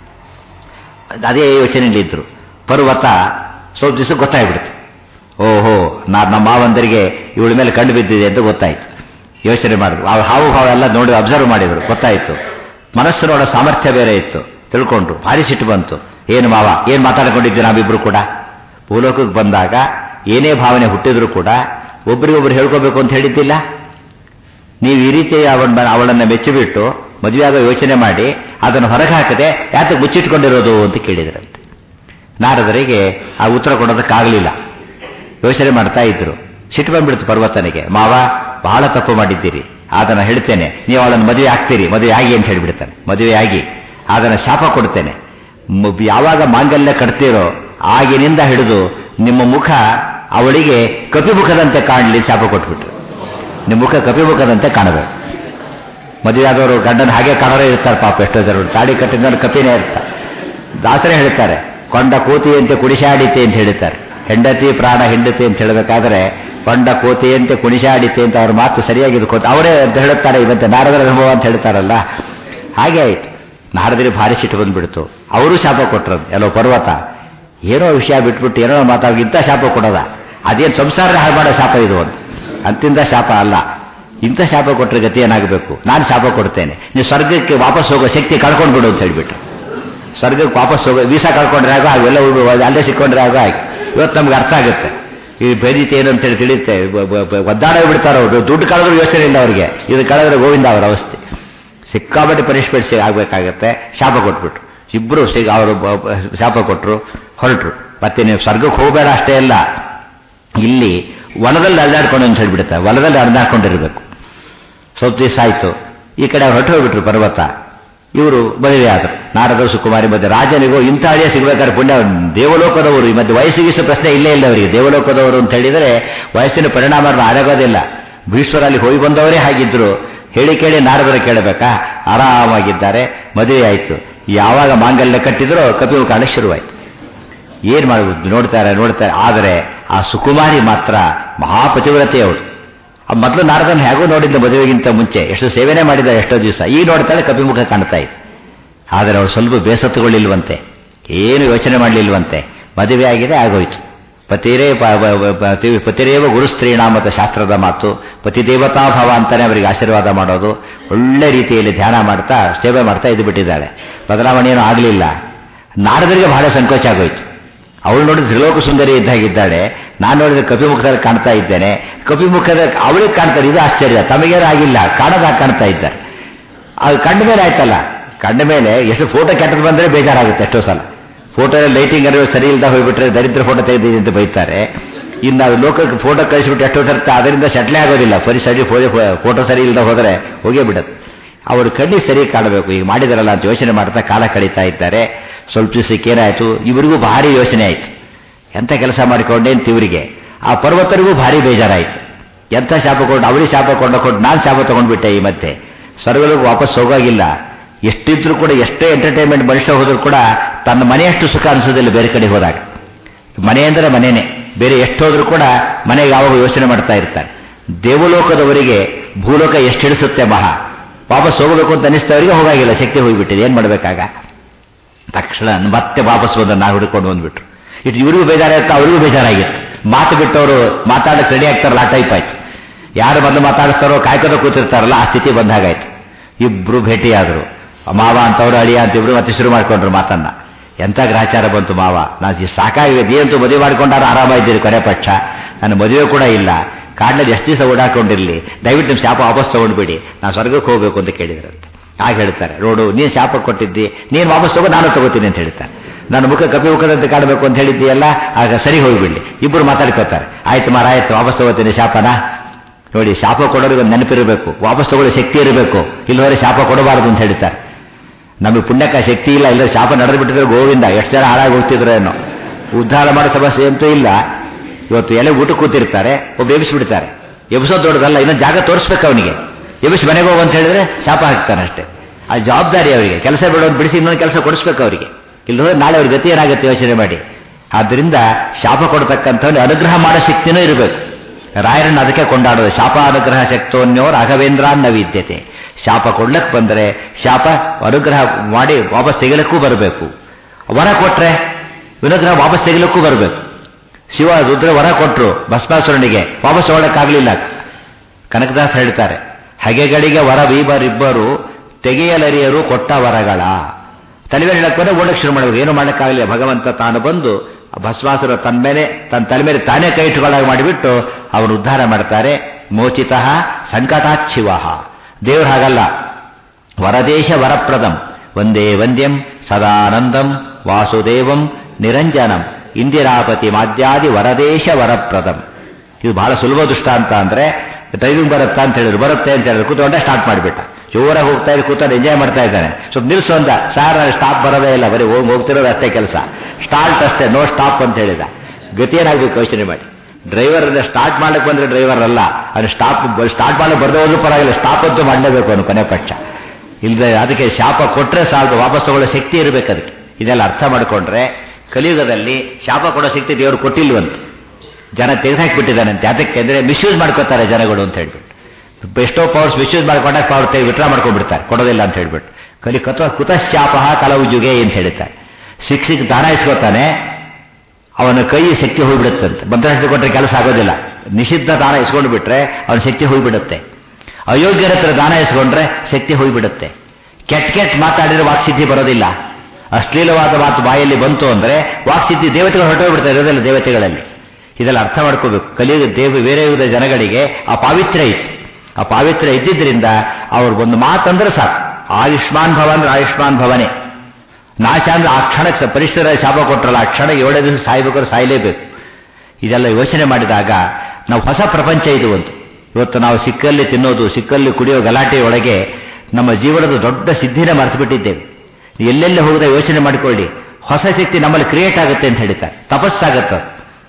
ಅದೇ ಯೋಚನೆಯಲ್ಲಿದ್ದರು. ಪರ್ವತ ಸ್ವಲ್ಪ ದಿವಸ ಗೊತ್ತಾಗ್ಬಿಡ್ತು. ಓಹೋ, ನಾ ನಮ್ಮ ಮಾವಂದರಿಗೆ ಇವಳ ಮೇಲೆ ಕಂಡು ಬಿದ್ದಿದೆ ಅಂತ ಗೊತ್ತಾಯ್ತು. ಯೋಚನೆ ಮಾಡಿದ್ರು, ಅವ್ರ ಹಾವು ಹಾವು ಎಲ್ಲ ನೋಡಿ ಅಬ್ಸರ್ವ್ ಮಾಡಿದ್ರು, ಗೊತ್ತಾಯಿತು. ಮನಸ್ಸು ನೋಡೋ ಸಾಮರ್ಥ್ಯ ಬೇರೆ ಇತ್ತು, ತಿಳ್ಕೊಂಡ್ರು. ಭಾರಿ ಸಿಟ್ಟು ಬಂತು. ಏನು ಮಾವ, ಏನು ಮಾತಾಡ್ಕೊಂಡಿದ್ವಿ ನಾವಿಬ್ರು ಕೂಡ. ಭೂಲೋಕಕ್ಕೆ ಬಂದಾಗ ಏನೇ ಭಾವನೆ ಹುಟ್ಟಿದ್ರು ಕೂಡ ಒಬ್ರಿಗೊಬ್ರು ಹೇಳ್ಕೋಬೇಕು ಅಂತ ಹೇಳಿದ್ದಿಲ್ಲ. ನೀವು ಈ ರೀತಿ ಅವಳ ಅವಳನ್ನು ಮೆಚ್ಚಿಬಿಟ್ಟು ಮದುವೆಯಾಗ ಯೋಚನೆ ಮಾಡಿ ಅದನ್ನು ಹೊರಗೆ ಹಾಕದೆ ಯಾಕೆ ಮುಚ್ಚಿಟ್ಕೊಂಡಿರೋದು ಅಂತ ಕೇಳಿದ್ರಂತೆ. ನಾರದರಿಗೆ ಆ ಉತ್ತರ ಕೊಡೋದಕ್ಕಾಗಲಿಲ್ಲ. ಯೋಚನೆ ಮಾಡ್ತಾ ಇದ್ರು. ಸಿಟ್ಟು ಬಂದ್ಬಿಡ್ತು ಪರ್ವತನಿಗೆ. ಮಾವ, ಬಹಳ ತಪ್ಪು ಮಾಡಿದ್ದೀರಿ, ಅದನ್ನು ಹೇಳ್ತೇನೆ, ನೀವು ಅವಳನ್ನು ಮದುವೆ ಆಗ್ತೀರಿ, ಮದುವೆ ಆಗಿ ಅಂತ ಹೇಳಿಬಿಡ್ತಾನೆ. ಮದುವೆ ಆಗಿ ಅದನ್ನು ಶಾಪ ಕೊಡ್ತೇನೆ. ಯಾವಾಗ ಮಾಂಗಲ್ಯ ಕಟ್ತೀರೋ ಆಗಿನಿಂದ ಹಿಡಿದು ನಿಮ್ಮ ಮುಖ ಅವಳಿಗೆ ಕಪಿಮುಖದಂತೆ ಕಾಣಲಿ ಶಾಪ ಕೊಟ್ಬಿಟ್ರು. ನಿಮ್ಮ ಮುಖ ಕಪಿಮುಖದಂತೆ ಕಾಣಬೇಕು. ಮದುವೆ ಆದವರು ಗಂಡನ ಹಾಗೆ ಕಾಣೋರೇ ಇರ್ತಾರೆ ಪಾಪ. ಎಷ್ಟೋ ಜನ ತಾಡಿ ಕಟ್ಟಿದ ಕಪಿನೇ ಇರ್ತಾರೆ. ದಾಸರೇ ಹೇಳ್ತಾರೆ, ಕೊಂಡ ಕೋತಿಯಂತೆ ಕುಣಿಸಾಡಿತೆ ಅಂತ ಹೇಳ್ತಾರೆ. ಹೆಂಡತಿ ಪ್ರಾಣ ಹೆಂಡತಿ ಅಂತ ಹೇಳಬೇಕಾದ್ರೆ ಕೊಂಡ ಕೋತಿಯಂತೆ ಕುಣಿಸಾಡಿತೆ ಅಂತ ಅವ್ರ ಮಾತು ಸರಿಯಾಗಿದ್ದು ಕೋತ ಅವರೇ ಅಂತ ಹೇಳುತ್ತಾರೆ. ಇವತ್ತೆ ನಾರದರ ಅನುಭವ ಅಂತ ಹೇಳ್ತಾರಲ್ಲ, ಹಾಗೆ ಆಯಿತು. ನಾರದರಿಗೆ ಭಾರಿ ಸಿಟ್ಟು ಬಂದ್ಬಿಡ್ತು. ಅವರು ಶಾಪ ಕೊಟ್ಟರು. ಎಲ್ಲೋ ಪರ್ವತ ಏನೋ ವಿಷಯ ಬಿಟ್ಬಿಟ್ಟು ಏನೋ ಮಾತಾಡಿ ಇಂಥ ಶಾಪ ಕೊಡೋದ, ಅದೇನು ಸಂಸಾರ ಹಾಳು ಮಾಡೋ ಶಾಪ ಇದು ಅಂತ. ಅಂತಿಂದ ಶಾಪ ಅಲ್ಲ. ಇಂಥ ಶಾಪ ಕೊಟ್ಟರೆ ಗತಿ ಏನಾಗಬೇಕು? ನಾನು ಶಾಪ ಕೊಡ್ತೇನೆ, ನೀವು ಸ್ವರ್ಗಕ್ಕೆ ವಾಪಸ್ ಹೋಗೋ ಶಕ್ತಿ ಕಳ್ಕೊಂಡು ಬಿಡು ಅಂತ ಹೇಳಿಬಿಟ್ರು. ಸ್ವರ್ಗಕ್ಕೆ ವಾಪಸ್ ಹೋಗೋ ವೀಸಾ ಕಳ್ಕೊಂಡ್ರೆ ಆಗೋ ಹಾಗೆಲ್ಲ ಅಲ್ಲೇ ಸಿಕ್ಕೊಂಡ್ರೆ ಆಗೋ ಹಾಗೆ. ಇವತ್ತು ನಮ್ಗೆ ಅರ್ಥ ಆಗುತ್ತೆ ಈ ಬೇದಿತೆ ಏನು ಅಂತೇಳಿ ತಿಳಿಯುತ್ತೆ. ಒದ್ದಾಡ ಬಿಡ್ತಾರೆ ಅವರು. ದುಡ್ಡು ಕಳೆದ್ರು ಯೋಚನೆ ಇಲ್ಲ ಅವರಿಗೆ, ಇದು ಕಳೆದ್ರೆ ಗೋವಿಂದ ಅವರ ಅವಸ್ಥೆ. ಸಿಕ್ಕಾಪಟ್ಟೆ ಪನಿಷ್ಮೆಂಟ್ ಆಗಬೇಕಾಗತ್ತೆ. ಶಾಪ ಕೊಟ್ಬಿಟ್ರು ಇಬ್ಬರು. ಸಿಗ ಅವರು ಶಾಪ ಕೊಟ್ಟರು, ಹೊರಟರು. ಮತ್ತೆ ನೀವು ಸ್ವರ್ಗಕ್ಕೆ ಹೋಗಬೇಡ ಅಷ್ಟೇ ಅಲ್ಲ, ಇಲ್ಲಿ ವನದಲ್ಲಿ ಅಲ್ದಾಡ್ಕೊಂಡು ಅಂತ ಹೇಳ್ಬಿಡುತ್ತೆ. ವನದಲ್ಲಿ ಅಲ್ದಾಡ್ಕೊಂಡಿರ್ಬೇಕು. ಸ್ವಲ್ಪ ದಿವಸ ಆಯಿತು. ಈ ಕಡೆ ಅವ್ರು ಹೊರಟು ಹೋಗ್ಬಿಟ್ರು ಪರ್ವತ. ಇವರು ಮದುವೆ ಆದರು. ನಾರದರು ಸುಕುಮಾರಿ ಮಧ್ಯೆ. ರಾಜನಿಗೂ ಇಂಥ ಹಳಿಯ ಸಿಗಬೇಕಾದ್ರೆ ಪುಣ್ಯ. ದೇವಲೋಕದವರು ಈ ಮಧ್ಯೆ ವಯಸ್ಸಿಗಿಷ್ಟು ಪ್ರಶ್ನೆ ಇಲ್ಲೇ ಇಲ್ಲ ಅವರಿಗೆ. ದೇವಲೋಕದವರು ಅಂತ ಹೇಳಿದರೆ ವಯಸ್ಸಿನ ಪರಿಣಾಮ ಆಗೋದಿಲ್ಲ. ಭೀಷ್ಮರಲ್ಲಿ ಹೋಗಿ ಬಂದವರೇ ಹಾಗಿದ್ರು. ಹೇಳಿ ಕೇಳಿ ನಾರದರು ಕೇಳಬೇಕಾ? ಆರಾಮಾಗಿದ್ದಾರೆ. ಮದುವೆ ಆಯಿತು. ಯಾವಾಗ ಮಾಂಗಲ್ಯ ಕಟ್ಟಿದ್ರೋ ಕಪಿಮುಖ ಕಾಣಕ್ಕೆ ಶುರುವಾಯಿತು. ಏನು ಮಾಡಬಹುದು? ನೋಡ್ತಾರೆ ನೋಡ್ತಾರೆ ಆದರೆ ಆ ಸುಕುಮಾರಿ ಮಾತ್ರ ಮಹಾಪತಿವ್ರತೆಯವಳು. ಮೊದಲು ನಾರದನ್ನು ಹೇಗೋ ನೋಡಿದ್ದ ಮದುವೆಗಿಂತ ಮುಂಚೆ, ಎಷ್ಟು ಸೇವೆನೇ ಮಾಡಿದ ಎಷ್ಟೋ ದಿವಸ. ಈಗ ನೋಡ್ತಾಳೆ ಕಪಿಮುಖ ಕಾಣ್ತಾ ಇತ್ತು. ಆದರೆ ಅವಳು ಸ್ವಲ್ಪ ಬೇಸತ್ತುಗಳಿಲ್ವಂತೆ, ಏನು ಯೋಚನೆ ಮಾಡಲಿಲ್ವಂತೆ. ಮದುವೆ ಆಗಿದೆ, ಆಗೋಯ್ತು. ಪತಿರೇ ಪತಿರೇವ ಗುರುಸ್ತ್ರೀಣಾಮತ ಶಾಸ್ತ್ರದ ಮಾತು. ಪತಿದೇವತಾಭಾವ ಅಂತಾನೆ ಅವರಿಗೆ ಆಶೀರ್ವಾದ ಮಾಡೋದು. ಒಳ್ಳೆ ರೀತಿಯಲ್ಲಿ ಧ್ಯಾನ ಮಾಡ್ತಾ ಸೇವೆ ಮಾಡ್ತಾ ಇದ್ದು ಬಿಟ್ಟಿದ್ದಾಳೆ. ಬದಲಾವಣೆಯೇನೂ ಆಗಲಿಲ್ಲ. ನಾರದರಿಗೆ ಬಹಳ ಸಂಕೋಚ ಆಗೋಯ್ತು. ಅವಳು ನೋಡಿದ್ರೆ ತ್ರಿಲೋಕ ಸುಂದರಿ ಇದ್ದಾಗಿದ್ದಾಳೆ, ನಾನು ನೋಡಿದ್ರೆ ಕಪಿಮುಖದಲ್ಲಿ ಕಾಣ್ತಾ ಇದ್ದೇನೆ. ಕಪಿಮುಖದ ಅವಳಿಗೆ ಕಾಣ್ತಾರೆ, ಇದು ಆಶ್ಚರ್ಯ. ತಮಗೇನೂ ಆಗಿಲ್ಲ, ಕಾಣದಾಗ ಕಾಣ್ತಾ ಇದ್ದಾರೆ. ಅದು ಕಂಡ ಮೇಲೆ ಆಯ್ತಲ್ಲ. ಕಂಡ ಮೇಲೆ ಎಷ್ಟು ಫೋಟೋ ಕೆಟ್ಟದ್ದು ಬಂದರೆ ಬೇಜಾರಾಗುತ್ತೆ ಎಷ್ಟೋ ಸಲ. ಫೋಟೋ ಲೈಟಿಂಗ್ ಅನ್ನು ಸರಿ ಇಲ್ಲದ ಹೋಗ್ಬಿಟ್ರೆ ದರಿದ್ರ ಫೋಟೋ ತೆಗೆದಿದೆ ಅಂತ ಬೈತಾರೆ. ಇನ್ನು ಅದು ಲೋಕಕ್ಕೆ ಫೋಟೋ ಕಳಿಸಿಬಿಟ್ಟು ಎಷ್ಟೋ ತರ್ತಾ ಅದರಿಂದ ಸೆಟ್ಲೇ ಆಗೋದಿಲ್ಲ. ಬರೀ ಸರಿ ಫೋಟೋ ಸರಿ ಇಲ್ಲದ ಹೋದರೆ ಹೋಗೇ ಬಿಡುತ್ತೆ. ಅವರು ಕಣ್ಣಿ ಸರಿ ಕಾಣಬೇಕು. ಈಗ ಮಾಡಿದಾರಲ್ಲ ಅಂತ ಯೋಚನೆ ಮಾಡ್ತಾ ಕಾಲ ಕಳೀತಾ ಇದ್ದಾರೆ. ಸ್ವಲ್ಪ ದಿವಸಕ್ಕೆ ಏನಾಯಿತು, ಇವರಿಗೂ ಭಾರಿ ಯೋಚನೆ ಆಯಿತು. ಎಂಥ ಕೆಲಸ ಮಾಡಿಕೊಂಡೆ ಅಂತ ಇವರಿಗೆ. ಆ ಪರ್ವತರಿಗೂ ಭಾರಿ ಬೇಜಾರಾಯಿತು. ಎಂಥ ಶಾಪ ಕೊಂಡು ಅವರಿಗೆ ಶಾಪ ಕೊಂಡ ಕೊಟ್ಟು ನಾನು ಶಾಪ ತೊಗೊಂಡ್ಬಿಟ್ಟೆ. ಈ ಮತ್ತೆ ಸ್ವರ್ಗಕ್ಕೆ ವಾಪಸ್ ಹೋಗೋಗಿಲ್ಲ. ಎಷ್ಟಿದ್ರು ಕೂಡ, ಎಷ್ಟೇ ಎಂಟರ್ಟೈನ್ಮೆಂಟ್ ಮನುಷ್ಯ ಹೋದರೂ ಕೂಡ ತನ್ನ ಮನೆಯಷ್ಟು ಸುಖ ಅನಿಸೋದಿಲ್ಲ ಬೇರೆ ಕಡೆ ಹೋದಾಗ. ಮನೆ ಅಂದರೆ ಮನೆಯೇ. ಬೇರೆ ಎಷ್ಟೋದ್ರೂ ಕೂಡ ಮನೆಗೆ ಯಾವಾಗ ಯೋಚನೆ ಮಾಡ್ತಾ ಇರ್ತಾರೆ. ದೇವಲೋಕದವರಿಗೆ ಭೂಲೋಕ ಎಷ್ಟು ಹಿಡಿಸುತ್ತೆ ಮಹಾ. ವಾಪಸ್ ಹೋಗಬೇಕು ಅಂತ ಅನಿಸ್ತವರಿಗೆ ಹೋಗಾಗಿಲ್ಲ, ಶಕ್ತಿ ಹೋಗಿಬಿಟ್ಟಿದೆ. ಏನು ಮಾಡಬೇಕಾಗ? ತಕ್ಷಣ ಮತ್ತೆ ವಾಪಸ್ ಬಂದು ನಾವು ಹಿಡ್ಕೊಂಡು ಬಂದ್ಬಿಟ್ರು. ಇಟ್ಟು ಇವರಿಗೂ ಬೇಜಾರಾಗಿತ್ತು, ಅವರಿಗೂ ಬೇಜಾರಾಗಿತ್ತು. ಮಾತು ಬಿಟ್ಟವರು ಮಾತಾಡಕ್ಕೆ ರೆಡಿ ಆಗ್ತಾರಲ್ಲ ಆ ಟೈಪ್ ಆಯ್ತು. ಯಾರು ಮೊದಲು ಮಾತಾಡಿಸ್ತಾರೋ ಕಾಯ್ಕೋದ ಕೂತಿರ್ತಾರಲ್ಲ ಆ ಸ್ಥಿತಿ ಬಂದಾಗಾಯ್ತು. ಇಬ್ರು ಭೇಟಿಯಾದರು. ಮಾವ ಅಂತವ್ರು ಅಳಿಯ ಅಂತ ಇಬ್ರು ಮತ್ತೆ ಶುರು ಮಾಡ್ಕೊಂಡ್ರು ಮಾತನ್ನ. ಎಂಥ ಗ್ರಹಚಾರ ಬಂತು ಮಾವ, ನಾನು ಸಾಕಾಗಿದೆ. ನೀವಂತೂ ಮದುವೆ ಮಾಡ್ಕೊಂಡಾರ ಆರಾಮಾಗಿದ್ದೀರಿ ಕೊನೆ ಪಕ್ಷ. ನನ್ನ ಮದುವೆ ಕೂಡ ಇಲ್ಲ, ಕಾಡಿನಲ್ಲಿ ಎಷ್ಟು ದಿವಸ ಓಡಾಕೊಂಡಿರಲಿ, ದಯವಿಟ್ಟು ನಿಮ್ಮ ಶಾಪ ವಾಪಸ್ ತೊಗೊಂಡ್ಬಿಡಿ, ನಾನು ಸ್ವರ್ಗಕ್ಕೆ ಹೋಗಬೇಕು ಅಂತ ಕೇಳಿದ್ರಂತೆ. ಆಗ ಹೇಳ್ತಾರೆ, ನೋಡು ನೀನು ಶಾಪ ಕೊಟ್ಟಿದ್ದಿ, ನೀನು ವಾಪಸ್ ತಗೋ, ನಾನು ತಗೋತೀನಿ ಅಂತ ಹೇಳ್ತಾರೆ. ನನ್ನ ಮುಖ ಕಪಿ ಮುಖದಂತೆ ಕಾಣಬೇಕು ಅಂತ ಹೇಳಿದ್ದೀಯಲ್ಲ, ಆಗ ಸರಿ ಹೋಗಿಬಿಡ್ಲಿ. ಇಬ್ಬರು ಮಾತಾಡ್ಕೋತಾರೆ. ಆಯ್ತು ಮಾರ, ಆಯ್ತು ವಾಪಸ್ ತಗೋತೀನಿ ಶಾಪನ. ನೋಡಿ, ಶಾಪ ಕೊಡೋರಿಗೆ ಒಂದು ನೆನಪಿರಬೇಕು, ವಾಪಸ್ ತಗೊಳ್ಳೋ ಶಕ್ತಿ ಇರಬೇಕು, ಇಲ್ಲವರೆ ಶಾಪ ಕೊಡಬಾರದು ಅಂತ ಹೇಳ್ತಾರೆ. ನಮಗೆ ಪುಣ್ಯಕ ಶಕ್ತಿ ಇಲ್ಲ, ಇಲ್ಲ ಶಾಪ ನಡೆದು ಬಿಟ್ಟಿದ್ರೆ ಗೋವಿಂದ ಎಷ್ಟು ಜನ ಹಾಳಾಗಿ ಹೋಗ್ತಿದ್ರು ಏನೋ. ಉದ್ಧಾರ ಮಾಡೋ ಸಮಸ್ಯೆ ಅಂತೂ ಇಲ್ಲ. ಇವತ್ತು ಎಲೆ ಊಟ ಕೂತಿರ್ತಾರೆ, ಒಬ್ಬ ಎಬ್ಬಿಸ್ಬಿಡ್ತಾರೆ. ಎಬ್ಸೋದು ದೊಡ್ಡದಲ್ಲ, ಇನ್ನೊಂದು ಜಾಗ ತೋರಿಸ್ಬೇಕು ಅವನಿಗೆ. ಎಬ್ಬಿಸಿ ಮನೆಗೆ ಹೋಗು ಅಂತ ಹೇಳಿದ್ರೆ ಶಾಪ ಹಾಕ್ತಾನೆ ಅಷ್ಟೇ. ಆ ಜವಾಬ್ದಾರಿ ಅವರಿಗೆ. ಕೆಲಸ ಬಿಡೋದು ಬಿಡಿಸಿ ಇನ್ನೊಂದು ಕೆಲಸ ಕೊಡಿಸ್ಬೇಕು ಅವರಿಗೆ. ಇಲ್ಲದ್ರೆ ನಾಳೆ ಅವ್ರ ಗತಿ ಏನಾಗುತ್ತೆ ಯೋಚನೆ ಮಾಡಿ. ಆದ್ದರಿಂದ ಶಾಪ ಕೊಡ್ತಕ್ಕಂಥವ್ನು ಅನುಗ್ರಹ ಮಾಡೋ ಶಕ್ತಿನೂ ಇರಬೇಕು. ರಾಯರನ್ನು ಅದಕ್ಕೆ ಕೊಂಡಾಡೋದು. ಶಾಪ ಅನುಗ್ರಹ ಶಕ್ತೋನ್ಯೋ ರಾಘವೇಂದ್ರಾನ್ನ ವಿದ್ಯತೆ. ಶಾಪ ಕೊಡ್ಲಕ್ಕೆ ಬಂದರೆ ಶಾಪ ಅನುಗ್ರಹ ಮಾಡಿ ವಾಪಸ್ ತೆಗಿಲಕ್ಕೂ ಬರಬೇಕು. ವರ ಕೊಟ್ರೆ ವಿನುಗ್ರಹ ವಾಪಸ್ ತೆಗಿಲಕ್ಕೂ ಬರಬೇಕು. ಶಿವ ರುದ್ರ ವರ ಕೊಟ್ಟರು ಭಸ್ಮಾಸುರನಿಗೆ, ವಾಪಸ್ ತಗೊಳ್ಳಕ್ಕಾಗಲಿಲ್ಲ. ಕನಕದಾಸ ಹೇಳ್ತಾರೆ, ಹಗೆಗಳಿಗೆ ವರ ಬೀಬರಿಬ್ಬರು ತೆಗೆಯಲರಿಯರು ಕೊಟ್ಟ ವರಗಳ. ತಲೆ ಹೇಳಕ್ಕೆ ಬಂದ್ರೆ ಓಡಕ್ಕೆ ಶುರು ಮಾಡಬೇಕು. ಏನು ಮಾಡೋಕ್ಕಾಗಲಿಲ್ಲ. ಭಗವಂತ ತಾನು ಬಂದು ಭಸ್ಮಾಸುರ ತನ್ನ ಮೇಲೆ ತನ್ನ ತಲೆ ಮೇಲೆ ತಾನೇ ಕೈ ಇಟ್ಟುಕೊಳ್ಳಾಗಿ ಮಾಡಿಬಿಟ್ಟು ಅವನು ಉದ್ಧಾರ ಮಾಡ್ತಾರೆ. ಮೋಚಿತಃ ಸಂಕಟಾಚ್ಛಿವ. ದೇವರು ಹಾಗಲ್ಲ. ವರದೇಶ ವರಪ್ರದಂ ವಂದೇ ವಂದ್ಯಂ ಸದಾನಂದಂ ವಾಸುದೇವಂ ನಿರಂಜನಂ ಇಂದಿರಾಪತಿ ಮಾದ್ಯಾದಿ ವರದೇಶ ವರಪ್ರದಂ. ಇದು ಬಹಳ ಸುಲಭ ದೃಷ್ಟಾಂತ. ಅಂದ್ರೆ ಡ್ರೈವಿಂಗ್ ಬರುತ್ತಾ ಅಂತ ಹೇಳಿದ್ರು, ಬರುತ್ತೆ ಅಂತ ಹೇಳಿದ್ರು, ಕೂತ್ಕೊಂಡೆ ಸ್ಟಾರ್ಟ್ ಮಾಡಿಬಿಟ್ಟ. ಜೋರಾಗಿ ಹೋಗ್ತಾ ಇದ್ದು ಕೂತ್ಕೊಂಡು ಎಂಜಾಯ್ ಮಾಡ್ತಾ ಇದ್ದಾನೆ. ಸ್ವಲ್ಪ ನಿಲ್ಸು ಅಂದ, ಸಾರ್ ಸ್ಟಾಪ್ ಬರೋದೇ ಇಲ್ಲ, ಬರೀ ಹೋಗಿ ಹೋಗ್ತಿರೋದು ಅಷ್ಟೇ ಕೆಲಸ, ಸ್ಟಾರ್ಟ್ ಅಷ್ಟೇ, ನೋ ಸ್ಟಾಪ್ ಅಂತ ಹೇಳಿದ. ಗತಿ ಏನಾಗಬೇಕು ಯೋಚನೆ ಮಾಡಿ. ಡ್ರೈವರ್ ಸ್ಟಾರ್ಟ್ ಮಾಡಕ್ಕೆ ಬಂದ್ರೆ ಡ್ರೈವರ್ ಅಲ್ಲ, ಅದು ಸ್ಟಾಪ್ ಸ್ಟಾರ್ಟ್ ಮಾಡಕ್ಕೆ ಬರದೇ ಹೋದ್ರೂ ಪರವಾಗಿಲ್ಲ, ಸ್ಟಾಪ್ ಅಂತೂ ಮಾಡಲೇಬೇಕು ಅವನು ಕೊನೆ ಪಕ್ಷ. ಇಲ್ಲದೆ ಅದಕ್ಕೆ ಶಾಪ ಕೊಟ್ಟರೆ ಸಾಲದು, ವಾಪಸ್ ತಗೊಳ್ಳೋ ಶಕ್ತಿ ಇರಬೇಕು ಅದಕ್ಕೆ. ಇದೆಲ್ಲ ಅರ್ಥ ಮಾಡಿಕೊಂಡ್ರೆ ಕಲಿಯುಗದಲ್ಲಿ ಶಾಪ ಕೊಡೋ ಶಕ್ತಿ ದೇವರು ಕೊಟ್ಟಿಲ್ವಂತ. ಜನ ತೆಗೆದುಹಾಕಿಬಿಟ್ಟಿದ್ದಾನಂತೆ. ಅದಕ್ಕೆ ಅಂದರೆ ಮಿಸ್ಯೂಸ್ ಮಾಡ್ಕೋತಾರೆ ಜನಗಳು ಅಂತ ಹೇಳ್ಬಿಟ್ಟು. ಎಷ್ಟೋ ಪವರ್ಸ್ ಮಿಸ್ಯೂಸ್ ಮಾಡ್ಕೊಂಡಾಗ ಪವರ್ ತೆಗೆದು ವಿಡ್ರಾ ಮಾಡ್ಕೊಂಡ್ಬಿಡ್ತಾರೆ, ಕೊಡೋದಿಲ್ಲ ಅಂತ ಹೇಳ್ಬಿಟ್ಟು. ಕಲಿ ಕತ ಕುತಶಾಪ ಕಲವು ಜುಗೆ ಅಂತ ಹೇಳ್ತಾರೆ. ಸಿಕ್ ಸಿಕ್ ದಾನ ಇಸ್ಕೋತಾನೆ, ಅವನ ಕೈ ಶಕ್ತಿ ಹೋಗ್ಬಿಡುತ್ತಂತೆ. ಮಂತ್ರಾಸ್ತ್ರ ಕೊಟ್ಟರೆ ಕೆಲಸ ಆಗೋದಿಲ್ಲ. ನಿಷಿದ್ಧ ದಾನ ಇಸ್ಕೊಂಡು ಬಿಟ್ರೆ ಅವನ ಶಕ್ತಿ ಹೋಗ್ಬಿಡುತ್ತೆ. ಅಯೋಗ್ಯರ ಹತ್ರ ದಾನ ಇಸ್ಕೊಂಡ್ರೆ ಶಕ್ತಿ ಹೋಗ್ಬಿಡುತ್ತೆ. ಕೆಟ್ಟ ಕೆಟ್ಟ ಮಾತಾಡಿದ್ರೆ ವಾಕ್ಸಿದ್ಧಿ ಬರೋದಿಲ್ಲ. ಅಶ್ಲೀಲವಾದ ಮಾತು ಬಾಯಲ್ಲಿ ಬಂತು ಅಂದರೆ ವಾಕ್ಸಿದ್ಧಿ ದೇವತೆಗಳು ಹೊರಟೋಗ್ಬಿಡ್ತಾರೆ, ಇರೋದಿಲ್ಲ ದೇವತೆಗಳಲ್ಲಿ. ಇದೆಲ್ಲ ಅರ್ಥ ಮಾಡ್ಕೋಬೇಕು. ಕಲಿಯುಗ ದೇವ ಬೇರೆ ವಿಧ ಜನಗಳಿಗೆ ಆ ಪಾವಿತ್ರ್ಯ ಇತ್ತು. ಆ ಪಾವಿತ್ರ್ಯ ಇದ್ದಿದ್ದರಿಂದ ಅವ್ರಿಗೊಂದು ಮಾತಂದ್ರೆ ಸಾಕು. ಆಯುಷ್ಮಾನ್ ಭವ ಅಂದ್ರೆ ಆಯುಷ್ಮಾನ್ ಭವನೇ. ನಾಶ ಅಂದ್ರೆ ಆ ಕ್ಷಣಕ್ಕೆ ಪರಿಸರ ಶಾಪ ಕೊಟ್ಟರಲ್ಲ, ಆ ಕ್ಷಣ ಏಳೇ ದಿವಸ ಸಾಯ್ಬೇಕಾದ್ರೆ ಸಾಯಲೇಬೇಕು. ಇದೆಲ್ಲ ಯೋಚನೆ ಮಾಡಿದಾಗ ನಾವು ಹೊಸ ಪ್ರಪಂಚ ಇದು ಒಂದು. ಇವತ್ತು ನಾವು ಸಿಕ್ಕಲ್ಲಿ ತಿನ್ನೋದು, ಸಿಕ್ಕಲ್ಲಿ ಕುಡಿಯೋ ಗಲಾಟೆ ಒಳಗೆ ನಮ್ಮ ಜೀವನದ ದೊಡ್ಡ ಸಿದ್ಧಿನ ಮರೆತು ಬಿಟ್ಟಿದ್ದೇವೆ. ಎಲ್ಲೆಲ್ಲಿ ಹೋಗದೆ ಯೋಚನೆ ಮಾಡಿಕೊಳ್ಳಿ. ಹೊಸ ಶಕ್ತಿ ನಮ್ಮಲ್ಲಿ ಕ್ರಿಯೇಟ್ ಆಗುತ್ತೆ ಅಂತ ಹೇಳ್ತಾರೆ. ತಪಸ್ಸಾಗತ್ತೆ.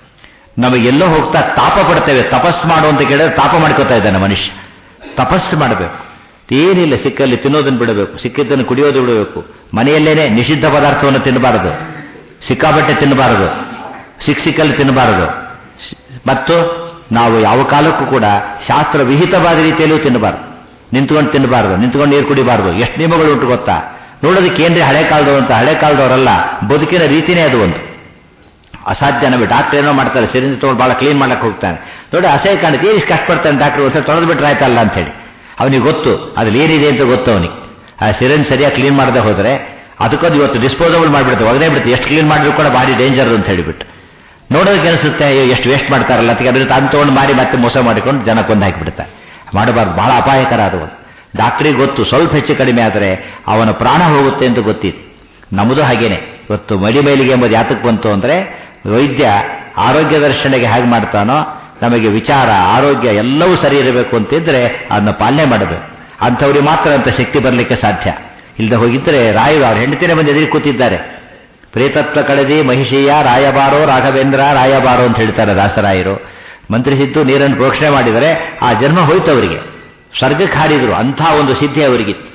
ನಮಗೆಲ್ಲೋ ಹೋಗ್ತಾ ತಾಪ ಪಡ್ತೇವೆ. ತಪಸ್ಸು ಮಾಡು ಅಂತ ಕೇಳಿದ್ರೆ ತಾಪ ಮಾಡ್ಕೋತಾ ಇದ್ದಾನೆ ಮನುಷ್ಯ. ತಪಸ್ಸು ಮಾಡಬೇಕು. ಏನಿಲ್ಲ, ಸಿಕ್ಕಲ್ಲಿ ತಿನ್ನೋದನ್ನು ಬಿಡಬೇಕು, ಸಿಕ್ಕಿದ್ದನ್ನು ಕುಡಿಯೋದು ಬಿಡಬೇಕು. ಮನೆಯಲ್ಲೇನೆ ನಿಷಿದ್ಧ ಪದಾರ್ಥವನ್ನು ತಿನ್ನಬಾರದು, ಸಿಕ್ಕಾಬಟ್ಟೆ ತಿನ್ನಬಾರದು, ಸಿಕ್ ಸಿಕ್ಕಲ್ಲಿ ತಿನ್ನಬಾರದು. ಮತ್ತು ನಾವು ಯಾವ ಕಾಲಕ್ಕೂ ಕೂಡ ಶಾಸ್ತ್ರ ವಿಹಿತವಾದ ರೀತಿಯಲ್ಲೂ ತಿನ್ನಬಾರದು. ನಿಂತ್ಕೊಂಡು ತಿನ್ನಬಾರದು, ನಿಂತ್ಕೊಂಡು ನೀರು ಕುಡಿಬಾರದು. ಎಷ್ಟು ನಿಯಮಗಳು ಉಂಟು ಗೊತ್ತಾ? ನೋಡೋದಕ್ಕೆ ಏನ್ರಿ ಹಳೆ ಕಾಲದವರು ಅಂತ. ಹಳೆ ಕಾಲದವರಲ್ಲ, ಬದುಕಿನ ರೀತಿನೇ ಅದು ಒಂದು. ಅಸಾಧ್ಯ. ನಮಗೆ ಡಾಕ್ಟರ್ ಏನೋ ಮಾಡ್ತಾರೆ, ಸಿರಿಂಜ್ ತೊಗೊಂಡು ಭಾಳ ಕ್ಲೀನ್ ಮಾಡಕ್ಕೆ ಹೋಗ್ತಾನೆ. ನೋಡಿ ಅಸಹ್ಯ ಕಾಣುತ್ತೆ. ಏನು ಇಷ್ಟು ಕಷ್ಟಪಡ್ತಾನೆ ಡಾಕ್ಟರ್, ಒಂದ್ಸಲ ತೊಳೆದು ಬಿಟ್ರೆ ಆಯ್ತಲ್ಲ ಅಂತ ಹೇಳಿ. ಅವನಿಗೆ ಗೊತ್ತು ಅದ್ರಲ್ಲಿ ಏನಿದೆ ಅಂತ ಗೊತ್ತು ಅವನಿಗೆ. ಆ ಸಿರಿಂಜ್ ಸರಿಯಾಗಿ ಕ್ಲೀನ್ ಮಾಡದೆ ಹೋದರೆ ಅದಕ್ಕೊಂದು ಇವತ್ತು ಡಿಸ್ಪೋಸಬಲ್ ಮಾಡಿಬಿಡುತ್ತೆ, ಒಗದೇ ಬಿಡುತ್ತೆ. ಎಷ್ಟು ಕ್ಲೀನ್ ಮಾಡಿದ್ರು ಕೂಡ ಬಾಡಿ ಡೇಂಜರ್ ಅಂತ ಹೇಳಿಬಿಟ್ಟು ನೋಡೋದಕ್ಕೆ ಅನಿಸುತ್ತೆ, ಎಷ್ಟು ವೇಸ್ಟ್ ಮಾಡ್ತಾರಲ್ಲ ಅದಕ್ಕೆ. ಅದ್ರ ತಾನು ತೊಗೊಂಡು ಮಾರಿ ಮತ್ತೆ ಮೋಸ ಮಾಡಿಕೊಂಡು ಜನ ಕೊಂದು ಹಾಕಿಬಿಡ್ತಾರೆ. ಮಾಡಬಾರ್ದು, ಬಹಳ ಅಪಾಯಕರ ಅದು. ಡಾಕ್ಟ್ರಿಗೆ ಗೊತ್ತು ಸ್ವಲ್ಪ ಹೆಚ್ಚು ಕಡಿಮೆ ಆದರೆ ಅವನ ಪ್ರಾಣ ಹೋಗುತ್ತೆ ಅಂತ ಗೊತ್ತಿದೆ. ನಮ್ಮದು ಹಾಗೇನೆ. ಇವತ್ತು ಮಡಿ ಮೈಲಿಗೆ ಎಂಬುದು ಯಾತಕ್ಕೆ ಬಂತು ಅಂದರೆ, ವೈದ್ಯ ಆರೋಗ್ಯ ದರ್ಶನೆಗೆ ಹೇಗೆ ಮಾಡ್ತಾನೋ ನಮಗೆ ವಿಚಾರ ಆರೋಗ್ಯ ಎಲ್ಲವೂ ಸರಿ ಇರಬೇಕು ಅಂತಿದ್ರೆ ಅದನ್ನ ಪಾಲನೆ ಮಾಡಬೇಕು. ಅಂಥವ್ರಿಗೆ ಮಾತ್ರ ಅಂತ ಶಕ್ತಿ ಬರಲಿಕ್ಕೆ ಸಾಧ್ಯ. ಇಲ್ಲದೆ ಹೋಗಿದ್ರೆ ರಾಯರು ಅವ್ರ ಹೆಂಡತಿನೇ ಬಂದು ಎದುರು ಕೂತಿದ್ದಾರೆ. ಪ್ರೇತತ್ವ ಕಳೆದಿ ಮಹಿಷೀಯ ರಾಯಬಾರೋ ರಾಘವೇಂದ್ರ ರಾಯಬಾರೋ ಅಂತ ಹೇಳ್ತಾರೆ ದಾಸರಾಯರು. ಮಂತ್ರಿಸಿದ್ದು ನೀರನ್ನು ಪ್ರೋಕ್ಷಣೆ ಮಾಡಿದರೆ ಆ ಜನ್ಮ ಹೋಯ್ತು ಅವರಿಗೆ, ಸ್ವರ್ಗಕ್ಕೆ ಹಾರಿದ್ರು. ಅಂಥ ಒಂದು ಸಿದ್ಧಿ ಅವರಿಗಿತ್ತು.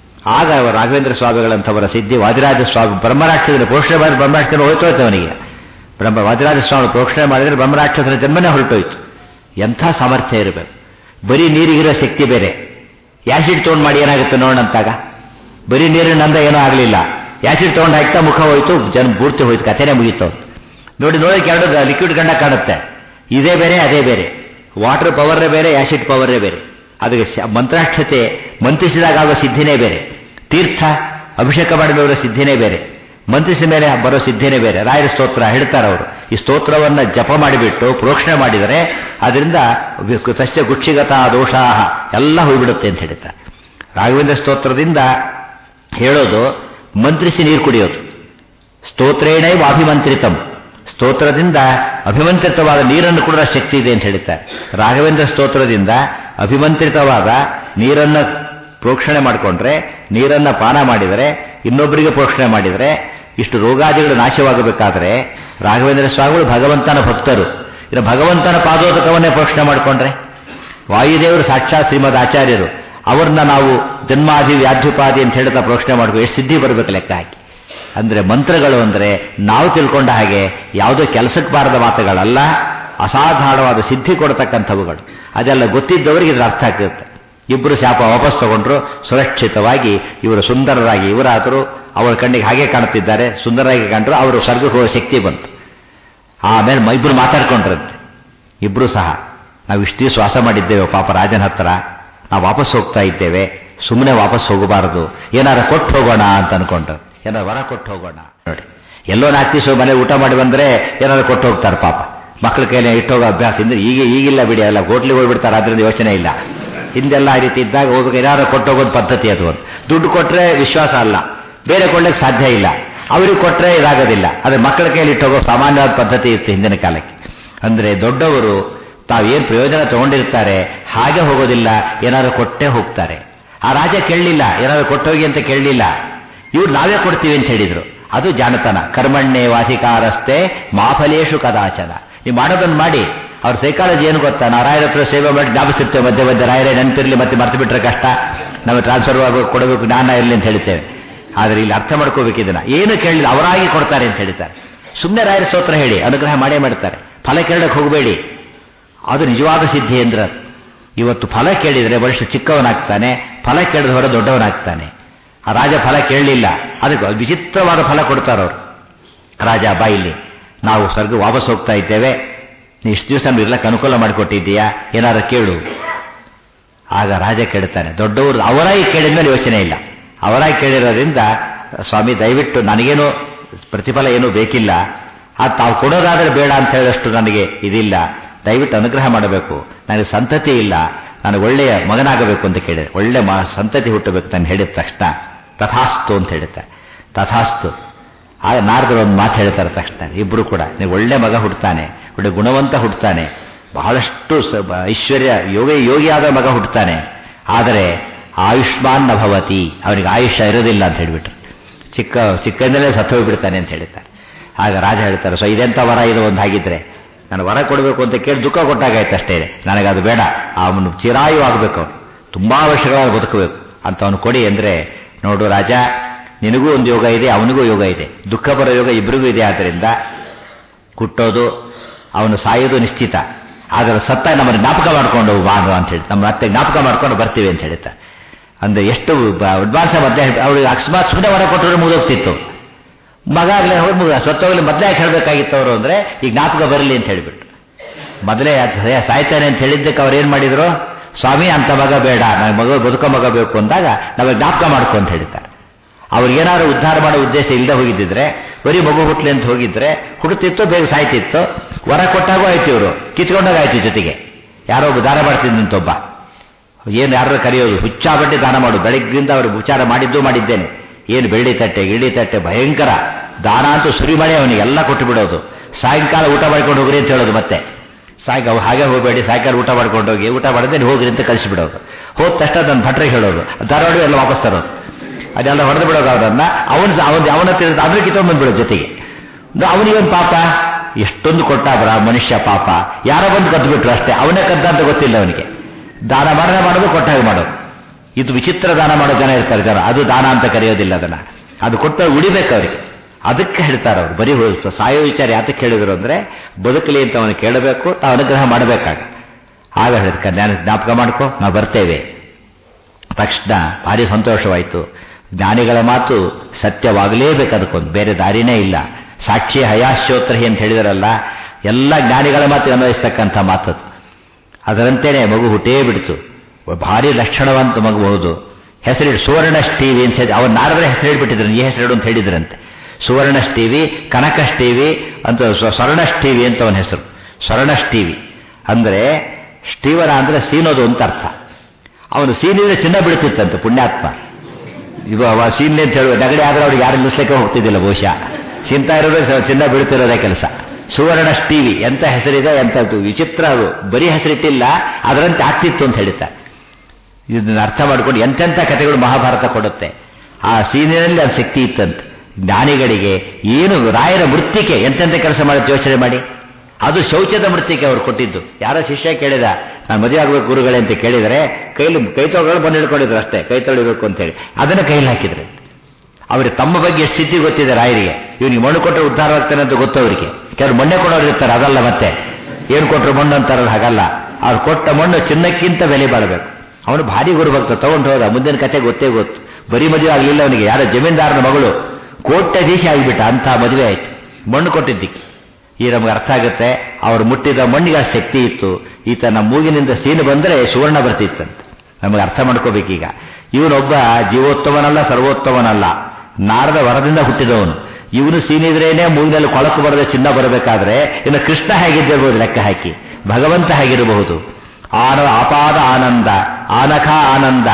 ಆಗ ರಾಘವೇಂದ್ರ ಸ್ವಾಮಿಗಳಂಥವರ ಸಿದ್ಧಿ ವಾದಿರಾಜ ಸ್ವಾಮಿ ಬ್ರಹ್ಮರಾಕ್ಷಸರ ಪ್ರೋಕ್ಷಣೆ ಮಾಡಿ ಬ್ರಹ್ಮರಾಕ್ಷಸನ ಹೋಯ್ತೋಯ್ತು ಅವನಿಗೆ. ಬ್ರಹ್ಮ ವಾದಿರಾಜ ಸ್ವಾಮಿ ಪ್ರೋಕ್ಷಣೆ ಮಾಡಿದರೆ ಬ್ರಹ್ಮರಾಕ್ಷಸರ ಜನ್ಮನೇ ಹೊರಟೋಯ್ತು. ಎಂಥ ಸಾಮರ್ಥ್ಯ ಇರಬೇಕು. ಬರೀ ನೀರಿಗಿರೋ ಶಕ್ತಿ ಬೇರೆ. ಆ್ಯಸಿಡ್ ತೊಗೊಂಡು ಮಾಡಿ ಏನಾಗುತ್ತೆ ನೋಡೋಣಂತಾಗ. ಬರೀ ನೀರಿನಂದ ಏನೂ ಆಗಲಿಲ್ಲ. ಆ್ಯಸಿಡ್ ತೊಗೊಂಡು ಹಾಕ್ತಾ ಮುಖ ಹೋಯ್ತು, ಜನ ಪೂರ್ತಿ ಹೋಯ್ತು, ಕಥೆನೇ ಮುಗೀತು. ನೋಡಿ ನೋಡೋಕೆ ಎರಡು ಲಿಕ್ವಿಡ್ ಗಂಡ ಕಾಣುತ್ತೆ. ಇದೇ ಬೇರೆ ಅದೇ ಬೇರೆ. ವಾಟರ್ ಪವರೇ ಬೇರೆ, ಆ್ಯಸಿಡ್ ಪವರೇ ಬೇರೆ. ಅದಕ್ಕೆ ಮಂತ್ರಾಕ್ಷತೆ ಮಂತ್ರಿಸಿದಾಗ ಆಗುವ ಸಿದ್ಧಿನೇ ಬೇರೆ. ತೀರ್ಥ ಅಭಿಷೇಕ ಮಾಡಿದವರ ಸಿದ್ಧಿನೇ ಬೇರೆ. ಮಂತ್ರಿಸಿದ ಮೇಲೆ ಬರೋ ಸಿದ್ಧಿನೇ ಬೇರೆ. ರಾಯರ ಸ್ತೋತ್ರ ಹೇಳ್ತಾರೆ ಅವರು. ಈ ಸ್ತೋತ್ರವನ್ನು ಜಪ ಮಾಡಿಬಿಟ್ಟು ಪ್ರೋಕ್ಷಣೆ ಮಾಡಿದರೆ ಅದರಿಂದ ಸಸ್ಯ ಗುಕ್ಷಿಗತ ದೋಷಾಹ ಎಲ್ಲ ಹೋಗ್ಬಿಡುತ್ತೆ ಅಂತ ಹೇಳ್ತಾರೆ. ರಾಘವೇಂದ್ರ ಸ್ತೋತ್ರದಿಂದ ಹೇಳೋದು ಮಂತ್ರಿಸಿ ನೀರು ಕುಡಿಯೋದು. ಸ್ತೋತ್ರೇಣೈವ ಅಭಿಮಂತ್ರಿತಂ, ಸ್ತೋತ್ರದಿಂದ ಅಭಿಮಂತ್ರಿತವಾದ ನೀರನ್ನು ಕೂಡ ಶಕ್ತಿ ಇದೆ ಅಂತ ಹೇಳ್ತಾರೆ. ರಾಘವೇಂದ್ರ ಸ್ತೋತ್ರದಿಂದ ಅಭಿಮಂತ್ರಿತವಾದ ನೀರನ್ನು ಪ್ರೋಕ್ಷಣೆ ಮಾಡಿಕೊಂಡ್ರೆ, ನೀರನ್ನು ಪಾನ ಮಾಡಿದರೆ, ಇನ್ನೊಬ್ಬರಿಗೆ ಪ್ರೋಕ್ಷಣೆ ಮಾಡಿದರೆ ಇಷ್ಟು ರೋಗಾದಿಗಳು ನಾಶವಾಗಬೇಕಾದ್ರೆ ರಾಘವೇಂದ್ರ ಸ್ವಾಮಿಗಳು ಭಗವಂತನ ಭಕ್ತರು. ಇನ್ನು ಭಗವಂತನ ಪಾದೋದಕವನ್ನೇ ಪ್ರೋಕ್ಷಣೆ ಮಾಡಿಕೊಂಡ್ರೆ, ವಾಯುದೇವರು ಸಾಕ್ಷಾತ್ ಶ್ರೀಮದ್ ಆಚಾರ್ಯರು, ಅವ್ರನ್ನ ನಾವು ಜನ್ಮಾಧಿ ವ್ಯಾಧ್ಯುಪಾದಿ ಅಂತ ಹೇಳ್ತಾ ಪ್ರೋಕ್ಷಣೆ ಮಾಡ್ಕೋ, ಎಷ್ಟು ಸಿದ್ಧಿ ಬರಬೇಕು ಲೆಕ್ಕ ಹಾಕಿ. ಅಂದರೆ ಮಂತ್ರಗಳು ಅಂದರೆ ನಾವು ತಿಳ್ಕೊಂಡ ಹಾಗೆ ಯಾವುದೋ ಕೆಲಸಕ್ಕೆ ಬಾರದ ಮಾತುಗಳಲ್ಲ, ಅಸಾಧಾರಣವಾದ ಸಿದ್ಧಿ ಕೊಡ್ತಕ್ಕಂಥವುಗಳು. ಅದೆಲ್ಲ ಗೊತ್ತಿದ್ದವರಿಗೆ ಇದರ ಅರ್ಥ ಆಗ್ತಿರುತ್ತೆ. ಇಬ್ಬರು ಶಾಪ ವಾಪಸ್ ತಗೊಂಡ್ರು, ಸುರಕ್ಷಿತವಾಗಿ ಇವರು ಸುಂದರರಾಗಿ, ಇವರಾದರೂ ಅವರ ಕಣ್ಣಿಗೆ ಹಾಗೆ ಕಾಣುತ್ತಿದ್ದಾರೆ, ಸುಂದರರಾಗಿ ಕಂಡ್ರು, ಅವರು ಸ್ವರ್ಗಕ್ಕೆ ಹೋಗೋ ಶಕ್ತಿ ಬಂತು. ಆಮೇಲೆ ಇಬ್ಬರು ಮಾತಾಡ್ಕೊಂಡ್ರಂತೆ, ಇಬ್ಬರು ಸಹ ನಾವು ಇಷ್ಟು ದಿವಸ ವಾಸ ಮಾಡಿದ್ದೇವೆ ಪಾಪ ರಾಜನ ಹತ್ರ, ನಾವು ವಾಪಸ್ ಹೋಗ್ತಾ ಇದ್ದೇವೆ, ಸುಮ್ಮನೆ ವಾಪಸ್ ಹೋಗಬಾರದು, ಏನಾರು ಕೊಟ್ಟು ಹೋಗೋಣ ಅಂತ ಅನ್ಕೊಂಡ್ರು. ಏನಾರು ವರ ಕೊಟ್ಟು ಹೋಗೋಣ. ನೋಡಿ, ಎಲ್ಲೋ ನಾಲ್ಕು ದಿವಸ ಮನೆ ಊಟ ಮಾಡಿ ಬಂದರೆ ಏನಾದ್ರು ಕೊಟ್ಟು ಹೋಗ್ತಾರೆ ಪಾಪ. ಮಕ್ಕಳ ಕೈಲಿ ಇಟ್ಟೋಗೋ ಅಭ್ಯಾಸ ಇಂದ್ರೆ ಈಗ ಈಗಿಲ್ಲ ಬಿಡಿ, ಎಲ್ಲ ಹೋಟ್ಲಿಗೆ ಹೋಗ್ಬಿಡ್ತಾರೆ, ಅದರಿಂದ ಯೋಚನೆ ಇಲ್ಲ. ಹಿಂದೆಲ್ಲ ಆ ರೀತಿ ಇದ್ದಾಗ ಹೋಗ್ಬೇಕು, ಏನಾದ್ರು ಕೊಟ್ಟು ಹೋಗೋದು ಪದ್ಧತಿ ಅದು. ಒಂದು ದುಡ್ಡು ಕೊಟ್ಟರೆ ವಿಶ್ವಾಸ ಅಲ್ಲ, ಬೇರೆ ಕೊಡ್ಲಿಕ್ಕೆ ಸಾಧ್ಯ ಇಲ್ಲ, ಅವ್ರಿಗೆ ಕೊಟ್ಟರೆ ಇದಾಗೋದಿಲ್ಲ. ಆದರೆ ಮಕ್ಕಳ ಕೈಯಲ್ಲಿ ಇಟ್ಟೋಗೋ ಸಾಮಾನ್ಯವಾದ ಪದ್ಧತಿ ಇತ್ತು ಹಿಂದಿನ ಕಾಲಕ್ಕೆ. ಅಂದರೆ ದೊಡ್ಡವರು ತಾವೇನು ಪ್ರಯೋಜನ ತಗೊಂಡಿರ್ತಾರೆ ಹಾಗೆ ಹೋಗೋದಿಲ್ಲ, ಏನಾದ್ರು ಕೊಟ್ಟೇ ಹೋಗ್ತಾರೆ. ಆ ರಾಜ ಕೇಳಲಿಲ್ಲ, ಏನಾದ್ರು ಕೊಟ್ಟೋಗಿ ಅಂತ ಕೇಳಲಿಲ್ಲ, ಇವ್ರು ನಾವೇ ಕೊಡ್ತೀವಿ ಅಂತ ಹೇಳಿದ್ರು. ಅದು ಜಾಣತನ. ಕರ್ಮಣ್ಣೇ ವಾಧಿಕಾರಸ್ಥೆ ಮಾಫಲೇಶು ಕದಾಚನ. ನೀವು ಮಾಡೋದನ್ನು ಮಾಡಿ. ಅವ್ರ ಸೈಕಾಲಜಿ ಏನು ಗೊತ್ತಾ, ನಾರಾಯಣ ಹತ್ರ ಸೇವೆ ಮಾಡಿ ಜ್ಞಾಪಿಸ್ತಿರ್ತೇವೆ ಮಧ್ಯೆ ಮಧ್ಯೆ, ರಾಯರೇ ನೆನಪಿರಲಿ, ಮತ್ತೆ ಮರ್ತು ಬಿಟ್ರೆ ಕಷ್ಟ, ನಾವು ಟ್ರಾನ್ಸ್ಫರ್ ಆಗಬೇಕು, ಕೊಡಬೇಕು, ಜ್ಞಾನ ಇರಲಿ ಅಂತ ಹೇಳ್ತೇವೆ. ಆದರೆ ಇಲ್ಲಿ ಅರ್ಥ ಮಾಡ್ಕೋಬೇಕು ಇದನ್ನ. ಏನು ಕೇಳಲಿಲ್ಲ, ಅವರಾಗಿ ಕೊಡ್ತಾರೆ ಅಂತ ಹೇಳ್ತಾರೆ. ಸುಮ್ಮನೆ ರಾಯರ ಸ್ತೋತ್ರ ಹೇಳಿ ಅನುಗ್ರಹ ಮಾಡೇ ಮಾಡ್ತಾರೆ. ಫಲ ಕೇಳಕ್ಕೆ ಹೋಗಬೇಡಿ, ಅದು ನಿಜವಾದ ಸಿದ್ಧಿ ಅಂದ್ರೆ. ಇವತ್ತು ಫಲ ಕೇಳಿದರೆ ಮನುಷ್ಯ ಚಿಕ್ಕವನಾಗ್ತಾನೆ, ಫಲ ಕೇಳಿದ ಹೊರ ದೊಡ್ಡವನಾಗ್ತಾನೆ. ಆ ರಾಜ ಫಲ ಕೇಳಲಿಲ್ಲ, ಅದಕ್ಕೆ ವಿಚಿತ್ರವಾದ ಫಲ ಕೊಡ್ತಾರವ್ರು. ರಾಜ ಬಾ ಇಲ್ಲಿ, ನಾವು ಸ್ವರ್ಗ ವಾಪಸ್ ಹೋಗ್ತಾ ಇದ್ದೇವೆ, ನೀ ಇಷ್ಟು ದಿವಸ ನಮ್ಗೆ ಇರ್ಲಕ್ಕೆ ಅನುಕೂಲ ಮಾಡಿಕೊಟ್ಟಿದ್ದೀಯಾ, ಏನಾದ್ರು ಕೇಳು. ಆಗ ರಾಜ ಕೇಳ್ತಾನೆ. ದೊಡ್ಡವರು ಅವರಾಗಿ ಕೇಳಿದ ಮೇಲೆ ಯೋಚನೆ ಇಲ್ಲ, ಅವರಾಗಿ ಕೇಳಿರೋದ್ರಿಂದ ಸ್ವಾಮಿ ದಯವಿಟ್ಟು ನನಗೇನು ಪ್ರತಿಫಲ ಏನೂ ಬೇಕಿಲ್ಲ, ಅದು ತಾವು ಕೊಡೋದಾದ್ರೆ ಬೇಡ ಅಂತ ಹೇಳಿದಷ್ಟು ನನಗೆ ಇದಿಲ್ಲ, ದಯವಿಟ್ಟು ಅನುಗ್ರಹ ಮಾಡಬೇಕು, ನನಗೆ ಸಂತತಿ ಇಲ್ಲ, ನನಗೆ ಒಳ್ಳೆಯ ಮಗನಾಗಬೇಕು ಅಂತ ಕೇಳಿದೆ, ಒಳ್ಳೆ ಮ ಸಂತತಿ ಹುಟ್ಟಬೇಕು ನಾನು ಹೇಳಿದ ತಕ್ಷಣ ತಥಾಸ್ತು ಅಂತ ಹೇಳ್ತಾರೆ. ತಥಾಸ್ತು. ಆಗ ನಾರದರು ಒಂದು ಮಾತು ಹೇಳ್ತಾರೆ ತಕ್ಷಣ, ಇಬ್ಬರು ಕೂಡ ನೀವು ಒಳ್ಳೆ ಮಗ ಹುಟ್ಟುತ್ತಾನೆ, ಒಳ್ಳೆ ಗುಣವಂತ ಹುಟ್ಟುತ್ತಾನೆ, ಬಹಳಷ್ಟು ಐಶ್ವರ್ಯ ಯೋಗ ಯೋಗಿಯಾದ ಮಗ ಹುಟ್ಟುತ್ತಾನೆ, ಆದರೆ ಆಯುಷ್ಮಾನ್ ನ ಭವತಿ, ಅವನಿಗೆ ಆಯುಷ್ಯ ಇರೋದಿಲ್ಲ ಅಂತ ಹೇಳಿಬಿಟ್ರು. ಚಿಕ್ಕ ಚಿಕ್ಕಂದಲೇ ಸತ್ತು ಹೋಗ್ಬಿಡ್ತಾನೆ ಅಂತ ಹೇಳ್ತಾರೆ. ಆಗ ರಾಜ ಹೇಳ್ತಾರೆ, ಸೊ ಇದೆಂಥ ವರ ಇದು ಒಂದು ಹಾಗಿದ್ರೆ ನಾನು ವರ ಕೊಡಬೇಕು ಅಂತ ಕೇಳಿ ದುಃಖ ಕೊಟ್ಟಾಗಾಯ್ತು ಅಷ್ಟೇ, ನನಗದು ಬೇಡ, ಅವನು ಚಿರಾಯು ಆಗಬೇಕು, ಅವನು ತುಂಬಾ ವರ್ಷಗಳಾಗಿ ಬದುಕಬೇಕು ಅಂತ ಅವನು ಕೊಡಿ ಅಂದರೆ, ನೋಡು ರಾಜ, ನಿನಗೂ ಒಂದು ಯೋಗ ಇದೆ, ಅವನಿಗೂ ಯೋಗ ಇದೆ, ದುಃಖ ಬರೋ ಯೋಗ ಇಬ್ಬರಿಗೂ ಇದೆ, ಆದ್ದರಿಂದ ಕುಟ್ಟೋದು ಅವನು ಸಾಯೋದು ನಿಶ್ಚಿತ, ಆದರೆ ಸತ್ತ ನಮ್ಮನ್ನು ಜ್ಞಾಪಕ ಮಾಡ್ಕೊಂಡು ಬಾನು ಅಂತ ಹೇಳಿ ನಮ್ಮ ಮತ್ತೆ ಜ್ಞಾಪಕ ಮಾಡ್ಕೊಂಡು ಬರ್ತೀವಿ ಅಂತ ಹೇಳ್ತಾ. ಅಂದರೆ ಎಷ್ಟು ಅಡ್ವಾನ್ಸ್ ಮಧ್ಯೆ ಅವ್ರಿಗೆ ಅಕಸ್ಮಾತ್ ಸುಮ್ಮನೆ ವರ ಕೊಟ್ಟರೆ ಮುಗಿದೋಗ್ತಿತ್ತು, ಮಗ ಆಗಲೇ ಹೋಗಿ ಮುಗ ಸತ್ತೋಗ್ಲಿ ಮೊದಲೇ ಯಾಕೆ ಹೇಳಬೇಕಾಗಿತ್ತು ಅವರು ಅಂದರೆ ಈ ಜ್ಞಾಪಕ ಬರಲಿ ಅಂತ ಹೇಳಿಬಿಟ್ಟು. ಮೊದಲೇ ಸಾಯ್ತಾನೆ ಅಂತ ಹೇಳಿದ್ದಕ್ಕೆ ಅವ್ರು ಏನು ಮಾಡಿದ್ರು, ಸ್ವಾಮಿ ಅಂತ ಮಗ ಬೇಡ, ನನಗೆ ಮಗ ಬದುಕೋ ಮಗ ಬೇಕು ಅಂದಾಗ ನಮಗೆ ಜ್ಞಾಪಕ ಮಾಡ್ಕೊ ಅಂತ ಹೇಳ್ತಾರೆ. ಅವ್ರಿಗೇನಾದ್ರು ಉದ್ಧಾರ ಮಾಡೋ ಉದ್ದೇಶ ಇಲ್ಲದೆ ಹೋಗಿದ್ದಿದ್ರೆ, ಬರೀ ಮಗು ಹುಟ್ಲಿ ಅಂತ ಹೋಗಿದ್ರೆ ಹುಡುತಿತ್ತು, ಬೇಗ ಸಾಯ್ತಿತ್ತು, ವರ ಕೊಟ್ಟಾಗೂ ಆಯ್ತು, ಇವರು ಕಿತ್ಕೊಂಡಾಗ ಆಯ್ತು. ಜೊತೆಗೆ ಯಾರೋ ಒಬ್ಬ ದಾನ ಮಾಡ್ತಿದ್ದಂತೊಬ್ಬ, ಏನು ಯಾರು ಕರೆಯೋದು, ಹುಚ್ಚಾಬಟ್ಟಿ ದಾನ ಮಾಡು, ಬೆಳಗ್ಗಿಂದ ಅವರು ವಿಚಾರ ಮಾಡಿದ್ದು ಮಾಡಿದ್ದೇನೆ, ಏನು ಬೆಳ್ಳಿ ತಟ್ಟೆ ಗಿಳಿ ತಟ್ಟೆ ಭಯಂಕರ ದಾನ ಅಂತೂ ಸುರಿ ಮಾಡಿ ಅವನಿಗೆ ಎಲ್ಲ ಕೊಟ್ಟು ಬಿಡೋದು, ಸಾಯಂಕಾಲ ಊಟ ಮಾಡ್ಕೊಂಡು ಹೋಗ್ರಿ ಅಂತ ಹೇಳೋದು, ಮತ್ತೆ ಸಾಯಂಕಾಲ ಹಾಗೆ ಹೋಗಬೇಡಿ, ಸಾಯಂಕಾಲ ಊಟ ಮಾಡ್ಕೊಂಡು ಹೋಗಿ, ಊಟ ಮಾಡಿದ್ರೆ ಹೋಗ್ರಿ ಅಂತ ಕಳಿಸಿಬಿಡೋದು. ಹೋದ ತಕ್ಷಣ ನನ್ನ ಭಟ್ರಿಗೆ ಹೇಳೋದು, ಧಾರವಾಡ ಎಲ್ಲ ವಾಪಸ್ ತರೋದು, ಅದೆಲ್ಲ ಹೊಡೆದು ಬಿಡೋದು ಅವರನ್ನ. ಅವನು ಅವನು ಅವನ ತಿಳಿದ ಅದ್ರ ಕಿತ್ಕೊಂಡು ಬಂದ್ಬಿಡೋದು ಜೊತೆಗೆ. ಅವನಿಗೊಂದು ಪಾಪ, ಎಷ್ಟೊಂದು ಕೊಟ್ಟ ಬರ ಮನುಷ್ಯ ಪಾಪ, ಯಾರೋ ಬಂದು ಕದ್ದು ಬಿಟ್ರು ಅಷ್ಟೇ, ಅವನೇ ಕದ್ದ ಅಂತ ಗೊತ್ತಿಲ್ಲ ಅವನಿಗೆ. ದಾನ ಮಾಡದೆ ಮಾಡೋದು, ಕೊಟ್ಟಾಗ ಮಾಡೋದು. ಇದು ವಿಚಿತ್ರ ದಾನ ಮಾಡೋ ಜನ ಇರ್ತಾರೆ ಜನ, ಅದು ದಾನ ಅಂತ ಕರೆಯೋದಿಲ್ಲ ಅದನ್ನ, ಅದು ಕೊಟ್ಟ ಉಳಿಬೇಕು ಅವರಿಗೆ. ಅದಕ್ಕೆ ಹೇಳ್ತಾರೆ ಅವರು, ಬರೀ ಸಾಯೋ ವಿಚಾರ ಯಾತಕ್ಕೆ ಹೇಳಿದ್ರು ಅಂದರೆ ಬದುಕಲಿ ಅಂತ ಅವನು ಕೇಳಬೇಕು, ತಾವು ಅನುಗ್ರಹ ಮಾಡಬೇಕಾಗ. ಆಗ ಹೇಳ್ತಾರೆ, ಜ್ಞಾನ ಜ್ಞಾಪಕ ಮಾಡ್ಕೊ, ನಾವು ಬರ್ತೇವೆ. ತಕ್ಷಣ ಭಾರಿ ಸಂತೋಷವಾಯಿತು. ಜ್ಞಾನಿಗಳ ಮಾತು ಸತ್ಯವಾಗಲೇಬೇಕು, ಅದಕ್ಕೊಂದು ಬೇರೆ ದಾರಿನೇ ಇಲ್ಲ. ಸಾಕ್ಷಿ ಹಯಾಶ್ಚೋತ್ರಹಿ ಅಂತ ಹೇಳಿದರಲ್ಲ, ಎಲ್ಲ ಜ್ಞಾನಿಗಳ ಮಾತು ಅನ್ವಯಿಸ್ತಕ್ಕಂಥ ಮಾತದು. ಅದರಂತೆಯೇ ಮಗು ಹುಟ್ಟೇ ಬಿಡ್ತು, ಭಾರಿ ಲಕ್ಷಣವಂತ ಮಗಬಹುದು. ಹೆಸರಿಡು ಸುವರ್ಣಷ್ಠೀವಿ ಅಂತ ಹೇಳಿ ಅವನು ನಾರದ್ರೆ ಹೆಸರು ಹೇಳಿಬಿಟ್ಟಿದ್ರು, ಈ ಹೆಸರಿಡು ಅಂತ ಹೇಳಿದ್ರಂತೆ. ಸುವರ್ಣಷ್ಠೀವಿ, ಕನಕಷ್ಠೀವಿ ಅಂತ, ಸ್ವರ್ಣಷ್ಠೀವಿ ಅಂತ ಅವನ ಹೆಸರು. ಸ್ವರ್ಣಷ್ಠೀವಿ ಅಂದರೆ ಶ್ರೀವರ ಅಂದರೆ ಸೀನೋದು ಅಂತ ಅರ್ಥ. ಅವನು ಸೀನಿದ್ರೆ ಚಿನ್ನ ಬೀಳ್ತಿತ್ತಂತೆ ಪುಣ್ಯಾತ್ಮ. ಈಗ ಅವ ಸೀನ್ಲಿ ಅಂತ ಹೇಳುವ ನೆಗಡಿ ಆದರೆ ಅವ್ರಿಗೆ ಯಾರು ನಿಲ್ಲಿಸ್ಲಿಕ್ಕೆ ಹೋಗ್ತಿದ್ದಿಲ್ಲ ಬಹುಶಃ. ಚಿಂತಾ ಇರೋದು ಚಿನ್ನ ಬೀಳ್ತಿರೋದೇ ಕೆಲಸ. ಸುವರ್ಣ ಟಿವಿ ಎಂತ ಹೆಸರಿದೆ, ಎಂಥದ್ದು ವಿಚಿತ್ರ, ಅದು ಬರೀ ಹೆಸರಿಟ್ಟಿಲ್ಲ, ಅದರಂತೆ ಆಗ್ತಿತ್ತು ಅಂತ ಹೇಳ್ತಾರೆ. ಇದನ್ನ ಅರ್ಥ ಮಾಡ್ಕೊಂಡು ಎಂತೆಂಥ ಕಥೆಗಳು ಮಹಾಭಾರತ ಕೊಡುತ್ತೆ. ಆ ಸೀನಿನಲ್ಲಿ ಅದು ಶಕ್ತಿ ಇತ್ತಂತೆ. ಜ್ಞಾನಿಗಳಿಗೆ ಏನು ರಾಯರ ಮೃತ್ತಿಕೆ ಎಂತೆಂಥ ಕೆಲಸ ಮಾಡುತ್ತೆ ಯೋಚನೆ ಮಾಡಿ. ಅದು ಶೌಚದ ಮೃತ್ತಿಕೆ ಅವರು ಕೊಟ್ಟಿದ್ದು. ಯಾರೋ ಶಿಷ್ಯ ಕೇಳಿದ, ನಾನು ಮದುವೆ ಆಗಬೇಕು ಗುರುಗಳೇ ಅಂತ ಕೇಳಿದರೆ ಕೈಲಿ ಕೈ ತೊಗೊಳ್ಳು ಬಂದು ಹಿಡ್ಕೊಂಡಿದ್ರು ಅಷ್ಟೇ, ಕೈ ತೊಳಿಬೇಕು ಅಂತೇಳಿ ಅದನ್ನು ಕೈಲಿ ಹಾಕಿದ್ರೆ. ಅವ್ರಿಗೆ ತಮ್ಮ ಬಗ್ಗೆ ಎಷ್ಟು ಸಿದ್ಧಿ ಗೊತ್ತಿದೆ ರಾಯರಿಗೆ. ಇವನಿಗೆ ಮಣ್ಣು ಕೊಟ್ಟರೆ ಉದ್ಧಾರ ಆಗ್ತಾನೆ ಅಂತ ಗೊತ್ತು ಅವರಿಗೆ. ಕೆಲವರು ಮಣ್ಣೆ ಕೊಡೋರು ಇರ್ತಾರೆ, ಅದಲ್ಲ ಮತ್ತೆ ಏನು ಕೊಟ್ಟರು ಮಣ್ಣು ಅಂತಾರಲ್ಲ, ಹಾಗಲ್ಲ. ಅವ್ರು ಕೊಟ್ಟ ಮಣ್ಣು ಚಿನ್ನಕ್ಕಿಂತ ಬೆಲೆ ಬಾಳಬೇಕು. ಅವನು ಭಾರಿ ಗುರುಭಕ್ತ, ತಗೊಂಡು ಹೋದ. ಮುಂದಿನ ಕತೆ ಗೊತ್ತೇ ಗೊತ್ತು. ಬರೀ ಮದುವೆ ಆಗಲಿಲ್ಲ ಅವನಿಗೆ, ಯಾರೋ ಜಮೀನ್ದಾರನ ಮಗಳು ಕೋಟ್ಯಾಧೀಶ ಆಗಿಬಿಟ್ಟ, ಅಂಥ ಮದುವೆ ಆಯ್ತು ಮಣ್ಣು ಕೊಟ್ಟಿದ್ದಕ್ಕೆ. ಈ ನಮ್ಗೆ ಅರ್ಥ ಆಗುತ್ತೆ, ಅವರು ಮುಟ್ಟಿದ ಮಣ್ಣಿಗೆ ಆ ಶಕ್ತಿ ಇತ್ತು. ಈತ ನಮ್ಮ ಮೂಗಿನಿಂದ ಸೀನು ಬಂದರೆ ಸುವರ್ಣ ಬರ್ತಿತ್ತಂತೆ. ನಮಗೆ ಅರ್ಥ ಮಾಡ್ಕೋಬೇಕೀಗ. ಇವನೊಬ್ಬ ಜೀವೋತ್ತಮನಲ್ಲ, ಸರ್ವೋತ್ತಮನಲ್ಲ, ನಾರದ ವರದಿಂದ ಹುಟ್ಟಿದವನು. ಇವನು ಸೀನಿದ್ರೇನೆ ಮೂಗಿನಲ್ಲಿ ಕೊಳಕು ಬರದೆ ಚಿನ್ನ ಬರಬೇಕಾದ್ರೆ ಇನ್ನು ಕೃಷ್ಣ ಹೇಗಿದ್ದಿರಬಹುದು ಲೆಕ್ಕ ಹಾಕಿ, ಭಗವಂತ ಹೇಗಿರಬಹುದು. ಆನ ಅಪಾದ ಆನಂದ, ಆನಖ ಆನಂದ,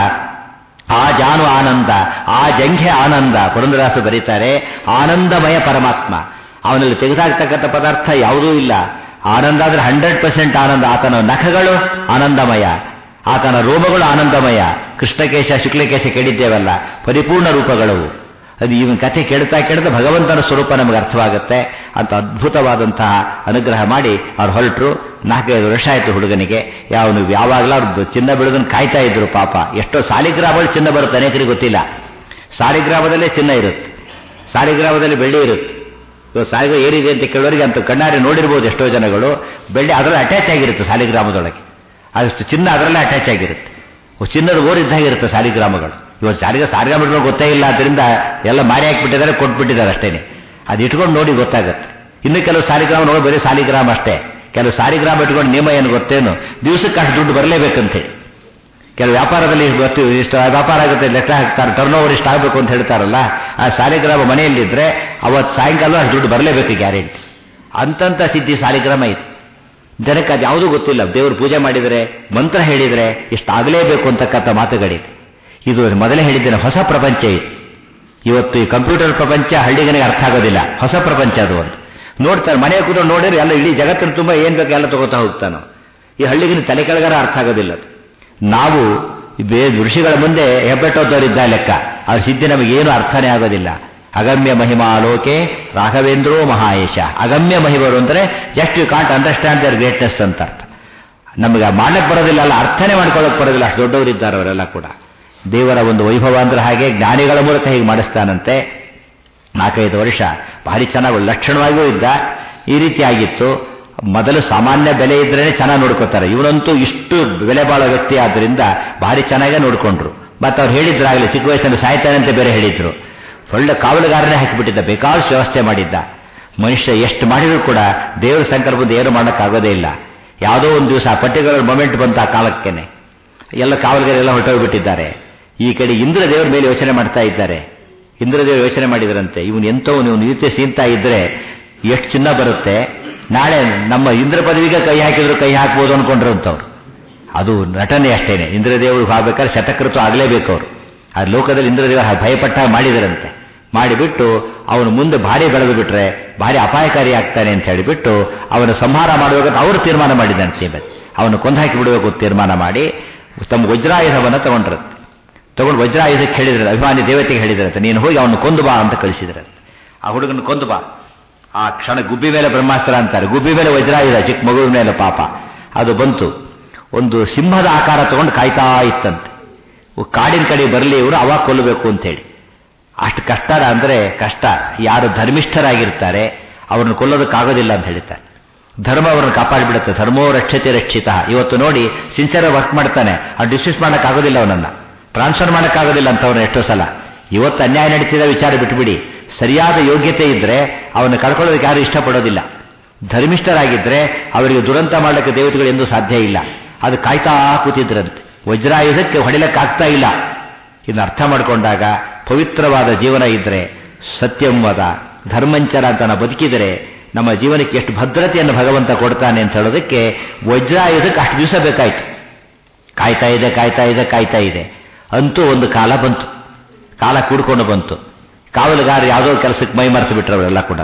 ಆ ಜಾನು ಆನಂದ, ಆ ಜಂಘೆ ಆನಂದ. ಪುರಂದರದಾಸರು ಬರೀತಾರೆ, ಆನಂದಮಯ ಪರಮಾತ್ಮ. ಅವನಲ್ಲಿ ತೆಗೆದಾಗ್ತಕ್ಕಂಥ ಪದಾರ್ಥ ಯಾವುದೂ ಇಲ್ಲ. ಆನಂದ ಅಂದ್ರೆ ಹಂಡ್ರೆಡ್ ಪರ್ಸೆಂಟ್ ಆನಂದ. ಆತನ ನಖಗಳು ಆನಂದಮಯ, ಆತನ ರೋಮಗಳು ಆನಂದಮಯ. ಕೃಷ್ಣಕೇಶ ಶುಕ್ಲಕೇಶ ಕೇಳಿದ್ದೇವಲ್ಲ, ಪರಿಪೂರ್ಣ ರೂಪಗಳವು. ಅದು ಇವನ್ ಕಥೆ ಕೇಳ್ತಾ ಕೇಳಿದ ಭಗವಂತನ ಸ್ವರೂಪ ನಮಗೆ ಅರ್ಥವಾಗುತ್ತೆ. ಅಂತ ಅದ್ಭುತವಾದಂತಹ ಅನುಗ್ರಹ ಮಾಡಿ ಅವ್ರು ಹೊರಟರು. ನಾಲ್ಕೈದು ವರ್ಷ ಆಯಿತು ಹುಡುಗನಿಗೆ. ಯಾವನು ಯಾವಾಗಲೂ ಅವ್ರು ಚಿನ್ನ ಬೆಳೆದನ್ನು ಕಾಯ್ತಾ ಇದ್ರು ಪಾಪ. ಎಷ್ಟೋ ಸಾಲಿಗ್ರಾಮದಲ್ಲಿ ಚಿನ್ನ ಬರುತ್ತೆ, ಅನೇಕರಿಗೆ ಗೊತ್ತಿಲ್ಲ. ಸಾಲಿಗ್ರಾಮದಲ್ಲೇ ಚಿನ್ನ ಇರುತ್ತೆ, ಸಾಲಿಗ್ರಾಮದಲ್ಲಿ ಬೆಳ್ಳಿ ಇರುತ್ತೆ. ಇವಾಗ ಸಾಲಿಗ್ರಾಮ ಏನಿದೆ ಅಂತ ಕೇಳೋರಿಗೆ ಅಂತ ಕಣ್ಣಾರೆ ನೋಡಿರ್ಬೋದು ಎಷ್ಟೋ ಜನಗಳು. ಬೆಳ್ಳಿ ಅದರಲ್ಲಿ ಅಟ್ಯಾಚ್ ಆಗಿರುತ್ತೆ ಸಾಲಿಗ್ರಾಮದೊಳಗೆ, ಅದಷ್ಟು ಚಿನ್ನ ಅದರಲ್ಲೇ ಅಟ್ಯಾಚ್ ಆಗಿರುತ್ತೆ. ಚಿನ್ನದ ಓರಿದ್ದಾಗಿರುತ್ತೆ ಸಾಲಿಗ್ರಾಮಗಳು. ಇವಾಗ ಸಾಲಿಗ್ರಾಮ ಸಾಲಿಗ್ರಾಮಗಳು ಗೊತ್ತೇ ಇಲ್ಲ, ಅದರಿಂದ ಎಲ್ಲ ಮಾರಿ ಹಾಕಿಬಿಟ್ಟಿದ್ದಾರೆ, ಕೊಟ್ಬಿಟ್ಟಿದ್ದಾರೆ ಅಷ್ಟೇನೆ. ಅದು ಇಟ್ಕೊಂಡು ನೋಡಿ ಗೊತ್ತಾಗುತ್ತೆ. ಇನ್ನು ಕೆಲವು ಸಾಲಿಗ್ರಾಮ ನೋಡಿ ಬರೀ ಸಾಲಿಗ್ರಾಮ ಅಷ್ಟೇ. ಕೆಲವು ಸಾಲಿಗ್ರಾಮ ಇಟ್ಕೊಂಡು ನಿಯಮ ಏನು ಗೊತ್ತೇನು, ದಿವಸಕ್ಕೆ ಅಷ್ಟು ದುಡ್ಡು ಬರಲೇಬೇಕಂತೇಳಿ. ಕೆಲವು ವ್ಯಾಪಾರದಲ್ಲಿ ಗೊತ್ತು, ಇಷ್ಟು ವ್ಯಾಪಾರ ಆಗುತ್ತೆ ಲೆಕ್ಕ ಹಾಕ್ತಾರೆ, ಟರ್ನ್ ಓವರ್ ಇಷ್ಟು ಆಗಬೇಕು ಅಂತ ಹೇಳ್ತಾರಲ್ಲ. ಆ ಸಾಲಿಗ್ರಾಮ ಮನೆಯಲ್ಲಿದ್ದರೆ ಅವತ್ತು ಸಾಯಂಕಾಲ ಅಷ್ಟು ದುಡ್ಡು ಬರಲೇಬೇಕು ಗ್ಯಾರಂಟಿ. ಅಂತಂಥ ಸಿದ್ಧಿ ಸಾಲಿಗ್ರಾಮ ಇದೆ. ಜನಕ್ಕೆ ಅದು ಯಾವುದೂ ಗೊತ್ತಿಲ್ಲ. ದೇವರು ಪೂಜೆ ಮಾಡಿದರೆ, ಮಂತ್ರ ಹೇಳಿದರೆ ಇಷ್ಟು ಆಗಲೇಬೇಕು ಅಂತಕ್ಕಂಥ ಮಾತುಗಳಿದೆ. ಇದು ಮೊದಲೇ ಹೇಳಿದ್ದೇನೆ, ಹೊಸ ಪ್ರಪಂಚ ಇದು. ಇವತ್ತು ಈ ಕಂಪ್ಯೂಟರ್ ಪ್ರಪಂಚ ಹಳ್ಳಿಗನಿಗೆ ಅರ್ಥ ಆಗೋದಿಲ್ಲ, ಹೊಸ ಪ್ರಪಂಚ ಅದು. ಒಂದು ನೋಡ್ತಾರೆ, ಮನೆ ಕೂಡ ನೋಡಿದ್ರೆ ಎಲ್ಲ ಇಡೀ ಜಗತ್ತಿನ ತುಂಬ ಏನು ಬೇಕು ಎಲ್ಲ ತಗೋತಾ ಹೋಗ್ತಾನೋ. ಈ ಹಳ್ಳಿಗಿನ ತಲೆ ಕೆಳಗಾರ ಅರ್ಥ ಆಗೋದಿಲ್ಲ. ನಾವು ಬೇ ಋಷಿಗಳ ಮುಂದೆ ಹೆಬ್ಬೆಟ್ಟೋದವರಿದ್ದ ಲೆಕ್ಕ. ಅವ್ರ ಸಿದ್ಧಿ ನಮಗೇನು ಅರ್ಥನೇ ಆಗೋದಿಲ್ಲ. ಅಗಮ್ಯ ಮಹಿಮಾ ಲೋಕೆ ರಾಘವೇಂದ್ರೋ ಮಹಾಯೇಶ. ಅಗಮ್ಯ ಮಹಿಮರು ಅಂದರೆ just you can't understand their greatness ಅಂತ ಅರ್ಥ. ನಮಗೆ ಮಾಡಕ್ಕೆ ಬರೋದಿಲ್ಲ, ಅಲ್ಲ ಅರ್ಥನೇ ಮಾಡ್ಕೊಳ್ಳೋಕೆ ಬರೋದಿಲ್ಲ, ಅಷ್ಟು ದೊಡ್ಡವರಿದ್ದಾರೆ ಅವರೆಲ್ಲ ಕೂಡ. ದೇವರ ಒಂದು ವೈಭವ ಅಂದ್ರೆ ಹಾಗೆ ಜ್ಞಾನಿಗಳ ಮೂಲಕ ಹೀಗೆ ಮಾಡಿಸ್ತಾನಂತೆ. ನಾಲ್ಕೈದು ವರ್ಷ ಭಾರಿ ಚೆನ್ನಾಗಿ ಲಕ್ಷಣವಾಗಿಯೂ ಇದ್ದ. ಈ ರೀತಿ ಆಗಿತ್ತು. ಮೊದಲು ಸಾಮಾನ್ಯ ಬೆಲೆ ಇದ್ರೇ ಚೆನ್ನಾಗಿ ನೋಡ್ಕೋತಾರೆ. ಇವನಂತೂ ಇಷ್ಟು ಬೆಲೆ ಬಾಳೋ ವ್ಯಕ್ತಿ ಆದ್ದರಿಂದ ಭಾರಿ ಚೆನ್ನಾಗೇ ನೋಡ್ಕೊಂಡ್ರು. ಮತ್ತೆ ಅವ್ರು ಹೇಳಿದ್ರಾಗಲಿ ಚಿಕ್ಕ ವಯಸ್ಸಿನಲ್ಲಿ ಸಾಯ್ತಾನಂತೆ ಬೇರೆ ಹೇಳಿದ್ರು. ಒಳ್ಳೆ ಕಾವಲುಗಾರನೇ ಹಾಕಿಬಿಟ್ಟಿದ್ದ, ಬೇಕಾದಷ್ಟು ವ್ಯವಸ್ಥೆ ಮಾಡಿದ್ದ. ಮನುಷ್ಯ ಎಷ್ಟು ಮಾಡಿದ್ರು ಕೂಡ ದೇವರ ಸಂಕಲ್ಪದಿಂದ ಏನು ಮಾಡೋಕ್ಕಾಗೋದೇ ಇಲ್ಲ. ಯಾವುದೋ ಒಂದು ದಿವಸ ಪರ್ಟಿಕ್ಯುಲರ್ ಮೊಮೆಂಟ್ ಬಂತ ಆ ಕಾಲಕ್ಕೇನೆ ಎಲ್ಲ ಕಾವಲುಗಾರೆಲ್ಲ ಹೊರಟೋಗ್ಬಿಟ್ಟಿದ್ದಾರೆ. ಈ ಕಡೆ ಇಂದ್ರದೇವರ ಮೇಲೆ ಯೋಚನೆ ಮಾಡ್ತಾ ಇದ್ದಾರೆ. ಇಂದ್ರದೇವರು ಯೋಚನೆ ಮಾಡಿದರಂತೆ, ಇವನು ಎಂಥವನು, ಇವನು ನೀತಿ ಸೀಂತಾ ಇದ್ರೆ ಎಷ್ಟು ಚಿನ್ನ ಬರುತ್ತೆ, ನಾಳೆ ನಮ್ಮ ಇಂದ್ರ ಪದವಿಗೆ ಕೈ ಹಾಕಿದ್ರು ಕೈ ಹಾಕ್ಬೋದು ಅನ್ಕೊಂಡ್ರಂಥವ್ರು. ಅದು ನಟನೆ ಅಷ್ಟೇನೆ. ಇಂದ್ರದೇವರು ಆಗ್ಬೇಕಾದ್ರೆ ಶತಕೃತು ಆಗಲೇಬೇಕು ಅವರು. ಆ ಲೋಕದಲ್ಲಿ ಇಂದ್ರದೇವರು ಭಯಪಟ್ಟ ಮಾಡಿದರಂತೆ. ಮಾಡಿಬಿಟ್ಟು ಅವನು ಮುಂದೆ ಭಾರಿ ಬೆಳೆದು ಬಿಟ್ರೆ ಭಾರಿ ಅಪಾಯಕಾರಿ ಆಗ್ತಾನೆ ಅಂತ ಹೇಳಿಬಿಟ್ಟು ಅವನ ಸಂಹಾರ ಮಾಡುವಾಗ ಅವರು ತೀರ್ಮಾನ ಮಾಡಿದಂತೆ. ಅವನು ಕೊಂದು ಹಾಕಿ ಬಿಡಬೇಕು ತೀರ್ಮಾನ ಮಾಡಿ ತಮ್ಮ ವಜ್ರಾಯುಧವನ್ನು ತಗೊಂಡ್ರಂತೆ. ತಗೊಂಡು ವಜ್ರಾಯುಧಕ್ಕೆ ಹೇಳಿದ್ರೆ, ಅಭಿಮಾನಿ ದೇವತೆಗೆ ಹೇಳಿದ್ರಂತೆ, ನೀನು ಹೋಗಿ ಅವನು ಕೊಂದು ಬಾ ಅಂತ ಕಳಿಸಿದ್ರೆ. ಆ ಹುಡುಗನ ಕೊಂದು ಬಾ. ಆ ಕ್ಷಣ ಗುಬ್ಬಿ ಮೇಲೆ ಬ್ರಹ್ಮಾಸ್ತ್ರ ಅಂತಾರೆ, ಗುಬ್ಬಿ ಮೇಲೆ ವಜ್ರಾಯುಧ, ಚಿಕ್ಕ ಮಗುವಿನ ಮೇಲೆ ಪಾಪ ಅದು ಬಂತು. ಒಂದು ಸಿಂಹದ ಆಕಾರ ತಗೊಂಡು ಕಾಯ್ತಾ ಇತ್ತಂತೆ. ಕಾಡಿನ ಕಡೆ ಬರಲಿ ಇವರು, ಅವಾಗ ಕೊಲ್ಲಬೇಕು ಅಂತೇಳಿ. ಅಷ್ಟು ಕಷ್ಟ ಅಂದರೆ ಕಷ್ಟ. ಯಾರು ಧರ್ಮಿಷ್ಠರಾಗಿರ್ತಾರೆ ಅವ್ರನ್ನ ಕೊಲ್ಲೋದಕ್ಕಾಗೋದಿಲ್ಲ ಅಂತ ಹೇಳ್ತಾರೆ. ಧರ್ಮ ಅವರನ್ನು ಕಾಪಾಡಿಬಿಡುತ್ತೆ. ಧರ್ಮೋ ರಕ್ಷತೆ ರಕ್ಷಿತ. ಇವತ್ತು ನೋಡಿ ಸಿನ್ಸಿಯರ್ ವರ್ಕ್ ಮಾಡ್ತಾನೆ, ಅವ್ನು ಡಿಸ್ಮಿಸ್ ಮಾಡೋಕ್ಕಾಗೋದಿಲ್ಲ, ಅವನನ್ನು ಟ್ರಾನ್ಸ್ಫರ್ ಮಾಡೋಕ್ಕಾಗೋದಿಲ್ಲ ಅಂತವ್ರನ್ನ ಎಷ್ಟೋ ಸಲ. ಇವತ್ತು ಅನ್ಯಾಯ ನಡೀತಿದ್ದ ವಿಚಾರ ಬಿಟ್ಟುಬಿಡಿ. ಸರಿಯಾದ ಯೋಗ್ಯತೆ ಇದ್ದರೆ ಅವನ್ನ ಕಳ್ಕೊಳ್ಳೋದಕ್ಕೆ ಯಾರು ಇಷ್ಟಪಡೋದಿಲ್ಲ. ಧರ್ಮಿಷ್ಠರಾಗಿದ್ದರೆ ಅವರಿಗೆ ದುರಂತ ಮಾಡಲಿಕ್ಕೆ ದೇವತೆಗಳು ಎಂದೂ ಸಾಧ್ಯ ಇಲ್ಲ. ಅದು ಕಾಯ್ತಾ ಕೂತಿದ್ರಂತೆ. ವಜ್ರಾಯುಧಕ್ಕೆ ಹೊಡಿಲಕ್ಕಾಗ್ತಾ ಇಲ್ಲ. ಇದನ್ನು ಅರ್ಥ ಮಾಡಿಕೊಂಡಾಗ ಪವಿತ್ರವಾದ ಜೀವನ ಇದ್ದರೆ, ಸತ್ಯಂವದ ಧರ್ಮಂಚರ ಅಂತ ನಾವು ಬದುಕಿದರೆ ನಮ್ಮ ಜೀವನಕ್ಕೆ ಎಷ್ಟು ಭದ್ರತೆಯನ್ನು ಭಗವಂತ ಕೊಡ್ತಾನೆ ಅಂತ ಹೇಳೋದಕ್ಕೆ ವಜ್ರಾಯುಧಕ್ಕೆ ಅಷ್ಟು ದಿವಸ ಬೇಕಾಯಿತು. ಕಾಯ್ತಾ ಇದೆ ಕಾಯ್ತಾ ಇದೆ ಕಾಯ್ತಾ ಇದೆ ಅಂತೂ ಒಂದು ಕಾಲ ಬಂತು. ಕಾಲ ಕೂಡ್ಕೊಂಡು ಬಂತು. ಕಾವಲುಗಾರ ಯಾವುದೋ ಕೆಲಸಕ್ಕೆ ಮೈ ಮರೆತು ಬಿಟ್ರು ಅವರೆಲ್ಲ ಕೂಡ.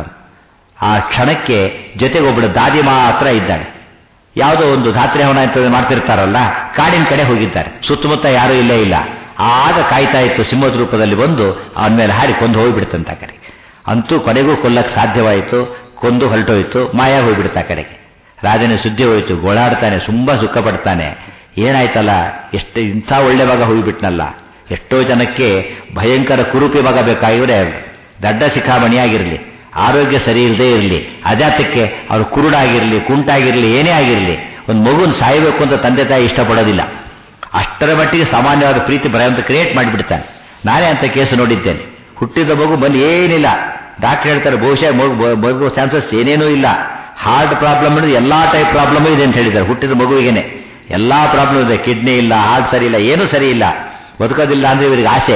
ಆ ಕ್ಷಣಕ್ಕೆ ಜೊತೆಗೆ ಒಬ್ಬಳು ದಾದಿ ಮಾತ್ರ ಇದ್ದಾಳೆ. ಯಾವುದೋ ಒಂದು ಧಾತ್ರಿ ಹವನ ಅಂತ ಮಾಡ್ತಿರ್ತಾರಲ್ಲ, ಕಾಡಿನ ಕಡೆ ಹೋಗಿದ್ದಾರೆ. ಸುತ್ತಮುತ್ತ ಯಾರೂ ಇಲ್ಲೇ ಇಲ್ಲ. ಆಗ ಕಾಯ್ತಾ ಇತ್ತು ಸಿಂಹದ ರೂಪದಲ್ಲಿ ಬಂದು ಅವನ ಮೇಲೆ ಹಾರಿ ಕೊಂದು ಹೋಗಿಬಿಡ್ತಂತ ಕಡೆ. ಅಂತೂ ಕೊನೆಗೂ ಕೊಲ್ಲಕ್ಕೆ ಸಾಧ್ಯವಾಯಿತು. ಕೊಂದು ಹೊರಟೋಯ್ತು, ಮಾಯ ಹೋಗ್ಬಿಡ್ತಾ ಕಡೆಗೆ. ರಾಜನ ಸುದ್ದಿ ಹೋಯಿತು, ಗೋಳಾಡ್ತಾನೆ, ತುಂಬಾ ಸುಖ ಪಡ್ತಾನೆ. ಏನಾಯ್ತಲ್ಲ, ಎಷ್ಟು ಇಂಥ ಒಳ್ಳೆ ಮಗ ಹೋಗಿಬಿಟ್ನಲ್ಲ. ಎಷ್ಟೋ ಜನಕ್ಕೆ ಭಯಂಕರ ಕುರೂಪಿ ಮಗ ಬೇಕಾಗಿದ್ರೆ ದಡ್ಡ ಶಿಖಾಮಣಿಯಾಗಿರಲಿ, ಆರೋಗ್ಯ ಸರಿ ಇಲ್ಲದೆ ಇರಲಿ, ಅಜಾತಕ್ಕೆ ಅವರು ಕುರುಡಾಗಿರಲಿ, ಕುಂಟಾಗಿರಲಿ, ಏನೇ ಆಗಿರಲಿ, ಒಂದು ಮಗುನ ಸಾಯಬೇಕು ಅಂತ ತಂದೆ ತಾಯಿ ಇಷ್ಟಪಡೋದಿಲ್ಲ. ಅಷ್ಟರ ಮಟ್ಟಿಗೆ ಸಾಮಾನ್ಯವಾದ ಪ್ರೀತಿ ಭಯಂತ ಕ್ರಿಯೇಟ್ ಮಾಡಿಬಿಡ್ತಾನೆ. ನಾನೇ ಅಂತ ಕೇಸು ನೋಡಿದ್ದೇನೆ. ಹುಟ್ಟಿದ ಮಗು ಬಂದು ಏನಿಲ್ಲ, ಡಾಕ್ಟರ್ ಹೇಳ್ತಾರೆ ಬಹುಶಃ ಮಗು ಚಾನ್ಸಸ್ ಏನೇನೂ ಇಲ್ಲ, ಹಾರ್ಟ್ ಪ್ರಾಬ್ಲಮ್ ಇದೆ, ಎಲ್ಲಾ ಟೈಪ್ ಪ್ರಾಬ್ಲಮ್ ಇದೆ ಅಂತ ಹೇಳಿದ್ದಾರೆ. ಹುಟ್ಟಿದ ಮಗುವಿಗೆನೆ ಎಲ್ಲಾ ಪ್ರಾಬ್ಲಮ್ ಇದೆ, ಕಿಡ್ನಿ ಇಲ್ಲ, ಹಾರ್ಟ್ ಸರಿ ಇಲ್ಲ, ಏನೂ ಸರಿ ಇಲ್ಲ, ಬದುಕೋದಿಲ್ಲ ಅಂದ್ರೆ ಇವರಿಗೆ ಆಸೆ.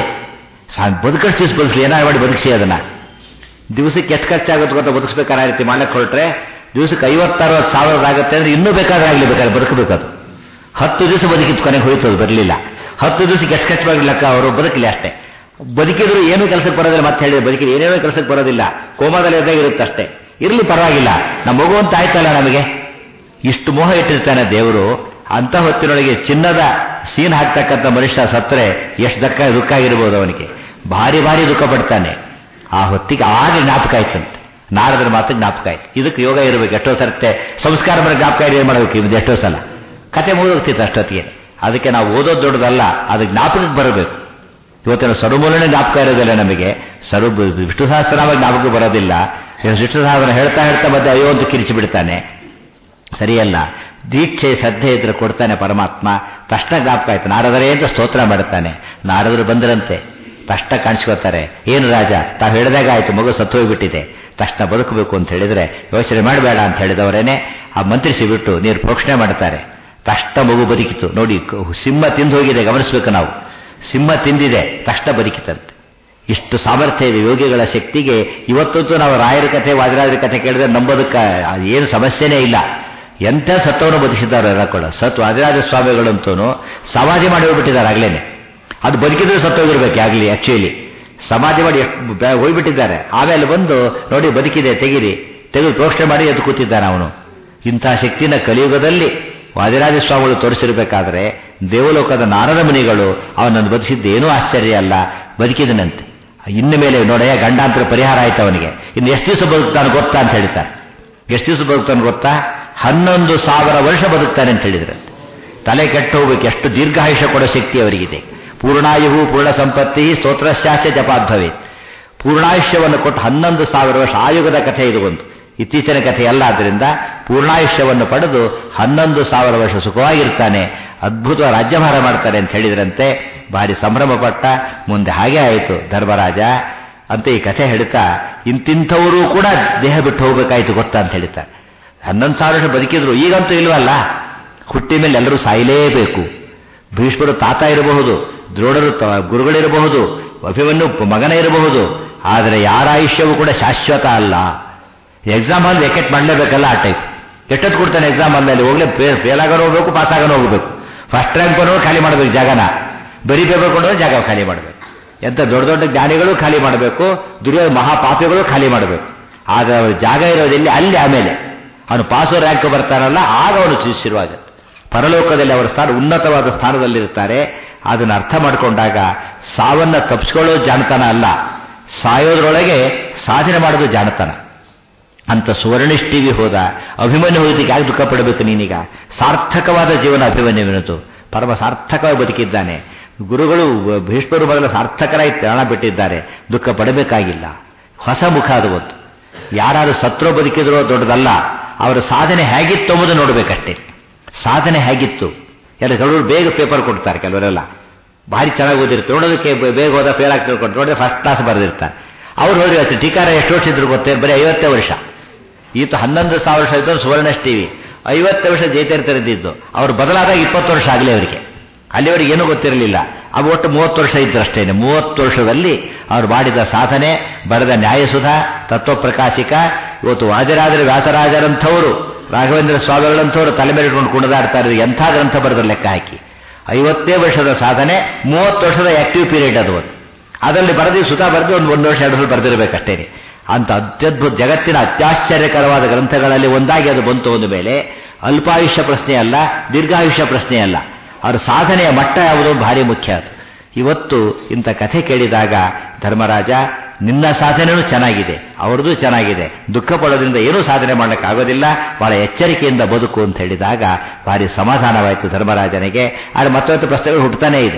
ಬದುಕಷ್ಟು ಬದುಕಲಿ, ಏನಾರು ಮಾಡಿ ಬದುಕಿಸಿ ಅದನ್ನ. ದಿವಸಕ್ಕೆ ಎಷ್ಟು ಖರ್ಚಾಗುತ್ತೆ ಗೊತ್ತಾ ಬದುಕಿಸ್ಬೇಕಾದ ರೀತಿ ಮಾಡಕ್ಕೆ ಹೊರಟ್ರೆ? ದಿವಸಕ್ಕೆ ಐವತ್ತರವತ್ತು ಸಾವಿರ ಆಗುತ್ತೆ ಅಂದ್ರೆ ಇನ್ನೂ ಬೇಕಾದ್ರೆ ಆಗಲಿ, ಬೇಕಾದ್ರೆ ಬದುಕಬೇಕದು. ಹತ್ತು ದಿವಸ ಬದುಕಿತ್ತು, ಕೊನೆಗೆ ಹೋಯ್ತು, ಬರಲಿಲ್ಲ. ಹತ್ತು ದಿವಸಕ್ಕೆ ಎಷ್ಟು ಖರ್ಚು ಮಾಡಲಿಕ್ಕ ಅವರು ಬದುಕಲಿ ಅಷ್ಟೇ. ಬದುಕಿದ್ರು ಏನೂ ಕೆಲಸಕ್ಕೆ ಬರೋದಿಲ್ಲ. ಮತ್ತೆ ಹೇಳಿದ್ರೆ ಬದುಕಿ ಏನೇನೋ ಕೆಲಸಕ್ಕೆ ಬರೋದಿಲ್ಲ, ಕೋಮಾದಲ್ಲಿ ಇದ್ದಾಗ ಇರುತ್ತೆ ಅಷ್ಟೇ. ಇರಲಿ ಪರವಾಗಿಲ್ಲ, ನಮ್ಮ ಮಗು ಅಂತ ಆಯ್ತಲ್ಲ ನಮಗೆ. ಇಷ್ಟು ಮೋಹ ಇಟ್ಟಿರ್ತಾನೆ ದೇವರು. ಅಂತ ಹೊತ್ತಿನೊಳಗೆ ಚಿನ್ನದ ಸೀನ್ ಹಾಕ್ತಕ್ಕಂಥ ಮನುಷ್ಯ ಸತ್ತರೆ ಎಷ್ಟು ದಕ್ಕ ದುಃಖ ಆಗಿರ್ಬೋದು ಅವನಿಗೆ. ಭಾರಿ ಭಾರಿ ದುಃಖ ಪಡ್ತಾನೆ. ಆ ಹೊತ್ತಿಗೆ ಆಗ ಜ್ಞಾಪಕ ಆಯ್ತಂತೆ, ನಾರದರ ಮಾತು ಜ್ಞಾಪಕ ಆಯ್ತು. ಇದಕ್ಕೆ ಯೋಗ ಇರಬೇಕು. ಎಷ್ಟೋ ಸರ್ತೆ ಸಂಸ್ಕಾರ ಮೇಲೆ ಜ್ಞಾಪಕ ಏನ್ ಮಾಡಬೇಕು, ಇದು ಎಷ್ಟೋ ಸಲ ಕತೆ ಮುಗಿದೋಗ್ತಿತ್ತು ಅಷ್ಟೊತ್ತಿಗೆ. ಅದಕ್ಕೆ ನಾವು ಓದೋದು ದೊಡ್ಡದಲ್ಲ, ಅದು ಜ್ಞಾಪಕಕ್ಕೆ ಬರಬೇಕು. ಇವತ್ತಿನ ಸರುಮೂಲನೆ ಜ್ಞಾಪಕ ಇರೋದಿಲ್ಲ ನಮಗೆ. ಸರು ವಿಷ್ಣು ಸಹಸ್ರನಾಮ ಜ್ಞಾಪಕ ಬರೋದಿಲ್ಲ. ವಿಷ್ಣು ಸಹಸ್ರ ಹೇಳ್ತಾ ಹೇಳ್ತಾ ಮತ್ತೆ ಅಯ್ಯೋ ಅಂತ ಕಿರಿಚಿ ಬಿಡ್ತಾನೆ. ಸರಿಯಲ್ಲ. ದೀಕ್ಷೆ ಶ್ರದ್ಧೆ ಇದ್ರೆ ಕೊಡ್ತಾನೆ ಪರಮಾತ್ಮ. ತಕ್ಷಣ ಜ್ಞಾಪಕ ಆಯ್ತು. ನಾರದರೇ ಅಂತ ಸ್ತೋತ್ರ ಮಾಡುತ್ತಾನೆ. ನಾರದರು ಬಂದರಂತೆ ತಕ್ಷಣ ಕಾಣಿಸ್ಕೋತಾರೆ. ಏನು ರಾಜ, ತಾವು ಹೇಳಿದಾಗ ಆಯ್ತು, ಮಗು ಸತ್ತು ಹೋಗ್ಬಿಟ್ಟಿದೆ, ತಕ್ಷಣ ಬದುಕಬೇಕು ಅಂತ ಹೇಳಿದ್ರೆ ಯೋಚನೆ ಮಾಡಬೇಡ ಅಂತ ಹೇಳಿದವರೇನೆ ಆ ಮಂತ್ರಿಸಿ ಬಿಟ್ಟು ನೀರು ಪ್ರೋಕ್ಷಣೆ ಮಾಡ್ತಾರೆ. ತಕ್ಷಣ ಮಗು ಬದುಕಿತು. ನೋಡಿ, ಸಿಂಹ ತಿಂದು ಹೋಗಿದೆ, ಗಮನಿಸಬೇಕು ನಾವು. ಸಿಂಹ ತಿಂದಿದೆ, ತಕ್ಷಣ ಬದುಕಿತಂತೆ. ಇಷ್ಟು ಸಾಮರ್ಥ್ಯ ಇದೆ ಯೋಗಿಗಳ ಶಕ್ತಿಗೆ. ಇವತ್ತಂತೂ ನಾವು ರಾಯರ ಕಥೆ, ವಾದಿರಾಜರ ಕಥೆ ಕೇಳಿದ್ರೆ ನಂಬೋದಕ್ಕೆ ಏನು ಸಮಸ್ಯೆನೇ ಇಲ್ಲ. ಎಂಥ ಸತ್ವವನ್ನು ಬದುಕಿಸಿದ್ದಾರೆ ಎಲ್ಲ ಕೂಡ. ಸತ್ ವಾದಿರಾಜ ಸ್ವಾಮಿಗಳಂತೂ ಸಮಾಧಿ ಮಾಡಿ ಹೋಗ್ಬಿಟ್ಟಿದ್ದಾರೆ ಆಗ್ಲೇನೆ. ಅದು ಬದುಕಿದ್ರೆ ಸತ್ತೋಗಿರ್ಬೇಕು ಆಗಲಿ. ಆಕ್ಚುಲಿ ಸಮಾಧಿ ಮಾಡಿ ಹೋಗ್ಬಿಟ್ಟಿದ್ದಾರೆ. ಆಮೇಲೆ ಬಂದು ನೋಡಿ ಬದುಕಿದೆ, ತೆಗೀರಿ, ತೆಗೆದು ಪ್ರೋಕ್ಷಣೆ ಮಾಡಿ ಎದ್ದು ಕೂತಿದ್ದಾನೆ ಅವನು. ಇಂಥ ಶಕ್ತಿನ ಕಲಿಯುಗದಲ್ಲಿ ವಾದಿರಾಜ ಸ್ವಾಮಿಗಳು ತೋರಿಸಿರ್ಬೇಕಾದ್ರೆ ದೇವಲೋಕದ ನಾರದ ಮುನಿಗಳು ಅವನನ್ನು ಬದುಕಿದ್ದೇನೂ ಆಶ್ಚರ್ಯ ಅಲ್ಲ, ಬದುಕಿದನಂತೆ. ಇನ್ನು ಮೇಲೆ ನೋಡಯ್ಯ ಗಂಡಾಂತರ ಪರಿಹಾರ ಆಯ್ತು ಅವನಿಗೆ. ಇನ್ನು ಎಷ್ಟು ದಿವಸ ಬದುಕ್ತಾನೆ ಗೊತ್ತಾ ಅಂತ ಹೇಳ್ತಾರೆ. ಎಷ್ಟು ದಿವಸ ಬದುಕ್ತಾನೆ ಗೊತ್ತಾ? ಹನ್ನೊಂದು ಸಾವಿರ ವರ್ಷ ಬದುಕ್ತಾನೆ ಅಂತ ಹೇಳಿದ್ರಂತೆ. ತಲೆ ಕೆಟ್ಟು ಹೋಗ್ಬೇಕು, ಎಷ್ಟು ದೀರ್ಘಾಯುಷ್ಯ ಕೊಡೋ ಶಕ್ತಿ ಅವರಿಗಿದೆ. ಪೂರ್ಣಾಯುಹು ಪೂರ್ಣ ಸಂಪತ್ತಿ ಸ್ತೋತ್ರಶ್ಚಾಸ್ಯ ಜಪಾದ್ಭವೆ. ಪೂರ್ಣಾಯುಷ್ಯವನ್ನು ಕೊಟ್ಟು ಹನ್ನೊಂದು ಸಾವಿರ ವರ್ಷ. ಆಯುಗದ ಕಥೆ ಇದು ಒಂದು, ಇತ್ತೀಚಿನ ಕಥೆ ಅಲ್ಲ. ಆದ್ದರಿಂದ ಪೂರ್ಣಾಯುಷ್ಯವನ್ನು ಪಡೆದು ಹನ್ನೊಂದು ಸಾವಿರ ವರ್ಷ ಸುಖವಾಗಿರ್ತಾನೆ, ಅದ್ಭುತ ರಾಜ್ಯಭಾರ ಮಾಡ್ತಾರೆ ಅಂತ ಹೇಳಿದ್ರಂತೆ. ಭಾರಿ ಸಂಭ್ರಮ ಪಟ್ಟ. ಮುಂದೆ ಹಾಗೆ ಆಯಿತು ಧರ್ಮರಾಜ ಅಂತ ಈ ಕಥೆ ಹೇಳ್ತಾ, ಇಂತಿಂಥವರು ಕೂಡ ದೇಹ ಬಿಟ್ಟು ಹೋಗ್ಬೇಕಾಯ್ತು ಗೊತ್ತಾ ಅಂತ ಹೇಳ್ತಾರೆ. ಹನ್ನೊಂದು ಸಾವಿರ ವರ್ಷ ಬದುಕಿದ್ರು, ಈಗಂತೂ ಇಲ್ವಲ್ಲ. ಹುಟ್ಟಿ ಮೇಲೆ ಎಲ್ಲರೂ ಸಾಯಲೇಬೇಕು. ಭೀಷ್ಮರು ತಾತ ಇರಬಹುದು, ದ್ರೋಣರು ಗುರುಗಳಿರಬಹುದು, ಅಭಿಮನ್ಯು ಮಗನ ಇರಬಹುದು, ಆದರೆ ಯಾರ ಆಯುಷ್ಯವೂ ಕೂಡ ಶಾಶ್ವತ ಅಲ್ಲ. ಎಕ್ಸಾಮ್ ಅಲ್ಲಿ ವೆಕೆಟ್ ಮಾಡಲೇಬೇಕಲ್ಲ ಆ ಟೈಪ್. ಎಷ್ಟೊತ್ತು ಕೊಡ್ತಾನೆ ಎಕ್ಸಾಮ್ ಅಂದಲ್ಲಿ? ಹೋಗ್ಲೇ ಫೇಲ್ ಆಗೋನು ಹೋಗ್ಬೇಕು, ಪಾಸ್ ಆಗೋನು ಹೋಗ್ಬೇಕು. ಫಸ್ಟ್ ರ್ಯಾಂಕ್ ಕೊಡೋರು ಖಾಲಿ ಮಾಡಬೇಕು ಜಾಗನ, ಬರೀಬೇಕು ಕೊಡೋರು ಜಾಗ ಖಾಲಿ ಮಾಡಬೇಕು. ಎಂತ ದೊಡ್ಡ ದೊಡ್ಡ ಜ್ಞಾನಿಗಳು ಖಾಲಿ ಮಾಡಬೇಕು, ದುರ್ಯೋಧ ಮಹಾಪಾಪಿಗಳು ಖಾಲಿ ಮಾಡಬೇಕು. ಆಗ ಜಾಗ ಇರೋದಿಲ್ಲ ಅಲ್ಲಿ. ಆಮೇಲೆ ಅವನು ಪಾಸೋ ರ್ಯಾಂಕ್ ಬರ್ತಾನಲ್ಲ, ಆಗ ಅವನು ಶುರುವಾಗುತ್ತೆ. ಪರಲೋಕದಲ್ಲಿ ಅವರ ಸ್ಥಾನ ಉನ್ನತವಾದ ಸ್ಥಾನದಲ್ಲಿರ್ತಾರೆ. ಅದನ್ನು ಅರ್ಥ ಮಾಡಿಕೊಂಡಾಗ ಸಾವನ್ನ ತಪ್ಪಿಸ್ಕೊಳ್ಳೋ ಜಾಣತನ ಅಲ್ಲ, ಸಾಯೋದ್ರೊಳಗೆ ಸಾಧನೆ ಮಾಡೋದು ಜಾಣತನ. ಅಂತ ಸುವರ್ಣಿಷ್ಠಿವಿ ಹೋದ ಅಭಿಮನ್ಯು ಹೋದಕ್ಕೆ ಯಾಕೆ ದುಃಖ ಪಡಬೇಕು ನೀನೀಗ? ಸಾರ್ಥಕವಾದ ಜೀವನ ಅಭಿಮನ್ಯುವಿನದು. ಪರಮ ಸಾರ್ಥಕವಾಗಿ ಬದುಕಿದ್ದಾನೆ. ಗುರುಗಳು ಭೀಷ್ಮರು ಬದಲು ಸಾರ್ಥಕರಾಗಿ ಪ್ರಾಣ ಬಿಟ್ಟಿದ್ದಾರೆ, ದುಃಖ ಪಡಬೇಕಾಗಿಲ್ಲ. ಹೊಸ ಮುಖ ಅದು ಗೊತ್ತು. ಯಾರು ಸತ್ರೋ ಬದುಕಿದ್ರೋ ದೊಡ್ಡದಲ್ಲ, ಅವರ ಸಾಧನೆ ಹೇಗಿತ್ತು ಎಂಬುದು ನೋಡಬೇಕಷ್ಟೇ. ಸಾಧನೆ ಹೇಗಿತ್ತು? ಎಲ್ಲ ಕೆಲವರು ಬೇಗ ಪೇಪರ್ ಕೊಡ್ತಾರೆ, ಕೆಲವರೆಲ್ಲ ಭಾರಿ ಚೆನ್ನಾಗಿ ಓದಿರ್ತಾರೆ, ನೋಡೋದಕ್ಕೆ ಬೇಗ ಹೋದ ಫೇಲ್ ಆಗ್ತಿರ್ ಕೊಟ್ಟು ನೋಡಿದ್ರೆ ಫಸ್ಟ್ ಕ್ಲಾಸ್ ಬರೆದಿರ್ತಾರೆ. ಅವ್ರು ನೋಡಿ ಅಷ್ಟೇ. ಟೀಕಾರ ಎಷ್ಟು ವರ್ಷ ಇದ್ರು ಗೊತ್ತೇ? ಬರೀ ಐವತ್ತೇ ವರ್ಷ. ಈತ ಹನ್ನೊಂದು ಸಾವಿರ ವರ್ಷ ಇದ್ದು ಸುವರ್ಣಷ್ಠಿವಿ, ಐವತ್ತು ವರ್ಷ ಜೈತೀರ್ಥರಿದ್ದು. ಅವ್ರು ಬದಲಾದಾಗ ಇಪ್ಪತ್ತು ವರ್ಷ ಆಗಲಿ ಅವರಿಗೆ. ಅಲ್ಲಿವರೆಗೆ ಏನೂ ಗೊತ್ತಿರಲಿಲ್ಲ. ಅವು ಒಟ್ಟು ಮೂವತ್ತು ವರ್ಷ ಇದ್ರು ಅಷ್ಟೇನೆ. ಮೂವತ್ತು ವರ್ಷದಲ್ಲಿ ಅವರು ಮಾಡಿದ ಸಾಧನೆ, ಬರೆದ ನ್ಯಾಯಸುಧ, ತತ್ವಪ್ರಕಾಶಿಕ, ಇವತ್ತು ವಾದಿರಾಜರ ವ್ಯಾಸರಾಜರಂಥವರು, ರಾಘವೇಂದ್ರ ಸ್ವಾಮಿಗಳಂಥವರು ತಲೆ ಮೇಲೆ ಇಟ್ಕೊಂಡು ಕುಣಿದಾಡ್ತಾ ಇರೋದು ಎಂಥ ಗ್ರಂಥ ಬರೆದ ಲೆಕ್ಕ ಹಾಕಿ. ಐವತ್ತೇ ವರ್ಷದ ಸಾಧನೆ, ಮೂವತ್ತು ವರ್ಷದ ಆಕ್ಟಿವ್ ಪೀರಿಯಡ್ ಅದು. ಅದರಲ್ಲಿ ಬರೆದಿ ಸುತ ಬರೆದು ಒಂದು ಒಂದು ವರ್ಷ ಎರಡು ವರ್ಷ ಬರೆದಿರಬೇಕಷ್ಟೇ. ಅಂತ ಅತ್ಯದ್ಭುತ ಜಗತ್ತಿನ ಅತ್ಯಾಶ್ಚರ್ಯಕರವಾದ ಗ್ರಂಥಗಳಲ್ಲಿ ಒಂದಾಗಿ ಅದು ಬಂತು ಒಂದು ಮೇಲೆ ಅಲ್ಪಾಯುಷ್ಯ ಪ್ರಶ್ನೆ ಅಲ್ಲ, ದೀರ್ಘಾಯುಷ್ಯ ಪ್ರಶ್ನೆ ಅಲ್ಲ, ಅವರ ಸಾಧನೆಯ ಮಟ್ಟ ಯಾವುದೋ ಭಾರಿ ಮುಖ್ಯ. ಅದು ಇವತ್ತು ಇಂಥ ಕಥೆ ಕೇಳಿದಾಗ ಧರ್ಮರಾಜ ನಿನ್ನ ಸಾಧನೆಯೂ ಚೆನ್ನಾಗಿದೆ, ಅವ್ರದ್ದು ಚೆನ್ನಾಗಿದೆ, ದುಃಖ ಪಡೋದ್ರಿಂದ ಏನೂ ಸಾಧನೆ ಮಾಡೋಕ್ಕಾಗೋದಿಲ್ಲ, ಬಹಳ ಎಚ್ಚರಿಕೆಯಿಂದ ಬದುಕು ಅಂತ ಹೇಳಿದಾಗ ಭಾರಿ ಸಮಾಧಾನವಾಯಿತು ಧರ್ಮರಾಜನಿಗೆ. ಆದರೆ ಮತ್ತೊಂದು ಪ್ರಶ್ನೆಗಳು ಹುಟ್ಟುತ್ತಾನೇ ಇದೆ.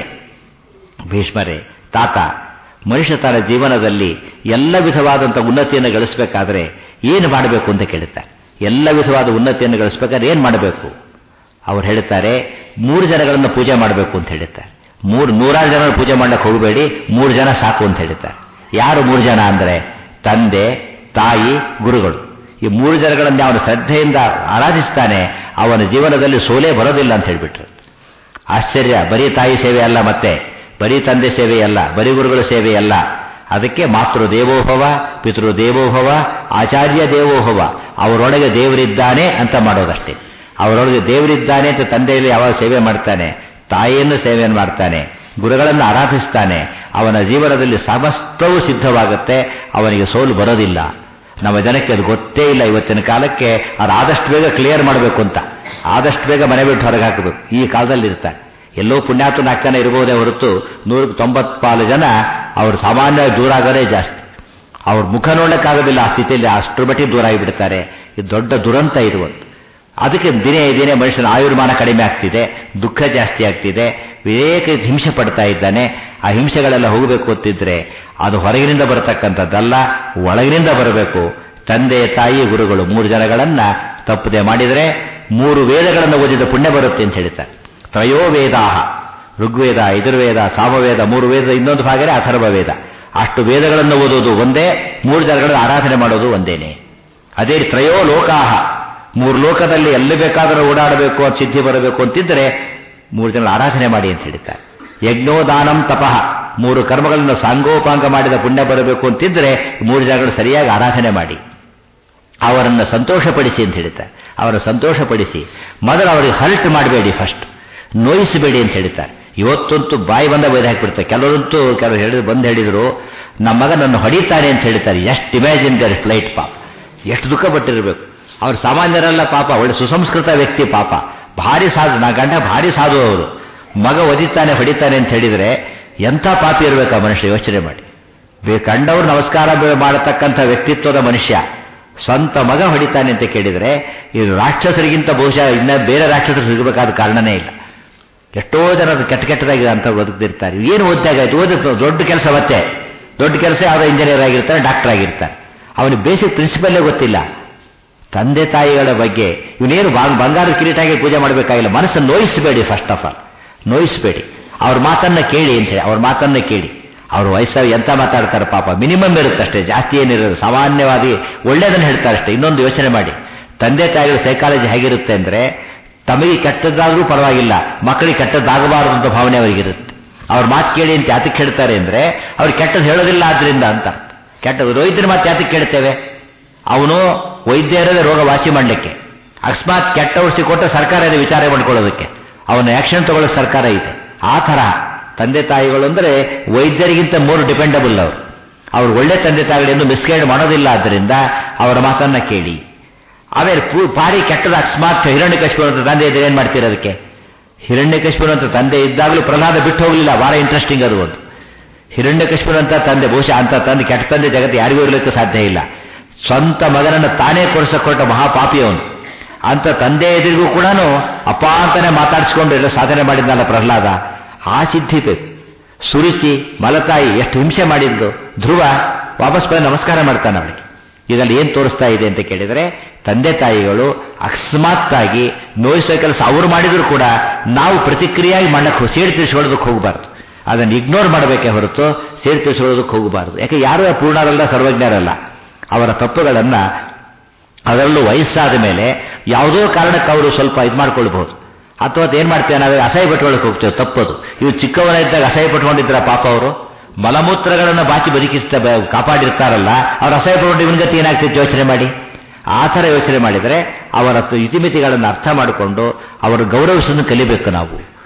ಭೀಷ್ಮರೇ, ತಾತ, ಮನುಷ್ಯ ತನ್ನ ಜೀವನದಲ್ಲಿ ಎಲ್ಲ ವಿಧವಾದಂಥ ಉನ್ನತಿಯನ್ನು ಗಳಿಸಬೇಕಾದ್ರೆ ಏನು ಮಾಡಬೇಕು ಅಂತ ಕೇಳುತ್ತಾರೆ. ಎಲ್ಲ ವಿಧವಾದ ಉನ್ನತಿಯನ್ನು ಗಳಿಸಬೇಕಾದ್ರೆ ಏನು ಮಾಡಬೇಕು? ಅವ್ರು ಹೇಳ್ತಾರೆ, ಮೂರು ಜನಗಳನ್ನು ಪೂಜೆ ಮಾಡಬೇಕು ಅಂತ ಹೇಳ್ತಾರೆ. ಮೂರು ನೂರಾರು ಜನ ಪೂಜೆ ಮಾಡಕ್ಕೆ ಹೋಗಬೇಡಿ, ಮೂರು ಜನ ಸಾಕು ಅಂತ ಹೇಳ್ತಾರೆ. ಯಾರು ಮೂರು ಜನ ಅಂದರೆ ತಂದೆ, ತಾಯಿ, ಗುರುಗಳು. ಈ ಮೂರು ಜನಗಳನ್ನು ಅವನು ಶ್ರದ್ಧೆಯಿಂದ ಆರಾಧಿಸ್ತಾನೆ, ಅವನ ಜೀವನದಲ್ಲಿ ಸೋಲೇ ಬರೋದಿಲ್ಲ ಅಂತ ಹೇಳಿಬಿಟ್ರು. ಆಶ್ಚರ್ಯ. ಬರೀ ತಾಯಿ ಸೇವೆ ಅಲ್ಲ, ಮತ್ತೆ ಬರೀ ತಂದೆ ಸೇವೆ ಅಲ್ಲ, ಬರೀ ಗುರುಗಳ ಸೇವೆ ಅಲ್ಲ. ಅದಕ್ಕೆ ಮಾತೃ ದೇವೋಭವ, ಪಿತೃ ದೇವೋಭವ, ಆಚಾರ್ಯ ದೇವೋಭವ. ಅವರೊಳಗೆ ದೇವರಿದ್ದಾನೆ ಅಂತ ಮಾಡೋದಷ್ಟೇ. ಅವರೊಳಗೆ ದೇವರಿದ್ದಾನೆ ಅಂತ ತಂದೆಯಲ್ಲಿ ಯಾವಾಗ ಸೇವೆ ಮಾಡ್ತಾನೆ, ತಾಯಿಯನ್ನು ಸೇವೆಯನ್ನು ಮಾಡ್ತಾನೆ, ಗುರುಗಳನ್ನು ಆರಾಧಿಸ್ತಾನೆ, ಅವನ ಜೀವನದಲ್ಲಿ ಸಮಸ್ತವೂ ಸಿದ್ಧವಾಗುತ್ತೆ, ಅವನಿಗೆ ಸೋಲು ಬರೋದಿಲ್ಲ. ನಮ್ಮ ಜನಕ್ಕೆ ಅದು ಗೊತ್ತೇ ಇಲ್ಲ. ಇವತ್ತಿನ ಕಾಲಕ್ಕೆ ಅದು ಆದಷ್ಟು ಬೇಗ ಕ್ಲಿಯರ್ ಮಾಡಬೇಕು ಅಂತ, ಆದಷ್ಟು ಬೇಗ ಮನೆ ಬಿಟ್ಟು ಹೊರಗೆ ಹಾಕಬೇಕು. ಈ ಕಾಲದಲ್ಲಿ ಇರ್ತಾರೆ. ಎಲ್ಲೋ ಪುಣ್ಯಾತು ನಾಲ್ಕು ಜನ ಇರಬಹುದೇ ಹೊರತು ನೂರಕ್ಕೆ ತೊಂಬತ್ಪಾಲು ಜನ ಅವರು ಸಾಮಾನ್ಯವಾಗಿ ದೂರ ಆಗೋದೇ ಜಾಸ್ತಿ. ಅವ್ರ ಮುಖ ನೋಡೋಕ್ಕಾಗೋದಿಲ್ಲ ಆ ಸ್ಥಿತಿಯಲ್ಲಿ, ಅಷ್ಟರ ಮಟ್ಟಿಗೆ ದೂರ ಆಗಿಬಿಡ್ತಾರೆ. ಇದು ದೊಡ್ಡ ದುರಂತ ಇರುವಂತ. ಅದಕ್ಕೆ ದಿನೇ ದಿನೇ ಮನುಷ್ಯನ ಆಯುರ್ಮಾನ ಕಡಿಮೆ ಆಗ್ತಿದೆ, ದುಃಖ ಜಾಸ್ತಿ ಆಗ್ತಿದೆ, ವಿವೇಕ ಹಿಂಸೆ ಪಡ್ತಾ ಇದ್ದಾನೆ. ಆ ಹಿಂಸೆಗಳೆಲ್ಲ ಹೋಗಬೇಕು ಅಂತಿದ್ರೆ ಅದು ಹೊರಗಿನಿಂದ ಬರತಕ್ಕಂಥದ್ದಲ್ಲ, ಒಳಗಿನಿಂದ ಬರಬೇಕು. ತಂದೆ, ತಾಯಿ, ಗುರುಗಳು ಮೂರು ಜನಗಳನ್ನ ತಪ್ಪದೆ ಮಾಡಿದರೆ ಮೂರು ವೇದಗಳನ್ನು ಓದಿದ ಪುಣ್ಯ ಬರುತ್ತೆ ಅಂತ ಹೇಳ್ತಾರೆ. ತ್ರಯೋ ವೇದಾಹ, ಋಗ್ವೇದ, ಯಜುರ್ವೇದ, ಸಾಮವೇದ, ಮೂರು ವೇದ, ಇನ್ನೊಂದು ಭಾಗನೇ ಅಥರ್ವ ವೇದ. ಅಷ್ಟು ವೇದಗಳನ್ನು ಓದೋದು ಒಂದೇ, ಮೂರು ಜನಗಳನ್ನು ಆರಾಧನೆ ಮಾಡೋದು ಒಂದೇನೆ. ಅದೇ ತ್ರಯೋ ಲೋಕಾಹ, ಮೂರು ಲೋಕದಲ್ಲಿ ಎಲ್ಲಿ ಬೇಕಾದರೂ ಓಡಾಡಬೇಕು ಅಂತ ಸಿದ್ಧಿ ಬರಬೇಕು ಅಂತಿದ್ರೆ ಮೂರು ಜನ ಆರಾಧನೆ ಮಾಡಿ ಅಂತ ಹೇಳ್ತಾರೆ. ಯಜ್ಞೋದಾನಂ ತಪಃ, ಮೂರು ಕರ್ಮಗಳನ್ನು ಸಾಂಗೋಪಾಂಗ ಮಾಡಿದ ಪುಣ್ಯ ಬರಬೇಕು ಅಂತಿದ್ರೆ ಮೂರು ಜನಗಳು ಸರಿಯಾಗಿ ಆರಾಧನೆ ಮಾಡಿ ಅವರನ್ನು ಸಂತೋಷಪಡಿಸಿ ಅಂತ ಹೇಳ್ತಾರೆ. ಅವರ ಸಂತೋಷಪಡಿಸಿ ಮೊದಲು ಅವರಿಗೆ ಹರ್ಟ್ ಮಾಡಬೇಡಿ, ಫಸ್ಟ್ ನೋಯಿಸಬೇಡಿ ಅಂತ ಹೇಳ್ತಾರೆ. ಇವತ್ತಂತೂ ಬಾಯಿ ಬಂದ ಬೈದು ಹಾಕಿಬಿಡ್ತಾರೆ. ಕೆಲವರಂತೂ ಕೆಲವರು ಹೇಳಿದ್ರು ಬಂದು ಹೇಳಿದ್ರು, ನಮ್ಮ ಮಗ ನನ್ನ ಹೊಡಿತಾನೆ ಅಂತ ಹೇಳ್ತಾರೆ. ಎಷ್ಟು ಇಮ್ಯಾಜಿನ್ ದರ್ ಫ್ಲೈಟ್ ಪಾಪ, ಎಷ್ಟು ದುಃಖ ಪಟ್ಟಿರಬೇಕು. ಅವ್ರು ಸಾಮಾನ್ಯರಲ್ಲ ಪಾಪ, ಒಳ್ಳೆ ಸುಸಂಸ್ಕೃತ ವ್ಯಕ್ತಿ ಪಾಪ, ಭಾರಿ ಸಾಧು. ನಾ ಗಂಡ ಭಾರಿ ಸಾಧು. ಅವರು ಮಗ ಒದಿತಾನೆ ಹೊಡಿತಾನೆ ಅಂತ ಹೇಳಿದರೆ ಎಂಥ ಪಾಪಿ ಇರಬೇಕು ಆ ಮನುಷ್ಯ, ಯೋಚನೆ ಮಾಡಿ. ಕಂಡವ್ರು ನಮಸ್ಕಾರ ಮಾಡತಕ್ಕಂಥ ವ್ಯಕ್ತಿತ್ವದ ಮನುಷ್ಯ ಸ್ವಂತ ಮಗ ಹೊಡಿತಾನೆ ಅಂತ ಕೇಳಿದರೆ ಇದು ರಾಕ್ಷಸರಿಗಿಂತ ಬಹುಶಃ ಇನ್ನ ಬೇರೆ ರಾಕ್ಷಸರು ಸಿಗಬೇಕಾದ ಕಾರಣನೇ ಇಲ್ಲ. ಎಷ್ಟೋ ಜನ ಕೆಟ್ಟ ಕೆಟ್ಟದಾಗಿದೆ ಅಂತ ಬದುಕ್ತಿರ್ತಾರೆ. ಏನು ಓದ್ದಾಗಾಯ್ತು, ಓದ ದೊಡ್ಡ ಕೆಲಸ, ಮತ್ತೆ ದೊಡ್ಡ ಕೆಲಸ ಯಾವುದೋ ಇಂಜಿನಿಯರ್ ಆಗಿರ್ತಾರೆ, ಡಾಕ್ಟರ್ ಆಗಿರ್ತಾರೆ. ಅವನಿಗೆ ಬೇಸಿಕ್ ಪ್ರಿನ್ಸಿಪಲ್ಲೇ ಗೊತ್ತಿಲ್ಲ. ತಂದೆ ತಾಯಿಗಳ ಬಗ್ಗೆ ಇವನೇನು ಬಂಗಾರದ ಕಿರೀಟಾಗಿ ಪೂಜೆ ಮಾಡಬೇಕಾಗಿಲ್ಲ. ಮನಸ್ಸನ್ನು ನೋಯಿಸಬೇಡಿ, ಫಸ್ಟ್ ಆಫ್ ಆಲ್ ನೋಯಿಸಬೇಡಿ. ಅವ್ರ ಮಾತನ್ನ ಕೇಳಿ ಅಂತ ಹೇಳಿ, ಅವ್ರ ಮಾತನ್ನ ಕೇಳಿ. ಅವರು ವಯಸ್ಸಾಗಿ ಎಂತ ಮಾತಾಡ್ತಾರೆ ಪಾಪ, ಮಿನಿಮಮ್ ಇರುತ್ತಷ್ಟೇ, ಜಾಸ್ತಿ ಏನಿರೋದು. ಸಾಮಾನ್ಯವಾಗಿ ಒಳ್ಳೆಯದನ್ನು ಹೇಳ್ತಾರೆ ಅಷ್ಟೇ. ಇನ್ನೊಂದು ಯೋಚನೆ ಮಾಡಿ, ತಂದೆ ತಾಯಿಗಳ ಸೈಕಾಲಜಿ ಹೇಗಿರುತ್ತೆ ಅಂದರೆ, ತಮಗೆ ಕೆಟ್ಟದ್ದಾದರೂ ಪರವಾಗಿಲ್ಲ, ಮಕ್ಕಳಿಗೆ ಕೆಟ್ಟದ್ದಾಗಬಾರದು ಅಂತ ಭಾವನೆ ಅವರಿಗಿರುತ್ತೆ. ಅವ್ರ ಮಾತು ಕೇಳಿ ಅಂತ ಯಾತಕ್ಕೆ ಹೇಳ್ತಾರೆ ಅಂದರೆ, ಅವ್ರು ಕೆಟ್ಟದ್ದು ಹೇಳೋದಿಲ್ಲ ಆದ್ರಿಂದ ಅಂತ. ಕೆಟ್ಟದ್ದು ವೈದ್ಯರ ಮಾತು ಯಾತಕ್ಕೆ ಕೇಳ್ತೇವೆ? ಅವನು ವೈದ್ಯ ಇರೋದೇ ರೋಗ ವಾಸಿ ಮಾಡಲಿಕ್ಕೆ. ಅಕಸ್ಮಾತ್ ಕೆಟ್ಟ ಔಷಧಿ ಕೊಟ್ಟು ಸರ್ಕಾರ ಇದೆ ವಿಚಾರ ಮಾಡ್ಕೊಳ್ಳೋದಕ್ಕೆ, ಅವನ ಆಕ್ಷನ್ ತಗೊಳ್ಳೋ ಸರ್ಕಾರ ಇದೆ. ಆ ಥರ ತಂದೆ ತಾಯಿಗಳು ಅಂದರೆ ವೈದ್ಯರಿಗಿಂತ ಮೂರು ಡಿಪೆಂಡಬಲ್ ಅವರು. ಅವರು ಒಳ್ಳೆ ತಂದೆ ತಾಯಿಗಳನ್ನು ಮಿಸ್ಗೈಡ್ ಮಾಡೋದಿಲ್ಲ. ಆದ್ದರಿಂದ ಅವರ ಮಾತನ್ನ ಕೇಳಿ. ಆಮೇಲೆ ಭಾರಿ ಕೆಟ್ಟದ ಅಕಸ್ಮಾತ್ ಹಿರಣ್ಯಕಶಿಪು ಅಂತ ತಂದೆ ಇದ್ರೆ ಏನು ಮಾಡ್ತೀರ ಅದಕ್ಕೆ? ಹಿರಣ್ಯಕಶಿಪು ಅಂತ ತಂದೆ ಇದ್ದಾಗಲೂ ಪ್ರಹ್ಲಾದ ಬಿಟ್ಟು ಹೋಗಲಿಲ್ಲ. ಭಾಳ ಇಂಟ್ರೆಸ್ಟಿಂಗ್ ಅದು ಒಂದು. ಹಿರಣ್ಯಕಶಿಪು ಅಂತ ತಂದೆ, ಬಹುಶಃ ಅಂತ ತಂದೆ, ಕೆಟ್ಟ ತಂದೆ ಜಗತ್ತು ಯಾರಿಗೂ ಇರಲಿಕ್ಕೆ ಸಾಧ್ಯ ಇಲ್ಲ. ಸ್ವಂತ ಮಗನನ್ನು ತಾನೇ ಕೊಡಿಸಿಕೊಟ್ಟ ಮಹಾಪಾಪಿ ಅವನು. ಅಂತ ತಂದೆ ಎದುರಿಗೂ ಕೂಡ ಅಪ್ಪ ಅಂತಾನೆ ಮಾತಾಡಿಸ್ಕೊಂಡು ಎಲ್ಲ ಸಾಧನೆ ಮಾಡಿದ್ನಲ್ಲ ಪ್ರಹ್ಲಾದ. ಆ ಸಿದ್ಧಿ ಬೇಕು. ಸುರುಚಿ, ಮಲತಾಯಿ ಎಷ್ಟು ಹಿಂಸೆ ಮಾಡಿದ್ದು. ಧ್ರುವ ವಾಪಸ್ ಬಂದು ನಮಸ್ಕಾರ ಮಾಡ್ತಾನೆ ಅವಳಿಗೆ. ಇದರಲ್ಲಿ ಏನು ತೋರಿಸ್ತಾ ಇದೆ ಅಂತ ಕೇಳಿದರೆ, ತಂದೆ ತಾಯಿಗಳು ಅಕಸ್ಮಾತ್ತಾಗಿ ನೋಯಿಸೋ ಕೆಲಸ ಅವರು ಮಾಡಿದ್ರು ಕೂಡ ನಾವು ಪ್ರತಿಕ್ರಿಯೆಯಾಗಿ ಮಾಡಕ್ಕೆ ಸೇರಿ ತಿಳಿಸ್ಕೊಳ್ಳೋದಕ್ಕೆ ಹೋಗಬಾರ್ದು. ಅದನ್ನು ಇಗ್ನೋರ್ ಮಾಡಬೇಕೇ ಹೊರತು ಸೇರಿ ತಿಳಿಸ್ಕೊಳ್ಳೋದಕ್ಕೆ ಹೋಗಬಾರ್ದು. ಯಾಕೆ ಯಾರೂ ಪೂರ್ಣರಲ್ಲ, ಸರ್ವಜ್ಞರಲ್ಲ. ಅವರ ತಪ್ಪುಗಳನ್ನು, ಅದರಲ್ಲೂ ವಯಸ್ಸಾದ ಮೇಲೆ ಯಾವುದೋ ಕಾರಣಕ್ಕೆ ಅವರು ಸ್ವಲ್ಪ ಇದು ಮಾಡ್ಕೊಳ್ಬಹುದು. ಅಥವಾ ಏನು ಮಾಡ್ತೇವೆ, ನಾವೇ ಅಸಹ್ಯ ಪಟ್ಕೊಳ್ಳಕ್ಕೆ ಹೋಗ್ತೇವೆ, ತಪ್ಪದು. ಇವು ಚಿಕ್ಕವನಿದ್ದಾಗ ಅಸಹ್ಯ ಪಟ್ಕೊಂಡಿದ್ರ ಪಾಪ ಅವರು. ಮಲಮೂತ್ರಗಳನ್ನು ಬಾಚಿ ಬದುಕಿಸ್ತಾ ಕಾಪಾಡಿರ್ತಾರಲ್ಲ, ಅವ್ರು ಅಸಹ್ಯ ಪಟ್ಕೊಂಡು ಇವನ ಗತಿ ಏನಾಗ್ತಿತ್ತು ಯೋಚನೆ ಮಾಡಿ. ಆ ಥರ ಯೋಚನೆ ಮಾಡಿದರೆ ಅವರ ಇತಿಮಿತಿಗಳನ್ನು ಅರ್ಥ ಮಾಡಿಕೊಂಡು ಅವರು ಗೌರವಿಸೋದನ್ನು ಕಲಿಬೇಕು ನಾವು.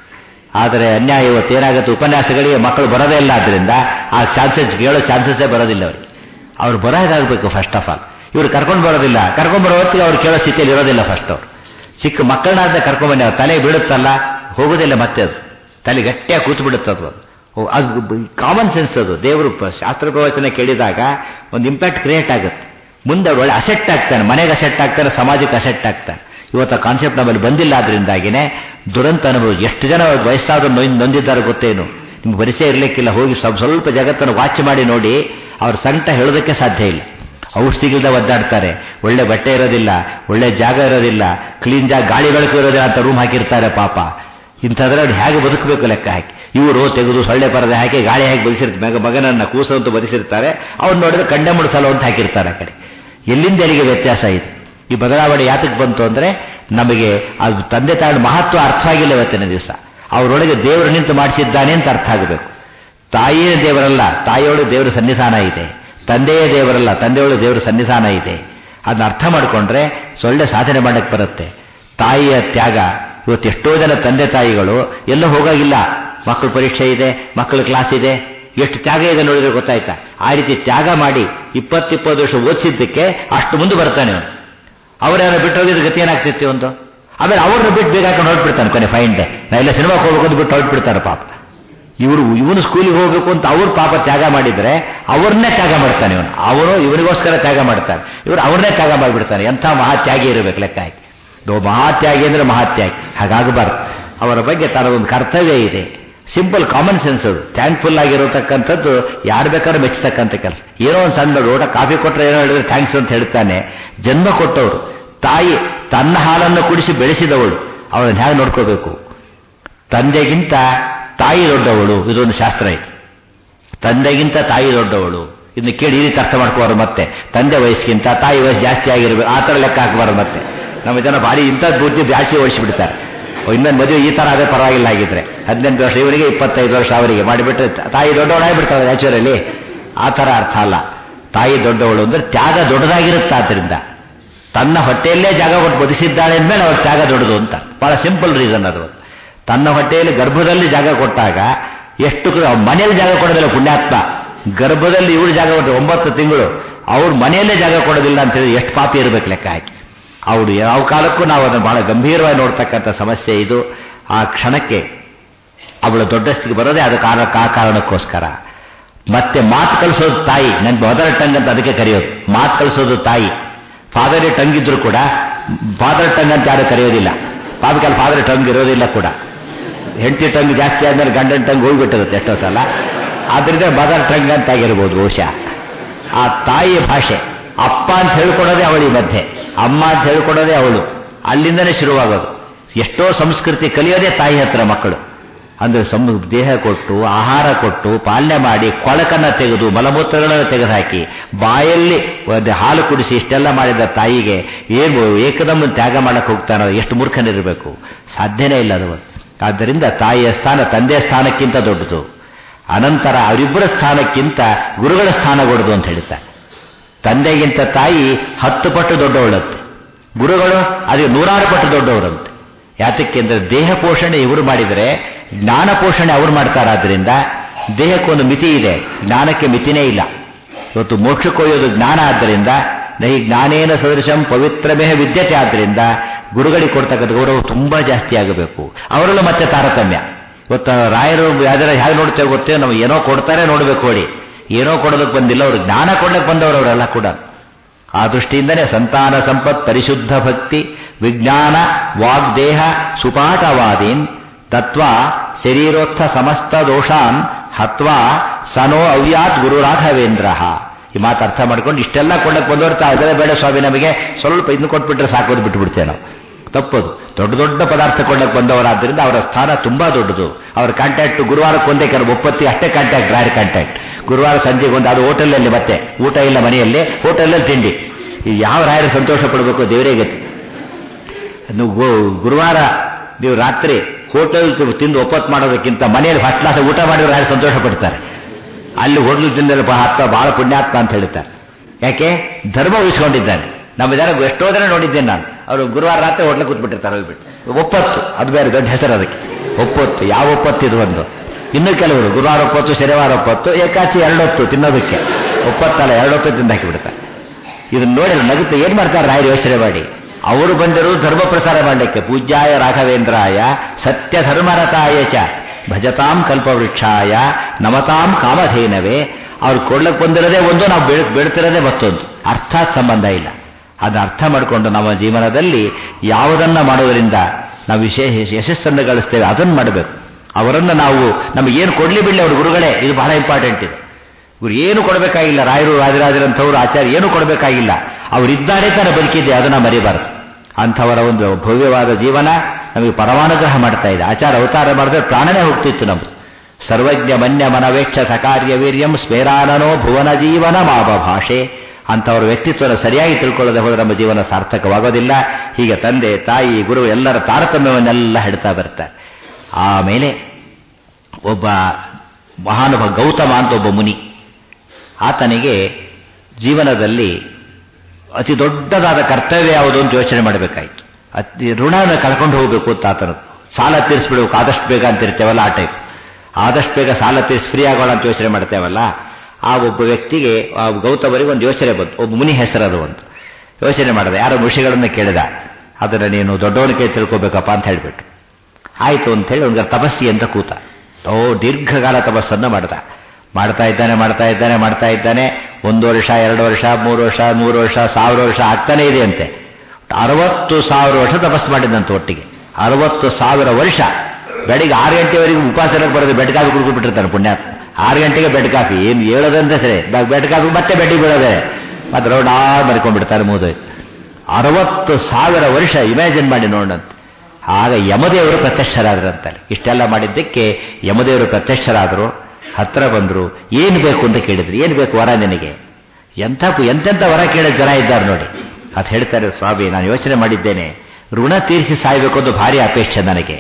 ಆದರೆ ಅನ್ಯಾಯ ಇವತ್ತು ಏನಾಗುತ್ತೆ, ಉಪನ್ಯಾಸಗಳಿಗೆ ಮಕ್ಕಳು ಬರೋದೇ ಇಲ್ಲ, ಆದ್ದರಿಂದ ಆ ಚಾನ್ಸಸ್ ಕೇಳೋ ಚಾನ್ಸಸ್ಸೇ ಬರೋದಿಲ್ಲ ಅವರಿಗೆ. ಅವ್ರು ಬರೋದಾಗಬೇಕು ಫಸ್ಟ್ ಆಫ್ ಆಲ್. ಇವ್ರು ಕರ್ಕೊಂಡು ಬರೋದಿಲ್ಲ, ಕರ್ಕೊಂಡು ಬರೋ ಹೊತ್ತಿಗೆ ಅವ್ರು ಕೇಳೋ ಸ್ಥಿತಿಯಲ್ಲಿ ಇರೋದಿಲ್ಲ. ಫಸ್ಟ್ ಅವರು ಚಿಕ್ಕ ಮಕ್ಕಳನ್ನಾದ ಕರ್ಕೊಂಡ್ಬನ್ನಿ, ಅವ್ರು ತಲೆ ಬೀಳುತ್ತಲ್ಲ, ಹೋಗೋದಿಲ್ಲ ಮತ್ತೆ, ಅದು ತಲೆ ಗಟ್ಟಿಯಾಗಿ ಕೂತು ಬಿಡುತ್ತೆ. ಅದು ಅದು ಕಾಮನ್ ಸೆನ್ಸ್. ಅದು ದೇವರು ಶಾಸ್ತ್ರ ಪ್ರವಚನ ಕೇಳಿದಾಗ ಒಂದು ಇಂಪ್ಯಾಕ್ಟ್ ಕ್ರಿಯೇಟ್ ಆಗುತ್ತೆ. ಮುಂದೆ ಅವ್ರು ಒಳ್ಳೆ ಅಸೆಟ್ ಆಗ್ತಾನೆ, ಮನೆಗೆ ಅಸೆಟ್ ಆಗ್ತಾನೆ, ಸಮಾಜಕ್ಕೆ ಅಸೆಟ್ ಆಗ್ತಾನೆ. ಇವತ್ತು ಆ ಕಾನ್ಸೆಪ್ಟ್ ನಮ್ಮಲ್ಲಿ ಬಂದಿಲ್ಲ, ಆದ್ರಿಂದಾಗಿನೇ ದುರಂತ ಅನುಭವ. ಎಷ್ಟು ಜನ ವಯಸ್ಸಾದ್ರು ನೊಂದ್ ನೊಂದಿದ್ದಾರೆ ಗೊತ್ತೇನು, ನಿಮ್ಗೆ ಪರಿಚಯ ಇರಲಿಕ್ಕಿಲ್ಲ. ಹೋಗಿ ಸ್ವಲ್ಪ ಸ್ವಲ್ಪ ಜಗತ್ತನ್ನು ವಾಚ್ ಮಾಡಿ ನೋಡಿ, ಅವ್ರ ಸಂಕಟ ಹೇಳೋದಕ್ಕೆ ಸಾಧ್ಯ ಇಲ್ಲ. ಔಷಧಿಗಿಲ್ದ ಒದ್ದಾಡ್ತಾರೆ, ಒಳ್ಳೆ ಬಟ್ಟೆ ಇರೋದಿಲ್ಲ, ಒಳ್ಳೆ ಜಾಗ ಇರೋದಿಲ್ಲ, ಕ್ಲೀನ್ ಜಾಗ, ಗಾಳಿ ಬೆಳಕು ಇರೋದಿಲ್ಲ ಅಂತ ರೂಮ್ ಹಾಕಿರ್ತಾರೆ ಪಾಪ. ಇಂಥದ್ರಲ್ಲಿ ಹೇಗೆ ಬದುಕಬೇಕು ಲೆಕ್ಕ ಹಾಕಿ. ಇವರು ತೆಗೆದು ಸೊಳ್ಳೆ ಪರದೆ ಹಾಕಿ ಗಾಳಿ ಹಾಕಿ ಬಲಿಸಿರ್ತಾರೆ, ಮಗ ಮಗನನ್ನ ಕೂಸು ಅಂತ ಬಲಿಸಿರ್ತಾರೆ. ಅವ್ರು ನೋಡಿದ್ರೆ ಕಂಡೆ ಮುಡಿಸಲು ಅಂತ ಹಾಕಿರ್ತಾರೆ ಆ ಕಡೆ. ಎಲ್ಲಿಂದ ಎಲ್ಲಿಗೆ ವ್ಯತ್ಯಾಸ ಇದೆ? ಈ ಬದಲಾವಣೆ ಯಾತಕ್ಕೆ ಬಂತು ಅಂದರೆ ನಮಗೆ ಅದು ತಂದೆ ತಾಯಿ ಮಹತ್ವ ಅರ್ಥ ಆಗಿಲ್ಲ ಇವತ್ತಿನ ದಿವಸ. ಅವರೊಳಗೆ ದೇವರು ನಿಂತು ಮಾಡಿಸಿದ್ದಾನೆ ಅಂತ ಅರ್ಥ ಆಗಬೇಕು. ತಾಯಿಯೇ ದೇವರಲ್ಲ, ತಾಯಿಯೊಳಗೆ ದೇವರ ಸನ್ನಿಧಾನ ಇದೆ. ತಂದೆಯೇ ದೇವರಲ್ಲ, ತಂದೆಯೊಳಗೆ ದೇವರ ಸನ್ನಿಧಾನ ಇದೆ. ಅದನ್ನ ಅರ್ಥ ಮಾಡಿಕೊಂಡ್ರೆ ಸೊಳ್ಳೆ ಸಾಧನೆ ಮಾಡಕ್ಕೆ ಬರುತ್ತೆ. ತಾಯಿಯ ತ್ಯಾಗ ಇವತ್ತು ಎಷ್ಟೋ ಜನ ತಂದೆ ತಾಯಿಗಳು ಎಲ್ಲೋ ಹೋಗಾಗಿಲ್ಲ, ಮಕ್ಕಳ ಪರೀಕ್ಷೆ ಇದೆ, ಮಕ್ಕಳ ಕ್ಲಾಸ್ ಇದೆ, ಎಷ್ಟು ತ್ಯಾಗ ಇದೆ ನೋಡಿದ್ರೆ ಗೊತ್ತಾಯ್ತಾ. ಆ ರೀತಿ ತ್ಯಾಗ ಮಾಡಿ ಇಪ್ಪತ್ತಿಪ್ಪತ್ತು ವರ್ಷ ಓದಿಸಿದ್ದಕ್ಕೆ ಅಷ್ಟು ಮುಂದೆ ಬರ್ತಾನೆ ಅವನು. ಅವರೇನೋ ಬಿಟ್ಟು ಹೋಗಿದ್ರೆ ಗತಿ ಏನಾಗ್ತಿತ್ತು ಒಂದು. ಆಮೇಲೆ ಅವ್ರನ್ನ ಬಿಟ್ಟು ಬೇಗ ಹಾಕೊಂಡು ಹೊರಟ್ಬಿಡ್ತಾನೆ ಕೊನೆ ಫೈನ್ ಡೇ. ನಾ ಎಲ್ಲ ಸಿನಿಮಾಕ್ಕೆ ಹೋಗ್ಬೇಕು ಅಂತ ಬಿಟ್ಟು ಹೊರಟ್ಬಿಡ್ತಾರೆ ಪಾಪ. ಇವರು ಇವನು ಸ್ಕೂಲಿಗೆ ಹೋಗ್ಬೇಕು ಅಂತ ಅವ್ರ ಪಾಪ ತ್ಯಾಗ ಮಾಡಿದ್ರೆ ಅವ್ರನ್ನೇ ತ್ಯಾಗ ಮಾಡ್ತಾನೆ ಇವನು. ಅವರು ಇವನಿಗೋಸ್ಕರ ತ್ಯಾಗ ಮಾಡ್ತಾರೆ, ಇವರು ಅವ್ರನ್ನೇ ತ್ಯಾಗ ಮಾಡಿಬಿಡ್ತಾನೆ. ಎಂಥ ಮಹಾತ್ಯಾಗಿ ಇರಬೇಕು ಲೆಕ್ಕ ಹಾಕಿ. ಮಹಾತ್ಯಾಗಿ ಅಂದ್ರೆ ಮಹಾತ್ಯಾಗಿ ಹಾಗಾಗಬಾರ್ದು. ಅವರ ಬಗ್ಗೆ ತನ್ನದೊಂದು ಕರ್ತವ್ಯ ಇದೆ. ಸಿಂಪಲ್ ಕಾಮನ್ ಸೆನ್ಸ್ ಅದು. ಥ್ಯಾಂಕ್ಫುಲ್ ಆಗಿರತಕ್ಕಂಥದ್ದು ಯಾರು ಬೇಕಾದ್ರೂ ಮೆಚ್ಚತಕ್ಕಂಥ ಕೆಲಸ. ಏನೋ ಒಂದು ಸಣ್ಣ ಊಟ ಕಾಫಿ ಕೊಟ್ಟರೆ ಏನೋ ಹೇಳಿದ್ರೆ ಥ್ಯಾಂಕ್ಸ್ ಅಂತ ಹೇಳ್ತಾನೆ. ಜನ್ಮ ಕೊಟ್ಟವರು ತಾಯಿ, ತನ್ನ ಹಾಲನ್ನು ಕುಡಿಸಿ ಬೆಳೆಸಿದವಳು, ಅವಳನ್ನು ಹೇಗೆ ನೋಡ್ಕೋಬೇಕು. ತಂದೆಗಿಂತ ತಾಯಿ ದೊಡ್ಡವಳು, ಇದೊಂದು ಶಾಸ್ತ್ರ ಇದೆ. ತಂದೆಗಿಂತ ತಾಯಿ ದೊಡ್ಡವಳು, ಇದನ್ನ ಕೇಳಿ ಈ ರೀತಿ ಅರ್ಥ ಮಾಡ್ಕೋಬಾರ್ದು. ಮತ್ತೆ ತಂದೆ ವಯಸ್ಸಿಗಿಂತ ತಾಯಿ ವಯಸ್ಸು ಜಾಸ್ತಿ ಆಗಿರ್ಬೇಕು ಆ ಥರ ಲೆಕ್ಕ ಹಾಕಬಾರ್ದು. ಮತ್ತೆ ನಮ್ಮ ಜನ ಭಾರಿ ಇಂಥದ್ದು ಬುದ್ಧಿ ಜಾಸ್ತಿ ಓಡಿಸಿಬಿಡ್ತಾರೆ. ಇನ್ನೊಂದು ಮದುವೆ ಈ ಥರ ಅದೇ ಪರವಾಗಿಲ್ಲ ಆಗಿದ್ರೆ ಹದಿನೆಂಟು ವರ್ಷ ಇವರಿಗೆ, ಇಪ್ಪತ್ತೈದು ವರ್ಷ ಅವರಿಗೆ ಮಾಡಿಬಿಟ್ರೆ ತಾಯಿ ದೊಡ್ಡವಳಾಗಿಬಿಡ್ತಾಳೆ ನ್ಯಾಚುರಲಿ. ಆ ಥರ ಅರ್ಥ ಅಲ್ಲ. ತಾಯಿ ದೊಡ್ಡವಳು ಅಂದರೆ ತ್ಯಾಗ ದೊಡ್ಡದಾಗಿರುತ್ತೆ. ಆದ್ದರಿಂದ ತನ್ನ ಹೊಟ್ಟೆಯಲ್ಲೇ ಜಾಗ ಕೊಟ್ಟು ಬದುಕಿಸಿದ್ದಾಳೆ ಅಂದಮೇಲೆ ಅವ್ರ ತ್ಯಾಗ ದೊಡ್ಡದು ಅಂತ. ಬಹಳ ಸಿಂಪಲ್ ರೀಸನ್ ಅದು. ತನ್ನ ಹೊಟ್ಟೆಯಲ್ಲಿ ಗರ್ಭದಲ್ಲಿ ಜಾಗ ಕೊಟ್ಟಾಗ ಎಷ್ಟು ಮನೆಯಲ್ಲಿ ಜಾಗ ಕೊಡೋದಿಲ್ಲ ಪುಣ್ಯಾತ್ಮ. ಗರ್ಭದಲ್ಲಿ ಇವಳು ಜಾಗ ಕೊಟ್ಟರೆ ಒಂಬತ್ತು ತಿಂಗಳು, ಅವ್ರ ಮನೆಯಲ್ಲೇ ಜಾಗ ಕೊಡೋದಿಲ್ಲ ಅಂತ ಹೇಳಿ ಎಷ್ಟು ಪಾಪಿ ಇರಬೇಕು ಲೆಕ್ಕ ಹಾಕಿ. ಅವಳು ಯಾವ ಕಾಲಕ್ಕೂ ನಾವು ಅದನ್ನು ಬಹಳ ಗಂಭೀರವಾಗಿ ನೋಡ್ತಕ್ಕಂಥ ಸಮಸ್ಯೆ ಇದು. ಆ ಕ್ಷಣಕ್ಕೆ ಅವಳು ದೊಡ್ಡಸ್ತಿಗೆ ಬರೋದೇ ಅದು ಕಾರಣ ಆ ಕಾರಣಕ್ಕೋಸ್ಕರ. ಮತ್ತೆ ಮಾತು ಕಳಿಸೋದು ತಾಯಿ. ನನ್ನ ಮದರ್ ಟಂಗ್ ಅಂತ ಅದಕ್ಕೆ ಕರೆಯೋದು. ಮಾತು ಕಳಿಸೋದು ತಾಯಿ. ಫಾದರ್ ಟಂಗ್ ಇದ್ರು ಕೂಡ ಫಾದರ್ ಟಂಗ್ ಅಂತ ಯಾರು ಕರೆಯೋದಿಲ್ಲ. ಪಾಪಕಾಲ ಫಾದರ್ ಟಂಗ್ ಇರೋದಿಲ್ಲ ಕೂಡ. ಹೆಂಡತಿ ಟಂಗ್ ಜಾಸ್ತಿ ಆದ್ಮೇಲೆ ಗಂಡನ ಟಂಗ್ ಹೋಗ್ಬಿಟ್ಟಿರುತ್ತೆ ಎಷ್ಟೋ ಸಲ. ಆದ್ರಿಂದ ಮದರ್ ಟಂಗ್ ಅಂತ ಆಗಿರ್ಬೋದು ಬಹುಶಃ. ಆ ತಾಯಿಯ ಭಾಷೆ. ಅಪ್ಪ ಅಂತ ಹೇಳ್ಕೊಡೋದೇ ಅವಳಿ ಮಧ್ಯೆ, ಅಮ್ಮ ಅಂತ ಹೇಳ್ಕೊಡೋದೇ ಅವಳು. ಅಲ್ಲಿಂದನೇ ಶುರುವಾಗೋದು. ಎಷ್ಟೋ ಸಂಸ್ಕೃತಿ ಕಲಿಯೋದೇ ತಾಯಿ ಹತ್ರ ಮಕ್ಕಳು. ಅಂದ್ರೆ ಸಂ ದೇಹ ಕೊಟ್ಟು, ಆಹಾರ ಕೊಟ್ಟು, ಪಾಲನೆ ಮಾಡಿ, ಕೊಳಕನ್ನ ತೆಗೆದು, ಮಲಮೂತ್ರಗಳನ್ನು ತೆಗೆದುಹಾಕಿ, ಬಾಯಲ್ಲಿ ಹಾಲು ಕುಡಿಸಿ ಇಷ್ಟೆಲ್ಲ ಮಾಡಿದ ತಾಯಿಗೆ ಏನು ಏಕದಮ್ ತ್ಯಾಗ ಮಾಡಕ್ಕೆ ಹೋಗ್ತಾನೋ, ಎಷ್ಟು ಮೂರ್ಖನಿರಬೇಕು. ಸಾಧ್ಯನೇ ಇಲ್ಲ ಅದು. ಆದ್ದರಿಂದ ತಾಯಿಯ ಸ್ಥಾನ ತಂದೆಯ ಸ್ಥಾನಕ್ಕಿಂತ ದೊಡ್ಡದು. ಅನಂತರ ಅವರಿಬ್ಬರ ಸ್ಥಾನಕ್ಕಿಂತ ಗುರುಗಳ ಸ್ಥಾನ ದೊಡ್ಡದು ಅಂತ ಹೇಳ್ತಾರೆ. ತಂದೆಗಿಂತ ತಾಯಿ ಹತ್ತು ಪಟ್ಟು ದೊಡ್ಡವಳಂತೆ, ಗುರುಗಳು ಅದೇ ನೂರಾರು ಪಟ್ಟು ದೊಡ್ಡವರಂತೆ. ಯಾತಕ್ಕೆ ಅಂದರೆ ದೇಹ ಪೋಷಣೆ ಇವರು ಮಾಡಿದರೆ ಜ್ಞಾನ ಪೋಷಣೆ ಅವರು ಮಾಡ್ತಾರಾದ್ರಿಂದ ದೇಹಕ್ಕೊಂದು ಮಿತಿ ಇದೆ, ಜ್ಞಾನಕ್ಕೆ ಮಿತಿನೇ ಇಲ್ಲ. ಇವತ್ತು ಮೋಕ್ಷಕ್ಕೊಯ್ಯೋದು ಜ್ಞಾನ ಆದ್ದರಿಂದ ನೈ ಜ್ಞಾನೇನ ಸದೃಶಂ ಪವಿತ್ರಮೇಹ ವಿದ್ಯತೆ. ಆದ್ದರಿಂದ ಗುರುಗಳಿಗೆ ಕೊಡ್ತಕ್ಕಂಥ ಗೌರವ ತುಂಬಾ ಜಾಸ್ತಿ ಆಗಬೇಕು. ಅವರಲ್ಲೂ ಮತ್ತೆ ತಾರತಮ್ಯ. ಇವತ್ತು ರಾಯರು ಯಾವ್ದಾರ ಹೇಗೆ ನೋಡ್ತೇವೆ ಗೊತ್ತೇ, ನಾವು ಏನೋ ಕೊಡ್ತಾರೆ ನೋಡ್ಬೇಕು ನೋಡಿ, ಏನೋ ಕೊಡೋದಕ್ಕೆ ಬಂದಿಲ್ಲ, ಅವರು ಜ್ಞಾನ ಕೊಡಕ್ಕೆ ಬಂದವರು ಅವರೆಲ್ಲ ಕೂಡ. ಆ ದೃಷ್ಟಿಯಿಂದನೇ ಸಂತಾನ ಸಂಪತ್, ಪರಿಶುದ್ಧ ಭಕ್ತಿ, ವಿಜ್ಞಾನ, ವಾಗ್ದೇಹ, ಸುಪಾಠವಾದೀನ್ ತತ್ವ ಶರೀರೋತ್ಥ ಸಮಸ್ತ ದೋಷಾನ್ ಹತ್ವಾ ಸನೋ ಅವ್ಯಾತ್ ಗುರು ರಾಘವೇಂದ್ರ. ಈ ಮಾತು ಅರ್ಥ ಮಾಡ್ಕೊಂಡು ಇಷ್ಟೆಲ್ಲ ಕೊಡಕ್ಕೆ ಬಂದವರು ಅದರೇ ಬೇಡ ಸ್ವಾಮಿ, ನಮಗೆ ಸ್ವಲ್ಪ ಇದನ್ನು ಕೊಟ್ಬಿಟ್ರೆ ಸಾಕೋದು ಬಿಟ್ಟುಬಿಡ್ತೇವೆ ನಾವು. ತಪ್ಪದು. ದೊಡ್ಡ ದೊಡ್ಡ ಪದಾರ್ಥ ಕೊಡಕ್ಕೆ ಬಂದವರಾದ್ರಿಂದ ಅವರ ಸ್ಥಾನ ತುಂಬಾ ದೊಡ್ಡದು. ಅವರ ಕಾಂಟ್ಯಾಕ್ಟ್ ಗುರುವಾರಕ್ಕೆ ಒಂದೇ ಕೆಲವು ಒಪ್ಪತ್ತಿ ಅಷ್ಟೇ ಕಾಂಟ್ಯಾಕ್ಟ್, ರಾಯರ್ ಕಾಂಟ್ಯಾಕ್ಟ್. ಗುರುವಾರ ಸಂಜೆಗೆ ಒಂದು, ಅದು ಹೋಟೆಲಲ್ಲಿ, ಮತ್ತೆ ಊಟ ಇಲ್ಲ ಮನೆಯಲ್ಲಿ, ಹೋಟೆಲಲ್ಲಿ ತಿಂಡಿ. ಯಾವ ರಾಯರು ಸಂತೋಷ ಪಡಬೇಕು ದೇವರೇ ಗತಿ. ನೀವು ಗುರುವಾರ ನೀವು ರಾತ್ರಿ ಹೋಟೆಲ್ ತಿಂದು ಒಪ್ಪತ್ತು ಮಾಡೋದಕ್ಕಿಂತ ಮನೆಯಲ್ಲಿ ಫಸ್ಟ್ ಕ್ಲಾಸ್ ಊಟ ಮಾಡಿದ್ರೆ ರಾಯರು ಸಂತೋಷ ಪಡ್ತಾರೆ. ಅಲ್ಲಿ ಹೋಟ್ಲು ತಿಂದರೆ ಹತ್ತ ಬಹಳ ಪುಣ್ಯಾತ್ಮ ಅಂತ ಹೇಳ್ತಾರೆ. ಯಾಕೆ? ಧರ್ಮ ಉಳಿಸ್ಕೊಂಡಿದ್ದಾನೆ. ನಮ್ಮ ಜನ ಎಷ್ಟೋ ಜನ ನೋಡಿದ್ದೇನೆ ನಾನು, ಅವರು ಗುರುವಾರ ರಾತ್ರಿ ಹೋಟ್ಲಿಗೆ ಕೂತ್ಬಿಟ್ಟಿರ್ತಾರೆ ಹೋಗ್ಬಿಟ್ಟು. ಒಪ್ಪತ್ತು, ಅದು ಬೇರೆ ದೊಡ್ಡ ಹೆಸರು ಅದಕ್ಕೆ. ಒಪ್ಪೊತ್ತು. ಯಾವ ಒಪ್ಪತ್ತು ಇದು ಒಂದು? ಇನ್ನು ಕೆಲವರು ಗುರುವಾರ ಒಪ್ಪತ್ತು, ಶನಿವಾರ ಒಪ್ಪತ್ತು, ಏಕಾಚಿ ಎರಡೊತ್ತು ತಿನ್ನೋದಕ್ಕೆ ಒಪ್ಪತ್ತಲ್ಲ, ಎರಡೊತ್ತು ತಿಂದು ಹಾಕಿಬಿಡ್ತಾರೆ. ಇದನ್ನ ನೋಡಿ ನಗುತ್ತೆ. ಏನ್ ಮಾಡ್ತಾರೆ ರಾಯರು ಯೋಚನೆ ಮಾಡಿ? ಅವರು ಬಂದರು ಧರ್ಮ ಪ್ರಸಾರ ಮಾಡಲಿಕ್ಕೆ. ಪೂಜ್ಯಾಯ ರಾಘವೇಂದ್ರಾಯ ಸತ್ಯ ಧರ್ಮರತಾಯ ಚ ಭಜತಾಂ ಕಲ್ಪವೃಕ್ಷಾಯ ನಮತಾಂ ಕಾಮಧೇನವೇ. ಅವ್ರು ಕೊಡ್ಲಕ್ಕೆ ಬಂದಿರೋದೇ ಒಂದು, ನಾವು ಬೆಳ ಬೆಳ್ತಿರೋದೇ ಮತ್ತೊಂದು. ಅರ್ಥಾತ್ ಸಂಬಂಧ ಇಲ್ಲ. ಅದನ್ನ ಅರ್ಥ ಮಾಡಿಕೊಂಡು ನಮ್ಮ ಜೀವನದಲ್ಲಿ ಯಾವುದನ್ನ ಮಾಡೋದರಿಂದ ನಾವು ವಿಶೇಷ ಯಶಸ್ಸನ್ನು ಗಳಿಸ್ತೇವೆ ಅದನ್ನು ಮಾಡಬೇಕು. ಅವರನ್ನು ನಾವು ನಮಗೇನು ಕೊಡ್ಲಿ ಬಿಡಲಿ ಅವ್ರ ಗುರುಗಳೇ, ಇದು ಬಹಳ ಇಂಪಾರ್ಟೆಂಟ್ ಇದೆ. ಇವ್ರು ಏನು ಕೊಡಬೇಕಾಗಿಲ್ಲ. ರಾಯರು ರಾಜರಾಜರಂಥವ್ರು ಆಚಾರ್ಯ ಏನು ಕೊಡಬೇಕಾಗಿಲ್ಲ. ಅವರಿದ್ದಾರೆ ತಾನೇ ಬದುಕಿದೆ, ಅದನ್ನ ಮರಿಬಾರದು. ಅಂಥವರ ಒಂದು ಭವ್ಯವಾದ ಜೀವನ ನಮಗೆ ಪರಮಾನುಗ್ರಹ ಮಾಡ್ತಾ ಇದೆ. ಆಚಾರ ಅವತಾರ ಮಾಡಿದ್ರೆ ಪ್ರಾಣನೇ ಹೋಗ್ತಿತ್ತು ನಮ್ದು. ಸರ್ವಜ್ಞ ಮನ್ಯ ಮನವೇಕ್ಷ ಸಕಾರ್ಯ ವೀರ್ಯಂ ಸ್ಮೇರಾನನೋ ಭುವನ ಜೀವನ ಮಾವ ಭಾಷೆ. ಅಂಥವ್ರ ವ್ಯಕ್ತಿತ್ವನ ಸರಿಯಾಗಿ ತಿಳ್ಕೊಳ್ಳದೆ ಹೋದರೆ ನಮ್ಮ ಜೀವನ ಸಾರ್ಥಕವಾಗೋದಿಲ್ಲ. ಹೀಗೆ ತಂದೆ ತಾಯಿ ಗುರು ಎಲ್ಲರ ತಾರತಮ್ಯವನ್ನೆಲ್ಲ ಹೇಳ್ತಾ ಬರ್ತಾರೆ. ಆಮೇಲೆ ಒಬ್ಬ ಮಹಾನುಭಾವ ಗೌತಮ ಅಂತ ಒಬ್ಬ ಮುನಿ, ಆತನಿಗೆ ಜೀವನದಲ್ಲಿ ಅತಿ ದೊಡ್ಡದಾದ ಕರ್ತವ್ಯ ಯಾವುದು ಅಂತ ಯೋಚನೆ ಮಾಡಬೇಕಾಯಿತು. ಅತಿ ಋಣನ ಕಳ್ಕೊಂಡು ಹೋಗಬೇಕು ಅಂತ ಆತನ ಸಾಲ ತೀರಿಸ್ಬಿಡ್ಬೇಕು ಆದಷ್ಟು ಬೇಗ ಅಂತಿರ್ತೇವಲ್ಲ, ಆ ಟೈಪ್. ಆದಷ್ಟು ಬೇಗ ಸಾಲ ತೀರಿಸಿ ಫ್ರೀ ಆಗೋಣ ಅಂತ ಯೋಚನೆ ಮಾಡ್ತೇವಲ್ಲ, ಆ ಒಬ್ಬ ವ್ಯಕ್ತಿಗೆ ಆ ಗೌತಮರಿಗೆ ಒಂದು ಯೋಚನೆ ಬಂತು. ಒಬ್ಬ ಮುನಿ ಹೆಸರದು ಅಂತ ಯೋಚನೆ ಮಾಡಿದೆ. ಯಾರೋ ಋಷಿಗಳನ್ನು ಕೇಳಿದ, ಅದನ್ನು ನೀನು ದೊಡ್ಡವನ ಕೈ ತಿಳ್ಕೋಬೇಕಪ್ಪ ಅಂತ ಹೇಳಿಬಿಟ್ಟು. ಆಯಿತು ಅಂತೇಳಿ ಒಂದು ತಪಸ್ಸಿ ಅಂತ ಕೂತ. ಓ ದೀರ್ಘಕಾಲ ತಪಸ್ಸನ್ನು ಮಾಡ್ದ. ಮಾಡ್ತಾ ಇದ್ದಾನೆ ಮಾಡ್ತಾ ಇದ್ದಾನೆ ಮಾಡ್ತಾ ಇದ್ದಾನೆ ಒಂದು ವರ್ಷ, ಎರಡು ವರ್ಷ, ಮೂರು ವರ್ಷ, ಮೂರು ವರ್ಷ, ಸಾವಿರ ವರ್ಷ ಆಗ್ತಾನೆ ಇದೆ ಅಂತೆ. ಅರವತ್ತು ಸಾವಿರ ವರ್ಷ ತಪಸ್ಸು ಮಾಡಿದಂತೆ ಒಟ್ಟಿಗೆ. ಅರವತ್ತು ಸಾವಿರ ವರ್ಷ. ಬೆಳಿಗ್ಗೆ ಆರು ಗಂಟೆವರೆಗೂ ಉಪವಾಸಕ್ಕೆ ಬರೋದು, ಬೆಡ್ ಕಾಫಿ ಕುಡ್ಕೊಂಡ್ಬಿಟ್ಟಿರ್ತಾನೆ ಪುಣ್ಯಾತ್ಮ. ಆರು ಗಂಟೆಗೆ ಬೆಡ್ ಕಾಫಿ, ಏನು ಹೇಳೋದಂದ್ರೆ ಸರಿ, ಬೆಡ್ ಕಾಫಿ ಮತ್ತೆ ಬೆಡ್ಡಿಗೆ ಬೀಳೋದೆ, ಮತ್ತೆ ರೌಂಡ್ ಆ ಮರ್ಕೊಂಡ್ಬಿಡ್ತಾರೆ ಮೂದು. ಅರವತ್ತು ಸಾವಿರ ವರ್ಷ ಇಮ್ಯಾಜಿನ್ ಮಾಡಿ ನೋಡಂತೆ. ಆಗ ಯಮದೇವರು ಪ್ರತ್ಯಕ್ಷರಾದ್ರಂತಲ್ಲಿ. ಇಷ್ಟೆಲ್ಲ ಮಾಡಿದ್ದಕ್ಕೆ ಯಮದೇವರು ಪ್ರತ್ಯಕ್ಷರಾದರು. ಹತ್ರ ಬಂದರು. ಏನು ಬೇಕು ಅಂತ ಕೇಳಿದ್ರು. ಏನು ಬೇಕು ವರ ನಿನಗೆ? ಎಂಥ ಎಂತೆಂಥ ವರ ಕೇಳಿದ ಜನ ಇದ್ದಾರೆ ನೋಡಿ. ಅದು ಹೇಳ್ತಾರೆ, ಸ್ವಾಮಿ ನಾನು ಯೋಚನೆ ಮಾಡಿದ್ದೇನೆ, ಋಣ ತೀರಿಸಿ ಸಾಯಬೇಕು ಅಂತ ಭಾರಿ ಅಪೇಕ್ಷೆ ನನಗೆ.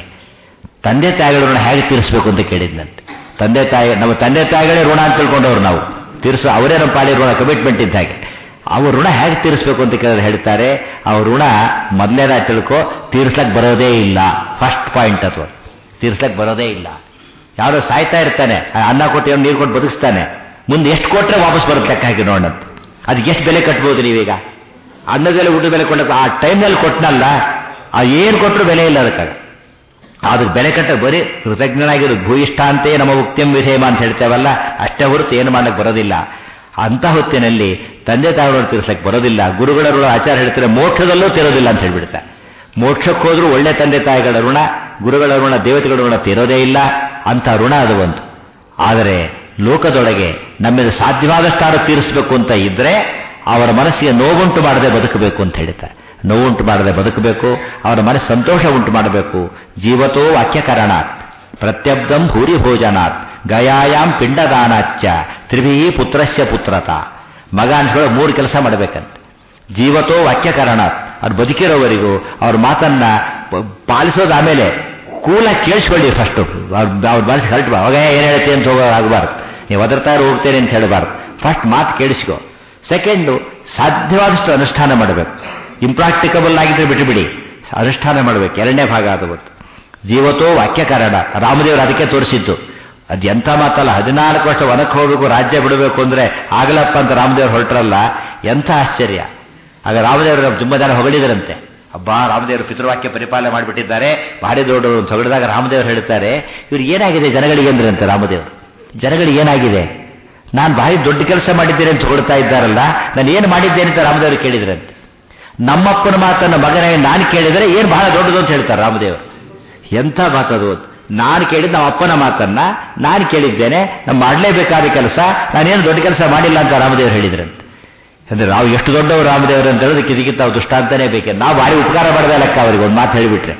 ತಂದೆ ತಾಯಿಗಳ ಋಣ ಹೇಗೆ ತೀರಿಸಬೇಕು ಅಂತ ಕೇಳಿದ್ನಂತೆ. ತಂದೆ ತಾಯಿ, ನಮ್ಮ ತಂದೆ ತಾಯಿಗಳೇ ಋಣ ಅಂತ ತಿಳ್ಕೊಂಡವ್ರು ನಾವು, ತೀರಿಸೋ ಅವರೇ ನಮ್ಮ ಪಾಳಿ ಋಣ, ಕಮಿಟ್ಮೆಂಟ್ ಇದ್ದ ಹಾಗೆ. ಅವ್ರ ಋಣ ಹೇಗೆ ತೀರಿಸಬೇಕು ಅಂತ ಕೇಳಿದ್ರೆ ಹೇಳ್ತಾರೆ, ಅವ್ರ ಋಣ ಮೊದಲೇನ ತಿಳ್ಕೊ ತೀರಿಸ್ಲಕ್ಕೆ ಬರೋದೇ ಇಲ್ಲ. ಫಸ್ಟ್ ಪಾಯಿಂಟ್ ಅಥವಾ ತೀರಿಸ್ಲಕ್ಕೆ ಬರೋದೇ ಇಲ್ಲ. ಯಾರೋ ಸಾಯ್ತಾ ಇರ್ತಾನೆ, ಅನ್ನ ಕೊಟ್ಟು ನೀರು ಕೊಟ್ಟು ಬದುಕಿಸ್ತಾನೆ, ಮುಂದೆ ಎಷ್ಟು ಕೊಟ್ಟರೆ ವಾಪಸ್ ಬರುತ್ತೆ ಲೆಕ್ಕ ಹಾಕಿ ನೋಡಂತ. ಅದಕ್ಕೆ ಎಷ್ಟು ಬೆಲೆ ಕಟ್ಬೋದು ನೀವೀಗ? ಅನ್ನದೆಲ್ಲ ಊಟ ಬೆಲೆ ಕೊಟ್ಟ ಆ ಟೈಮ್ನಲ್ಲಿ ಕೊಟ್ಟನಲ್ಲ, ಆ ಏನು ಕೊಟ್ಟರು ಬೆಲೆ ಇಲ್ಲ ಅದಕ್ಕಾಗ. ಅದಕ್ಕೆ ಬೆಲೆ ಕಟ್ಟ ಬರೀ ಕೃತಜ್ಞನಾಗಿರೋದು. ಭೂಯಿಷ್ಠ ಅಂತೆಯೇ ನಮ್ಮ ಉಕ್ತಿಂ ವಿಧೇಮ ಅಂತ ಹೇಳ್ತೇವಲ್ಲ, ಅಷ್ಟೇ ಹೊರತು ಏನು ಮಾಡಕ್ಕೆ ಬರೋದಿಲ್ಲ. ಅಂಥ ಹೊತ್ತಿನಲ್ಲಿ ತಂದೆ ತಾಯಿಗಳು ತೀರಿಸಕ್ಕೆ ಬರೋದಿಲ್ಲ. ಗುರುಗಳ ಋಣ ಆಚಾರ ಹೇಳ್ತಾರೆ ಮೋಕ್ಷದಲ್ಲೂ ತೀರೋದಿಲ್ಲ ಅಂತ ಹೇಳ್ಬಿಡ್ತಾರೆ. ಮೋಕ್ಷಕ್ಕೆ ಹೋದ್ರೂ ಒಳ್ಳೆ ತಂದೆ ತಾಯಿಗಳ ಋಣ, ಗುರುಗಳ ಋಣ, ದೇವತೆಗಳ ಋಣ ತೀರೋದೇ ಇಲ್ಲ. ಅಂಥ ಋಣ ಅದು ಒಂದು. ಆದರೆ ಲೋಕದೊಳಗೆ ನಮ್ಮಿಂದ ಸಾಧ್ಯವಾದಷ್ಟಾರು ತೀರಿಸಬೇಕು ಅಂತ ಇದ್ರೆ ಅವರ ಮನಸ್ಸಿಗೆ ನೋವುಂಟು ಮಾಡದೆ ಬದುಕಬೇಕು ಅಂತ ಹೇಳ್ತಾರೆ. ನೋವುಂಟು ಮಾಡದೆ ಬದುಕಬೇಕು, ಅವರ ಮನಸ್ಸು ಸಂತೋಷ ಉಂಟು ಮಾಡಬೇಕು. ಜೀವತೋ ವಾಕ್ಯಕರಣಾತ್ ಪ್ರತ್ಯಬ್ಧಂ ಭೂರಿ ಭೋಜನಾತ್ ಗಯಾಯಾಮ್ ಪಿಂಡದಾನಾಚ್ಚ ತ್ರಿಭೀ ಪುತ್ರಸ್ಯ ಪುತ್ರತ. ಮಗ ಅನ್ಸ್ಕೊಳ್ಳೋ ಮೂರು ಕೆಲಸ ಮಾಡಬೇಕಂತ. ಜೀವತೋ ವಾಕ್ಯಕರಣಾತ್, ಅವ್ರು ಬದುಕಿರೋವರೆಗೂ ಅವ್ರ ಮಾತನ್ನ ಪಾಲಿಸೋದು. ಆಮೇಲೆ ಕೂಲಾಗಿ ಕೇಳಿಸ್ಕೊಳ್ಳಿ ಫಸ್ಟು. ಅವ್ರ ಮನಸ್ಸಿಗೆ ಹರಟ್ ಅವಾಗ ಏನು ಹೇಳ್ತೀವಿ ಅಂತ ಹೋಗೋ ಆಗಬಾರ್ದು. ನೀವು ಒದರ್ತಾರು ಹೋಗ್ತೇನೆ ಅಂತ ಹೇಳಬಾರ್ದು. ಫಸ್ಟ್ ಮಾತು ಕೇಳಿಸ್ಕೊ. ಸೆಕೆಂಡು, ಸಾಧ್ಯವಾದಷ್ಟು ಅನುಷ್ಠಾನ ಮಾಡಬೇಕು. ಇಂಪ್ರಾಕ್ಟಿಕಬಲ್ ಆಗಿದ್ರೆ ಬಿಟ್ಟುಬಿಡಿ, ಅನುಷ್ಠಾನ ಮಾಡಬೇಕು. ಎರಡನೇ ಭಾಗ ಅದು ಗೊತ್ತು. ಜೀವತೋ ವಾಕ್ಯಕಾರಣ. ರಾಮದೇವರು ಅದಕ್ಕೆ ತೋರಿಸಿದ್ದು. ಅದು ಎಂಥ ಮಾತಲ್ಲ. ಹದಿನಾಲ್ಕು ವರ್ಷ ವನಕ್ಕೆ ಹೋಗಬೇಕು, ರಾಜ್ಯ ಬಿಡಬೇಕು ಅಂದರೆ ಆಗಲಪ್ಪ ಅಂತ ರಾಮದೇವರು ಹೊರಟ್ರಲ್ಲ, ಎಂಥ ಆಶ್ಚರ್ಯ. ಆಗ ರಾಮದೇವರು ತುಂಬ ಜನ ಹೊಗಳಿದರಂತೆ. ಅಬ್ಬಾ ರಾಮದೇವರು ಪಿತೃವಾಕ್ಯ ಪರಿಪಾಲನೆ ಮಾಡಿಬಿಟ್ಟಿದ್ದಾರೆ, ಭಾರಿ ದೊಡ್ಡವರು ಅಂತ ಹೊಗಳಿದಾಗ ರಾಮದೇವರು ಹೇಳ್ತಾರೆ, ಇವ್ರಿಗೆ ಏನಾಗಿದೆ ಜನಗಳಿಗೆ ಅಂದ್ರಂತೆ ರಾಮದೇವರು. ಜನಗಳಿಗೆ ಏನಾಗಿದೆ? ನಾನು ಭಾರಿ ದೊಡ್ಡ ಕೆಲಸ ಮಾಡಿದ್ದೇನೆ ಅಂತ ಹೊಗಳ್ತಾ ಇದ್ದಾರಲ್ಲ, ನಾನು ಏನು ಮಾಡಿದ್ದೇನೆ ಅಂತ ರಾಮದೇವರು ಕೇಳಿದ್ರಂತೆ. ನಮ್ಮಪ್ಪನ ಮಾತನ್ನು ಮಗನೇ ನಾನು ಕೇಳಿದರೆ ಏನು ಬಹಳ ದೊಡ್ಡದು ಅಂತ ಹೇಳ್ತಾರೆ ರಾಮದೇವರು. ಎಂಥ ಮಾತದು? ನಾನು ಕೇಳಿದ್ದು ನಮ್ಮ ಅಪ್ಪನ ಮಾತನ್ನ ನಾನು ಕೇಳಿದ್ದೇನೆ, ನಾನು ಮಾಡಲೇಬೇಕಾದ ಕೆಲಸ, ನಾನೇನು ದೊಡ್ಡ ಕೆಲಸ ಮಾಡಿಲ್ಲ ಅಂತ ರಾಮದೇವರು ಹೇಳಿದ್ರಂತೆ. ಅಂದರೆ ನಾವು ಎಷ್ಟು ದೊಡ್ಡವರು ರಾಮದೇವರು ಅಂತ ಹೇಳೋದಕ್ಕೆ ಇದಕ್ಕಿಂತ ನಾವು ದುಷ್ಟಾಂತನೇ ಬೇಕೆ. ನಾವು ಭಾರಿ ಉಪಕಾರ ಮಾಡಿದ ಲೆಕ್ಕ ಅವರಿಗೆ ಒಂದು ಮಾತು ಹೇಳಿಬಿಟ್ರೆ.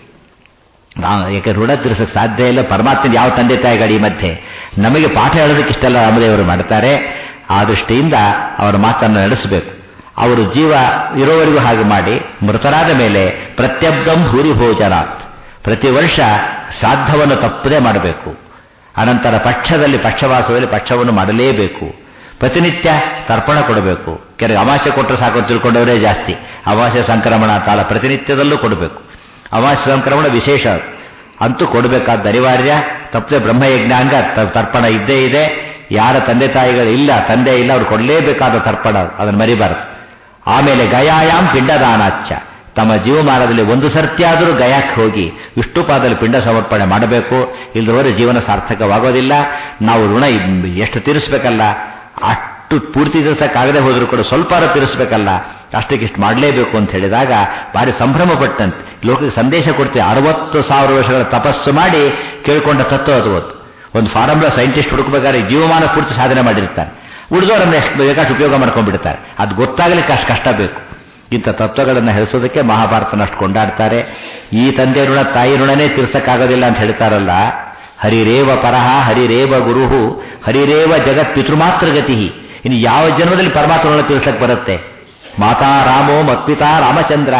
ನಾವು ಯಾಕೆ ಋಣ ತೀರಿಸಕ್ಕೆ ಸಾಧ್ಯ ಇಲ್ಲ. ಪರಮಾತ್ಮನ ಯಾವ ತಂದೆ ತಾಯಿಗಳ ಈ ಮಧ್ಯೆ ನಮಗೆ ಪಾಠ ಹೇಳೋದಕ್ಕೆ ಇಷ್ಟೆಲ್ಲ ರಾಮದೇವರು ಮಾಡ್ತಾರೆ. ಆ ದೃಷ್ಟಿಯಿಂದ ಅವರ ಮಾತನ್ನು ನಡೆಸಬೇಕು. ಅವರು ಜೀವ ಇರೋವರೆಗೂ ಹಾಗೆ ಮಾಡಿ, ಮೃತರಾದ ಮೇಲೆ ಪ್ರತ್ಯಬ್ಧಂ ಭೂರಿ ಭೋಜನಾತ್, ಪ್ರತಿ ವರ್ಷ ಶ್ರಾದ್ದವನ್ನು ತಪ್ಪದೇ ಮಾಡಬೇಕು. ಅನಂತರ ಪಕ್ಷದಲ್ಲಿ ಪಕ್ಷವಾಸದಲ್ಲಿ ಪಕ್ಷವನ್ನು ಮಾಡಲೇಬೇಕು. ಪ್ರತಿನಿತ್ಯ ತರ್ಪಣ ಕೊಡಬೇಕು. ಕೆಲವು ಅಮಾವಾಸ್ಯೆ ಕೊಟ್ಟರೆ ಸಾಕು ತಿಳ್ಕೊಂಡವರೇ ಜಾಸ್ತಿ. ಅಮಾವಾಸ್ಯೆ ಸಂಕ್ರಮಣ ತಾಳ ಪ್ರತಿನಿತ್ಯದಲ್ಲೂ ಕೊಡಬೇಕು. ಅಮಾವಾಸ್ಯೆ ಸಂಕ್ರಮಣ ವಿಶೇಷ. ಅಂತೂ ಕೊಡಬೇಕಾದ ಅನಿವಾರ್ಯ. ತಪ್ಪದೆ ಬ್ರಹ್ಮಯಜ್ಞ ಅಂಗ ತರ್ಪಣ ಇದ್ದೇ ಇದೆ. ಯಾರ ತಂದೆ ತಾಯಿಗಳು ಇಲ್ಲ, ತಂದೆ ಇಲ್ಲ, ಅವ್ರು ಕೊಡಲೇಬೇಕಾದ ತರ್ಪಣ, ಅದನ್ನು ಮರಿಬಾರದು. ಆಮೇಲೆ ಗಯಾಯಾಮ್ ಪಿಂಡದಾನಾಚ್ಚ, ತಮ್ಮ ಜೀವಮಾನದಲ್ಲಿ ಒಂದು ಸರ್ತಿಯಾದರೂ ಗಯಾಕ್ಕೆ ಹೋಗಿ ವಿಷ್ಣುಪಾದಲ್ಲಿ ಪಿಂಡ ಸಮರ್ಪಣೆ ಮಾಡಬೇಕು. ಇಲ್ಲದವರೆ ಜೀವನ ಸಾರ್ಥಕವಾಗೋದಿಲ್ಲ. ನಾವು ಋಣ ಎಷ್ಟು ತೀರಿಸಬೇಕಲ್ಲ, ಅಷ್ಟು ಪೂರ್ತಿ ತೀರಿಸಕ್ಕಾಗದೆ ಹೋದರೂ ಕೂಡ ಸ್ವಲ್ಪ ತೀರಿಸಬೇಕಲ್ಲ, ಅಷ್ಟಕ್ಕಿಷ್ಟು ಮಾಡಲೇಬೇಕು ಅಂತ ಹೇಳಿದಾಗ ಭಾರಿ ಸಂಭ್ರಮ ಪಟ್ಟಂತೆ ಲೋಕಕ್ಕೆ ಸಂದೇಶ ಕೊಡ್ತೀವಿ. ಅರವತ್ತು ಸಾವಿರ ವರ್ಷಗಳ ತಪಸ್ಸು ಮಾಡಿ ಕೇಳ್ಕೊಂಡ ತತ್ವ ಅದು. ಒಂದು ಫಾರ್ಮುಲಾ ಸೈಂಟಿಸ್ಟ್ ಹುಡುಕಬೇಕಾದ್ರೆ ಜೀವಮಾನ ಪೂರ್ತಿ ಸಾಧನೆ ಮಾಡಿರ್ತಾರೆ, ಉಳಿದವರನ್ನು ಎಷ್ಟು ಬೇಕಾಷ್ಟು ಉಪಯೋಗ ಮಾಡ್ಕೊಂಡ್ಬಿಡ್ತಾರೆ. ಅದು ಗೊತ್ತಾಗಲಿಕ್ಕೆ ಅಷ್ಟು ಕಷ್ಟ ಬೇಕು. ಇಂಥ ತತ್ವಗಳನ್ನು ಹೇಳಿಸೋದಕ್ಕೆ ಮಹಾಭಾರತನಷ್ಟು ಕೊಂಡಾಡ್ತಾರೆ. ಈ ತಂದೆ ಋಣ ತಾಯಿ ಋಣನೇ ತೀರ್ಸಕ್ಕಾಗೋದಿಲ್ಲ ಅಂತ ಹೇಳ್ತಾರಲ್ಲ, ಹರಿರೇವ ಪರಹ ಹರಿರೇವ ಗುರುಹು ಹರಿರೇವ ಜಗತ್ ಪಿತೃಮಾತೃಗತಿ. ಇನ್ನು ಯಾವ ಜನ್ಮದಲ್ಲಿ ಪರಮಾತ್ಮ ಋಣ ತೀರ್ಸಕ್ಕೆ ಬರುತ್ತೆ? ಮಾತಾ ರಾಮೋ ಮತ್ಪಿತಾ ರಾಮಚಂದ್ರ,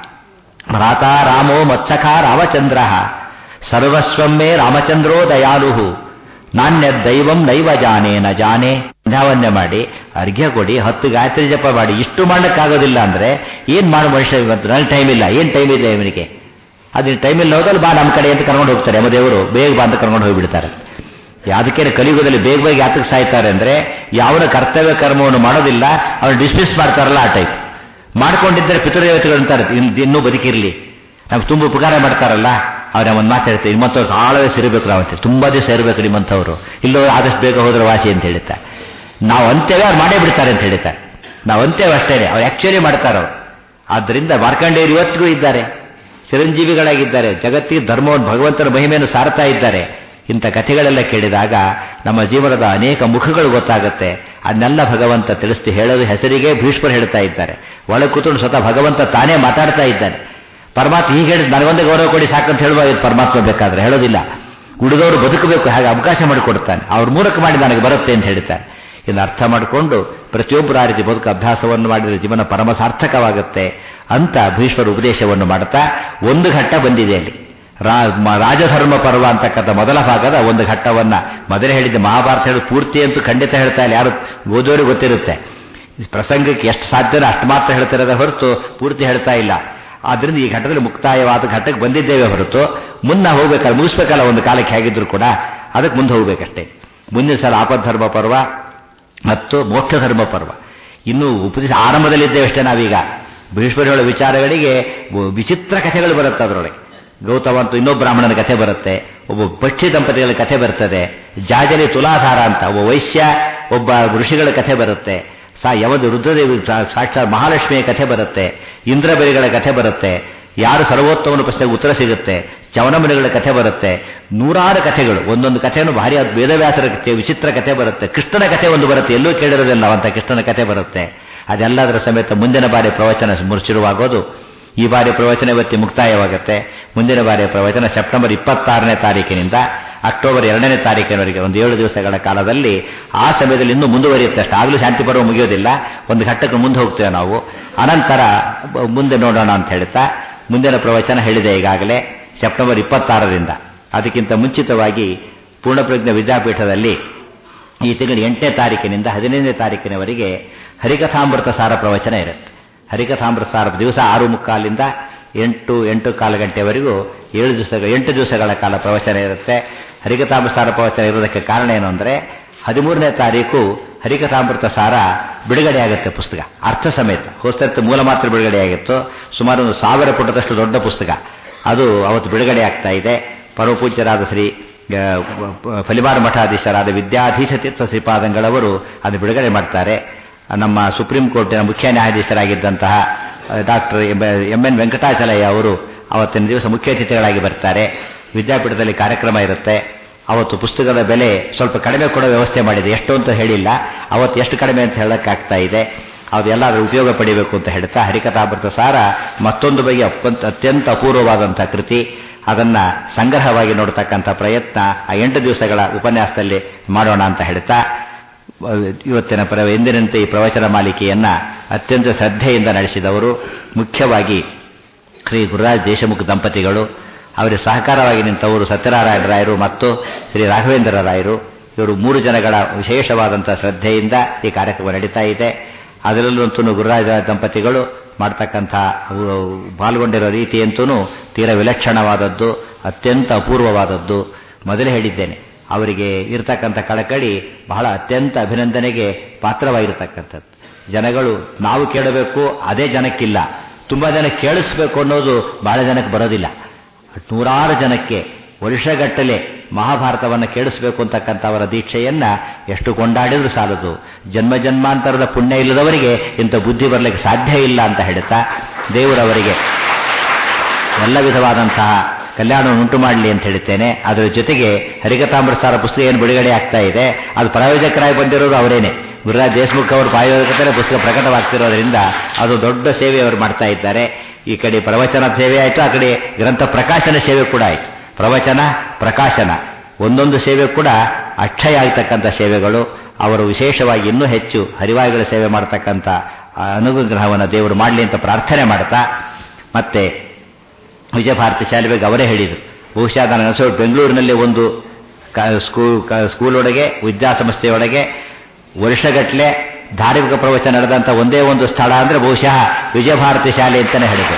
ಭ್ರಾತಾ ರಾಮೋ ಮತ್ಸಖಾ ರಾಮಚಂದ್ರ, ಸರ್ವಸ್ವಮ್ಮೇ ರಾಮಚಂದ್ರೋ ದಯಾಲು, ನಾಣ್ಯ ದೈವಂ ನೈವ ಜಾನೆ ನ ಜಾನೆ. ಧ್ಯಾವನ್ಯ ಮಾಡಿ, ಅರ್ಘ್ಯ ಕೊಡಿ, ಹತ್ತು ಗಾಯತ್ರಿ ಜಪ ಮಾಡಿ, ಇಷ್ಟು ಮಾಡಲಿಕ್ಕಾಗೋದಿಲ್ಲ ಅಂದ್ರೆ ಏನ್ ಮಾಡು ಮನುಷ್ಯ? ಇವತ್ತು ನನಗೆ ಟೈಮ್ ಇಲ್ಲ. ಏನ್ ಟೈಮ್ ಇದೆ ಇವನಿಗೆ? ಅದೇನು ಟೈಮ್ ಇಲ್ಲ ಹೋದಲ್ಲಿ ಬಾ ನಮ್ಮ ಕಡೆ ಅಂತ ಕರ್ಕೊಂಡು ಹೋಗ್ತಾರೆ. ಯಮದೇವರು ಬೇಗ ಬಾ ಅಂತ ಕರ್ಕೊಂಡು ಹೋಗಿಬಿಡ್ತಾರೆ. ಯಾದಕ್ಕೆ ಕಲಿಯುಗದಲ್ಲಿ ಬೇಗ ಬೇಗ ಯಾತಕ್ಕೆ ಸಾಯ್ತಾರೆ ಅಂದ್ರೆ ಯಾವನ ಕರ್ತವ್ಯ ಕರ್ಮವನ್ನು ಮಾಡೋದಿಲ್ಲ, ಅವ್ರು ಡಿಸ್ಮಿಸ್ ಮಾಡ್ತಾರಲ್ಲ ಆ ಟೈಪ್ ಮಾಡ್ಕೊಂಡಿದ್ದರೆ ಪಿತೃದೇವತೆಗಳು ಅಂತಾರೆ ಇನ್ನೂ ಬದುಕಿರ್ಲಿ, ನಮ್ಗೆ ತುಂಬ ಉಪಕಾರ ಮಾಡ್ತಾರಲ್ಲ, ಅವ್ರ ಒಂದು ಮಾತಾಡ್ತಾರೆ, ನಿಮ್ಮಂಥವ್ರು ಆಳವೇ ಸೇರಬೇಕು, ನಾವಂತೆ ತುಂಬಾ ದಿವಸ ಸೇರಬೇಕು ನಿಮ್ಮಂಥವ್ರು, ಇಲ್ಲೋ ಆದಷ್ಟು ಬೇಗ ಹೋದ್ರೆ ವಾಸಿ ಅಂತ ಹೇಳ್ತಾರೆ. ನಾವು ಅಂತೇವೆ, ಅವ್ರು ಮಾಡೇ ಬಿಡ್ತಾರೆ ಅಂತ ಹೇಳ್ತಾರೆ. ನಾವು ಅಂತೇವೆ ಅಷ್ಟೇನೆ, ಅವ್ರು ಆಕ್ಚುಲಿ ಮಾಡ್ತಾರ. ಆದ್ದರಿಂದ ಮಾರ್ಕಂಡೇಯರು ಇವತ್ತಿಗೂ ಇದ್ದಾರೆ, ಚಿರಂಜೀವಿಗಳಾಗಿದ್ದಾರೆ, ಜಗತ್ತಿಗೆ ಧರ್ಮವನ್ನು ಭಗವಂತನ ಮಹಿಮೆಯನ್ನು ಸಾರ್ತಾ ಇದ್ದಾರೆ. ಇಂಥ ಕಥೆಗಳೆಲ್ಲ ಕೇಳಿದಾಗ ನಮ್ಮ ಜೀವನದ ಅನೇಕ ಮುಖಗಳು ಗೊತ್ತಾಗುತ್ತೆ. ಅದನ್ನೆಲ್ಲ ಭಗವಂತ ತಿಳಿಸ್ತಿ ಹೇಳೋದು ಹೆಸರಿಗೆ ಭೀಷ್ಮರು ಹೇಳ್ತಾ ಇದ್ದಾರೆ. ಒಳಗೆ ಕೂತ್ಕೊಂಡು ಸ್ವತಃ ಭಗವಂತ ತಾನೇ ಮಾತಾಡ್ತಾ ಇದ್ದಾನೆ. ಪರಮಾತ್ಮ ಹೀಗೆ ಹೇಳಿದ್ ನನಗೊಂದೇ ಗೌರವ ಕೊಡಿ ಸಾಕಂತ ಹೇಳುವ ಪರಮಾತ್ಮ ಬೇಕಾದ್ರೆ ಹೇಳೋದಿಲ್ಲ. ಉಳಿದವರು ಬದುಕಬೇಕು, ಹಾಗೆ ಅವಕಾಶ ಮಾಡಿಕೊಡ್ತಾನೆ, ಅವ್ರ ಮೂಲಕ ಮಾಡಿ ನನಗೆ ಬರುತ್ತೆ ಅಂತ ಹೇಳ್ತಾರೆ. ಇದನ್ನು ಅರ್ಥ ಮಾಡಿಕೊಂಡು ಪ್ರತಿಯೊಬ್ಬರು ಆ ರೀತಿ ಬದುಕು ಅಭ್ಯಾಸವನ್ನು ಮಾಡಿದರೆ ಜೀವನ ಪರಮ ಸಾರ್ಥಕವಾಗುತ್ತೆ ಅಂತ ಭೀಷ್ಮರು ಉಪದೇಶವನ್ನು ಮಾಡ್ತಾ ಒಂದು ಘಟ್ಟ ಬಂದಿದೆ ಅಲ್ಲಿ. ರಾಜಧರ್ಮ ಪರ್ವ ಅಂತಕ್ಕಂಥ ಮೊದಲ ಭಾಗದ ಒಂದು ಘಟ್ಟವನ್ನ ಮೊದಲೇ ಹೇಳಿದ್ದೆ. ಮಹಾಭಾರತ ಹೇಳಿ ಪೂರ್ತಿ ಅಂತೂ ಖಂಡಿತ ಹೇಳ್ತಾ ಇಲ್ಲ, ಯಾರು ಓದೋರಿಗೆ ಗೊತ್ತಿರುತ್ತೆ. ಪ್ರಸಂಗಕ್ಕೆ ಎಷ್ಟು ಸಾಧ್ಯನೋ ಅಷ್ಟು ಮಾತ್ರ ಹೇಳ್ತಿರೋದೇ ಹೊರತು ಪೂರ್ತಿ ಹೇಳ್ತಾ ಇಲ್ಲ. ಆದ್ರಿಂದ ಈ ಘಟ್ಟದಲ್ಲಿ ಮುಕ್ತಾಯವಾದ ಘಟ್ಟಕ್ಕೆ ಬಂದಿದ್ದೇವೆ ಹೊರತು ಮುನ್ನ ಹೋಗ್ಬೇಕಲ್ಲ, ಮುಗಿಸ್ಬೇಕಲ್ಲ ಒಂದು ಕಾಲಕ್ಕೆ ಹೇಗಿದ್ರು ಕೂಡ, ಅದಕ್ಕೆ ಮುಂದೆ ಹೋಗ್ಬೇಕಷ್ಟೇ. ಮುಂದಿನ ಸಲ ಆಪದ್ಧರ್ಮ ಪರ್ವ ಮತ್ತು ಮೋಕ್ಷ ಧರ್ಮ ಪರ್ವ. ಇನ್ನೂ ಉಪದೇಶ ಆರಂಭದಲ್ಲಿದ್ದೇವೆ ಅಷ್ಟೇ ನಾವೀಗ. ಭೀಷ್ಮರ ವಿಚಾರಗಳಿಗೆ ವಿಚಿತ್ರ ಕಥೆಗಳು ಬರುತ್ತೆ. ಅದರೊಳಗೆ ಗೌತಮ ಅಂತ ಇನ್ನೊಬ್ಬ ಬ್ರಾಹ್ಮಣನ ಕಥೆ ಬರುತ್ತೆ, ಒಬ್ಬ ಪಕ್ಷಿ ದಂಪತಿಗಳ ಕಥೆ ಬರ್ತದೆ, ಜಾಜಲಿ ತುಲಾಧಾರ ಅಂತ ಒಬ್ಬ ವೈಶ್ಯ ಒಬ್ಬ ಋಷಿಗಳ ಕಥೆ ಬರುತ್ತೆ, ಸಾ ಯಾವುದು ರುದ್ರದೇವಿ ಸಾಕ್ಷಾತ್ ಮಹಾಲಕ್ಷ್ಮಿಯ ಕಥೆ ಬರುತ್ತೆ, ಇಂದ್ರಬೆರಿಗಳ ಕಥೆ ಬರುತ್ತೆ, ಯಾರು ಸರ್ವೋತ್ತಮನ ಪ್ರಶ್ನೆಗೆ ಉತ್ತರ ಸಿಗುತ್ತೆ, ಚವನಮಣಿಗಳ ಕಥೆ ಬರುತ್ತೆ, ನೂರಾರು ಕಥೆಗಳು. ಒಂದೊಂದು ಕಥೆಯನ್ನು ಭಾರಿ ವೇದವ್ಯಾಸರ ಕಥೆ, ವಿಚಿತ್ರ ಕಥೆ ಬರುತ್ತೆ, ಕೃಷ್ಣನ ಕಥೆ ಒಂದು ಬರುತ್ತೆ, ಎಲ್ಲೂ ಕೇಳಿರೋದಿಲ್ಲ ಅಂತ ಕೃಷ್ಣನ ಕಥೆ ಬರುತ್ತೆ. ಅದೆಲ್ಲದರ ಸಮೇತ ಮುಂದಿನ ಬಾರಿ ಪ್ರವಚನ ಶುರುವಾಗೋದು. ಈ ಬಾರಿ ಪ್ರವಚನ ಇವತ್ತಿ ಮುಕ್ತಾಯವಾಗುತ್ತೆ. ಮುಂದಿನ ಬಾರಿಯ ಪ್ರವಚನ ಸೆಪ್ಟೆಂಬರ್ ಇಪ್ಪತ್ತಾರನೇ ತಾರೀಕಿನಿಂದ ಅಕ್ಟೋಬರ್ ಎರಡನೇ ತಾರೀಕಿನವರೆಗೆ ಒಂದು ಏಳು ದಿವಸಗಳ ಕಾಲದಲ್ಲಿ. ಆ ಸಮಯದಲ್ಲಿ ಇನ್ನೂ ಮುಂದುವರಿಯುತ್ತೆ ಅಷ್ಟೇ, ಆಗಲೂ ಶಾಂತಿ ಪರ್ವ ಮುಗಿಯೋದಿಲ್ಲ, ಒಂದು ಘಟ್ಟಕ್ಕೆ ಮುಂದೆ ಹೋಗ್ತೇವೆ ನಾವು. ಅನಂತರ ಮುಂದೆ ನೋಡೋಣ ಅಂತ ಹೇಳ್ತಾ ಮುಂದಿನ ಪ್ರವಚನ ಹೇಳಿದೆ ಈಗಾಗಲೇ ಸೆಪ್ಟೆಂಬರ್ ಇಪ್ಪತ್ತಾರರಿಂದ. ಅದಕ್ಕಿಂತ ಮುಂಚಿತವಾಗಿ ಪೂರ್ಣಪ್ರಜ್ಞ ವಿದ್ಯಾಪೀಠದಲ್ಲಿ ಈ ತಿಂಗಳ ಎಂಟನೇ ತಾರೀಕಿನಿಂದ ಹದಿನೈದನೇ ತಾರೀಕಿನವರೆಗೆ ಹರಿಕಥಾಮೃತ ಸಾರ ಪ್ರವಚನ ಇರುತ್ತೆ. ಹರಿಕಥಾಮೃತ ಸಾರ ದಿವಸ ಆರು ಮುಕ್ಕಾಲಿಂದ ಎಂಟು ಎಂಟು ಕಾಲು ಗಂಟೆವರೆಗೂ ಏಳು ದಿವಸ ಎಂಟು ದಿವಸಗಳ ಕಾಲ ಪ್ರವಚನ ಇರುತ್ತೆ. ಹರಿಕಥಾಮೃತ ಸಾರ ಪ್ರವಚನ ಇರೋದಕ್ಕೆ ಕಾರಣ ಏನು ಅಂದರೆ ಹದಿಮೂರನೇ ತಾರೀಕು ಹರಿಕಥಾಮೃತ ಸಾರ ಬಿಡುಗಡೆ ಆಗುತ್ತೆ ಪುಸ್ತಕ, ಅರ್ಥ ಸಮೇತ. ಹೋಸ್ತತ್ತು ಮೂಲ ಮಾತ್ರ ಬಿಡುಗಡೆ ಆಗಿತ್ತು, ಸುಮಾರು ಒಂದು ಸಾವಿರ ಪುಟದಷ್ಟು ದೊಡ್ಡ ಪುಸ್ತಕ. ಅದು ಅವತ್ತು ಬಿಡುಗಡೆ ಆಗ್ತಾ ಇದೆ. ಪರಮಪೂಜ್ಯರಾದ ಶ್ರೀ ಫಲಿಮಾರ ಮಠಾಧೀಶರಾದ ವಿದ್ಯಾಧೀಶ ತೀರ್ಥ ಶ್ರೀಪಾದಂಗಳವರು ಅದು ಬಿಡುಗಡೆ ಮಾಡ್ತಾರೆ. ನಮ್ಮ ಸುಪ್ರೀಂ ಕೋರ್ಟಿನ ಮುಖ್ಯ ನ್ಯಾಯಾಧೀಶರಾಗಿದ್ದಂತಹ ಡಾಕ್ಟರ್ ಎಂ ಎನ್ ವೆಂಕಟಾಚಲಯ್ಯ ಅವರು ಅವತ್ತಿನ ದಿವಸ ಮುಖ್ಯ ಅತಿಥಿಗಳಾಗಿ ಬರ್ತಾರೆ. ವಿದ್ಯಾಪೀಠದಲ್ಲಿ ಕಾರ್ಯಕ್ರಮ ಇರುತ್ತೆ. ಅವತ್ತು ಪುಸ್ತಕದ ಬೆಲೆ ಸ್ವಲ್ಪ ಕಡಿಮೆ ಕೊಡೋ ವ್ಯವಸ್ಥೆ ಮಾಡಿದೆ, ಎಷ್ಟು ಅಂತ ಹೇಳಿಲ್ಲ, ಅವತ್ತು ಎಷ್ಟು ಕಡಿಮೆ ಅಂತ ಹೇಳಕ್ಕಾಗ್ತಾ ಇದೆ. ಅದು ಎಲ್ಲಾದರೂ ಉಪಯೋಗ ಪಡಿಬೇಕು ಅಂತ ಹೇಳ್ತಾ ಹರಿಕಥಾಮೃತ ಸಾರ ಮತ್ತೊಂದು ಬಗೆಯ ಅತ್ಯಂತ ಅಪೂರ್ವವಾದಂಥ ಕೃತಿ. ಅದನ್ನು ಸಂಗ್ರಹವಾಗಿ ನೋಡ್ತಕ್ಕಂಥ ಪ್ರಯತ್ನ ಆ ಎಂಟು ದಿವಸಗಳ ಉಪನ್ಯಾಸದಲ್ಲಿ ಮಾಡೋಣ ಅಂತ ಹೇಳ್ತಾ ಇವತ್ತಿನ ಪರ ಎಂದಿನಂತೆ ಈ ಪ್ರವಚನ ಮಾಲಿಕೆಯನ್ನು ಅತ್ಯಂತ ಶ್ರದ್ಧೆಯಿಂದ ನಡೆಸಿದವರು ಮುಖ್ಯವಾಗಿ ಶ್ರೀ ಗುರುರಾಜ್ ದೇಶಮುಖ್ ದಂಪತಿಗಳು, ಅವರಿಗೆ ಸಹಕಾರವಾಗಿ ನಿಂತವರು ಸತ್ಯನಾರಾಯಣ ರಾಯರು ಮತ್ತು ಶ್ರೀ ರಾಘವೇಂದ್ರ ರಾಯರು. ಇವರು ಮೂರು ಜನಗಳ ವಿಶೇಷವಾದಂಥ ಶ್ರದ್ಧೆಯಿಂದ ಈ ಕಾರ್ಯಕ್ರಮ ನಡೀತಾ ಇದೆ. ಅದರಲ್ಲಂತೂ ಗುರುರಾಜ ದಂಪತಿಗಳು ಮಾಡ್ತಕ್ಕಂಥ ಪಾಲ್ಗೊಂಡಿರೋ ರೀತಿಯಂತೂ ತೀರ ವಿಲಕ್ಷಣವಾದದ್ದು, ಅತ್ಯಂತ ಅಪೂರ್ವವಾದದ್ದು. ಮೊದಲೇ ಹೇಳಿದ್ದೇನೆ, ಅವರಿಗೆ ಇರತಕ್ಕಂಥ ಕಳಕಳಿ ಬಹಳ ಅತ್ಯಂತ ಅಭಿನಂದನೆಗೆ ಪಾತ್ರವಾಗಿರತಕ್ಕಂಥದ್ದು. ಜನಗಳು ನಾವು ಕೇಳಬೇಕು, ಅದೇ ಜನಕ್ಕಿಲ್ಲ. ತುಂಬ ಜನ ಕೇಳಿಸ್ಬೇಕು ಅನ್ನೋದು ಬಹಳ ಜನಕ್ಕೆ ಬರೋದಿಲ್ಲ. ನೂರಾರು ಜನಕ್ಕೆ ವರ್ಷಗಟ್ಟಲೆ ಮಹಾಭಾರತವನ್ನು ಕೇಳಿಸ್ಬೇಕು ಅಂತಕ್ಕಂಥ ಅವರ ದೀಕ್ಷೆಯನ್ನ ಎಷ್ಟು ಕೊಂಡಾಡಿದ್ರೂ ಸಾಲದು. ಜನ್ಮ ಜನ್ಮಾಂತರದ ಪುಣ್ಯ ಇಲ್ಲದವರಿಗೆ ಇಂಥ ಬುದ್ಧಿ ಬರಲಿಕ್ಕೆ ಸಾಧ್ಯ ಇಲ್ಲ ಅಂತ ಹೇಳ್ತಾ ದೇವರವರಿಗೆ ಎಲ್ಲ ವಿಧವಾದಂತಹ ಕಲ್ಯಾಣವನ್ನು ಉಂಟು ಮಾಡಲಿ ಅಂತ ಹೇಳ್ತೇನೆ. ಅದರ ಜೊತೆಗೆ ಹರಿಕಥಾಮೃತಸಾರ ಪುಸ್ತಕ ಏನು ಬಿಡುಗಡೆ ಆಗ್ತಾ ಇದೆ, ಅದು ಪ್ರಾಯೋಜಕರಾಗಿ ಬಂದಿರೋರು ಅವರೇನೆ. ಗುರುರಾಜ್ ದೇಶಮುಖ್ ಅವರು ಪ್ರಾಯೋಜಕರೇ ಪುಸ್ತಕ ಪ್ರಕಟವಾಗ್ತಿರೋದ್ರಿಂದ ಅದು ದೊಡ್ಡ ಸೇವೆ ಅವರು ಮಾಡ್ತಾ ಇದ್ದಾರೆ. ಈ ಕಡೆ ಪ್ರವಚನ ಸೇವೆ ಆಯಿತು, ಆ ಕಡೆ ಗ್ರಂಥ ಪ್ರಕಾಶನ ಸೇವೆ ಕೂಡ ಆಯಿತು. ಪ್ರವಚನ ಪ್ರಕಾಶನ ಒಂದೊಂದು ಸೇವೆ ಕೂಡ ಅಕ್ಷಯ ಆಗ್ತಕ್ಕಂಥ ಸೇವೆಗಳು. ಅವರು ವಿಶೇಷವಾಗಿ ಇನ್ನೂ ಹೆಚ್ಚು ಹರಿವಾಯುಗಳ ಸೇವೆ ಮಾಡ್ತಕ್ಕಂಥ ಅನುಗ್ರಹವನ್ನು ದೇವರು ಮಾಡಲಿ ಅಂತ ಪ್ರಾರ್ಥನೆ ಮಾಡ್ತಾ, ಮತ್ತೆ ವಿಜಯಭಾರತಿ ಶಾಲೆ ಬಗ್ಗೆ ಅವರೇ ಹೇಳಿದರು. ಬಹುಶಃ ನಾನು ಅನಿಸೋ ಬೆಂಗಳೂರಿನಲ್ಲಿ ಒಂದು ಸ್ಕೂಲ್ ಸ್ಕೂಲೊಳಗೆ ವಿದ್ಯಾಸಂಸ್ಥೆಯೊಳಗೆ ವರ್ಷಗಟ್ಟಲೆ ಧಾರ್ಮಿಕ ಪ್ರವಚನ ನಡೆದಂಥ ಒಂದೇ ಒಂದು ಸ್ಥಳ ಅಂದರೆ ಬಹುಶಃ ವಿಜಯಭಾರತಿ ಶಾಲೆ ಅಂತಲೇ ಹೇಳಿದೆ.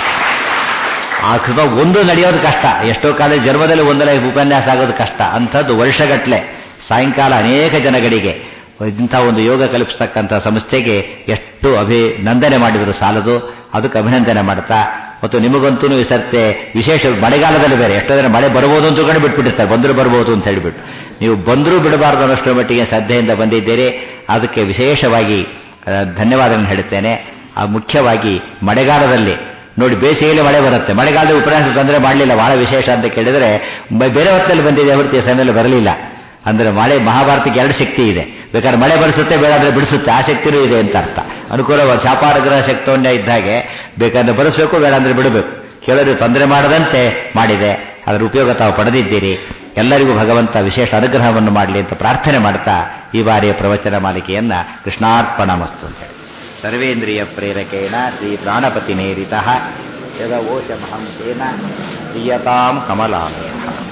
ಆ ಕೃತ ಒಂದು ನಡೆಯೋದು ಕಷ್ಟ. ಎಷ್ಟೋ ಕಾಲ ಜನ್ಮದಲ್ಲಿ ಒಂದಲ್ಲ ಉಪನ್ಯಾಸ ಆಗೋದು ಕಷ್ಟ. ಅಂಥದ್ದು ವರ್ಷಗಟ್ಟಲೆ ಸಾಯಂಕಾಲ ಅನೇಕ ಜನಗಳಿಗೆ ಇಂಥ ಒಂದು ಯೋಗ ಕಲ್ಪಿಸ್ತಕ್ಕಂಥ ಸಂಸ್ಥೆಗೆ ಎಷ್ಟು ಅಭಿನಂದನೆ ಮಾಡಿದರು ಸಾಲದು. ಅದಕ್ಕೆ ಅಭಿನಂದನೆ ಮಾಡ್ತಾ, ಮತ್ತು ನಿಮಗಂತೂ ಈ ಸರ್ತೆ ವಿಶೇಷ ಮಳೆಗಾಲದಲ್ಲಿ ಬೇರೆ ಎಷ್ಟೋ ಜನ ಮಳೆ ಬರ್ಬೋದು ಅಂತ ಕಡೆ ಬಿಟ್ಬಿಟ್ಟಿರ್ತಾರೆ, ಬಂದರೂ ಬರ್ಬೋದು ಅಂತ ಹೇಳಿಬಿಟ್ಟು. ನೀವು ಬಂದರೂ ಬಿಡಬಾರ್ದು ಅನ್ನೋಷ್ಟರ ಮಟ್ಟಿಗೆ ಶ್ರದ್ಧೆಯಿಂದ ಬಂದಿದ್ದೀರಿ. ಅದಕ್ಕೆ ವಿಶೇಷವಾಗಿ ಧನ್ಯವಾದಗಳನ್ನು ಹೇಳುತ್ತೇನೆ. ಆ ಮುಖ್ಯವಾಗಿ ಮಳೆಗಾಲದಲ್ಲಿ ನೋಡಿ, ಬೇಸಿಗೆಯಲ್ಲಿ ಮಳೆ ಬರುತ್ತೆ, ಮಳೆಗಾಲದಲ್ಲಿ ಉಪನ್ಯಾಸ ತೊಂದರೆ ಮಾಡಲಿಲ್ಲ, ಬಹಳ ವಿಶೇಷ ಅಂತ ಕೇಳಿದರೆ ಬೇರೆ ಹೊತ್ತಲ್ಲಿ ಬಂದಿದೆ ಹೊರತು ಸಮಯದಲ್ಲಿ ಬರಲಿಲ್ಲ. ಅಂದರೆ ಮಳೆ ಮಹಾಭಾರತಕ್ಕೆ ಎರಡು ಶಕ್ತಿ ಇದೆ. ಬೇಕಾದ್ರೆ ಮಳೆ ಬರೆಸುತ್ತೆ, ಬೇಡಾದ್ರೆ ಬಿಡಿಸುತ್ತೆ, ಆ ಶಕ್ತಿನೂ ಇದೆ ಅಂತ ಅರ್ಥ. ಅನುಕೂಲವಾಗಿ ಶಾಪಾನುಗ್ರಹ ಶಕ್ತವನ್ನೇ ಇದ್ದಾಗೆ ಬೇಕಾದ್ರೆ ಬರೆಸಬೇಕು, ಬೇಡಾದ್ರೆ ಬಿಡಬೇಕು. ಕೇಳೋರು ತೊಂದರೆ ಮಾಡದಂತೆ ಮಾಡಿದೆ. ಅದರ ಉಪಯೋಗ ತಾವು ಪಡೆದಿದ್ದೀರಿ. ಎಲ್ಲರಿಗೂ ಭಗವಂತ ವಿಶೇಷ ಅನುಗ್ರಹವನ್ನು ಮಾಡಲಿ ಅಂತ ಪ್ರಾರ್ಥನೆ ಮಾಡ್ತಾ ಈ ಬಾರಿಯ ಪ್ರವಚನ ಮಾಲಿಕೆಯನ್ನ ಕೃಷ್ಣಾರ್ಪಣಮಸ್ತು ಅಂತ ಹೇಳಿ ಸರ್ವೇಂದ್ರಿಯ ಪ್ರೇರಕೇಣ ಶ್ರೀ ಪ್ರಾಣಪತಿ ನೇರಿತಃ ಯದವೋಚಮಹಂ ತೇನ ಪ್ರಿಯತಾಂ ಕಮಲಾಲಯ.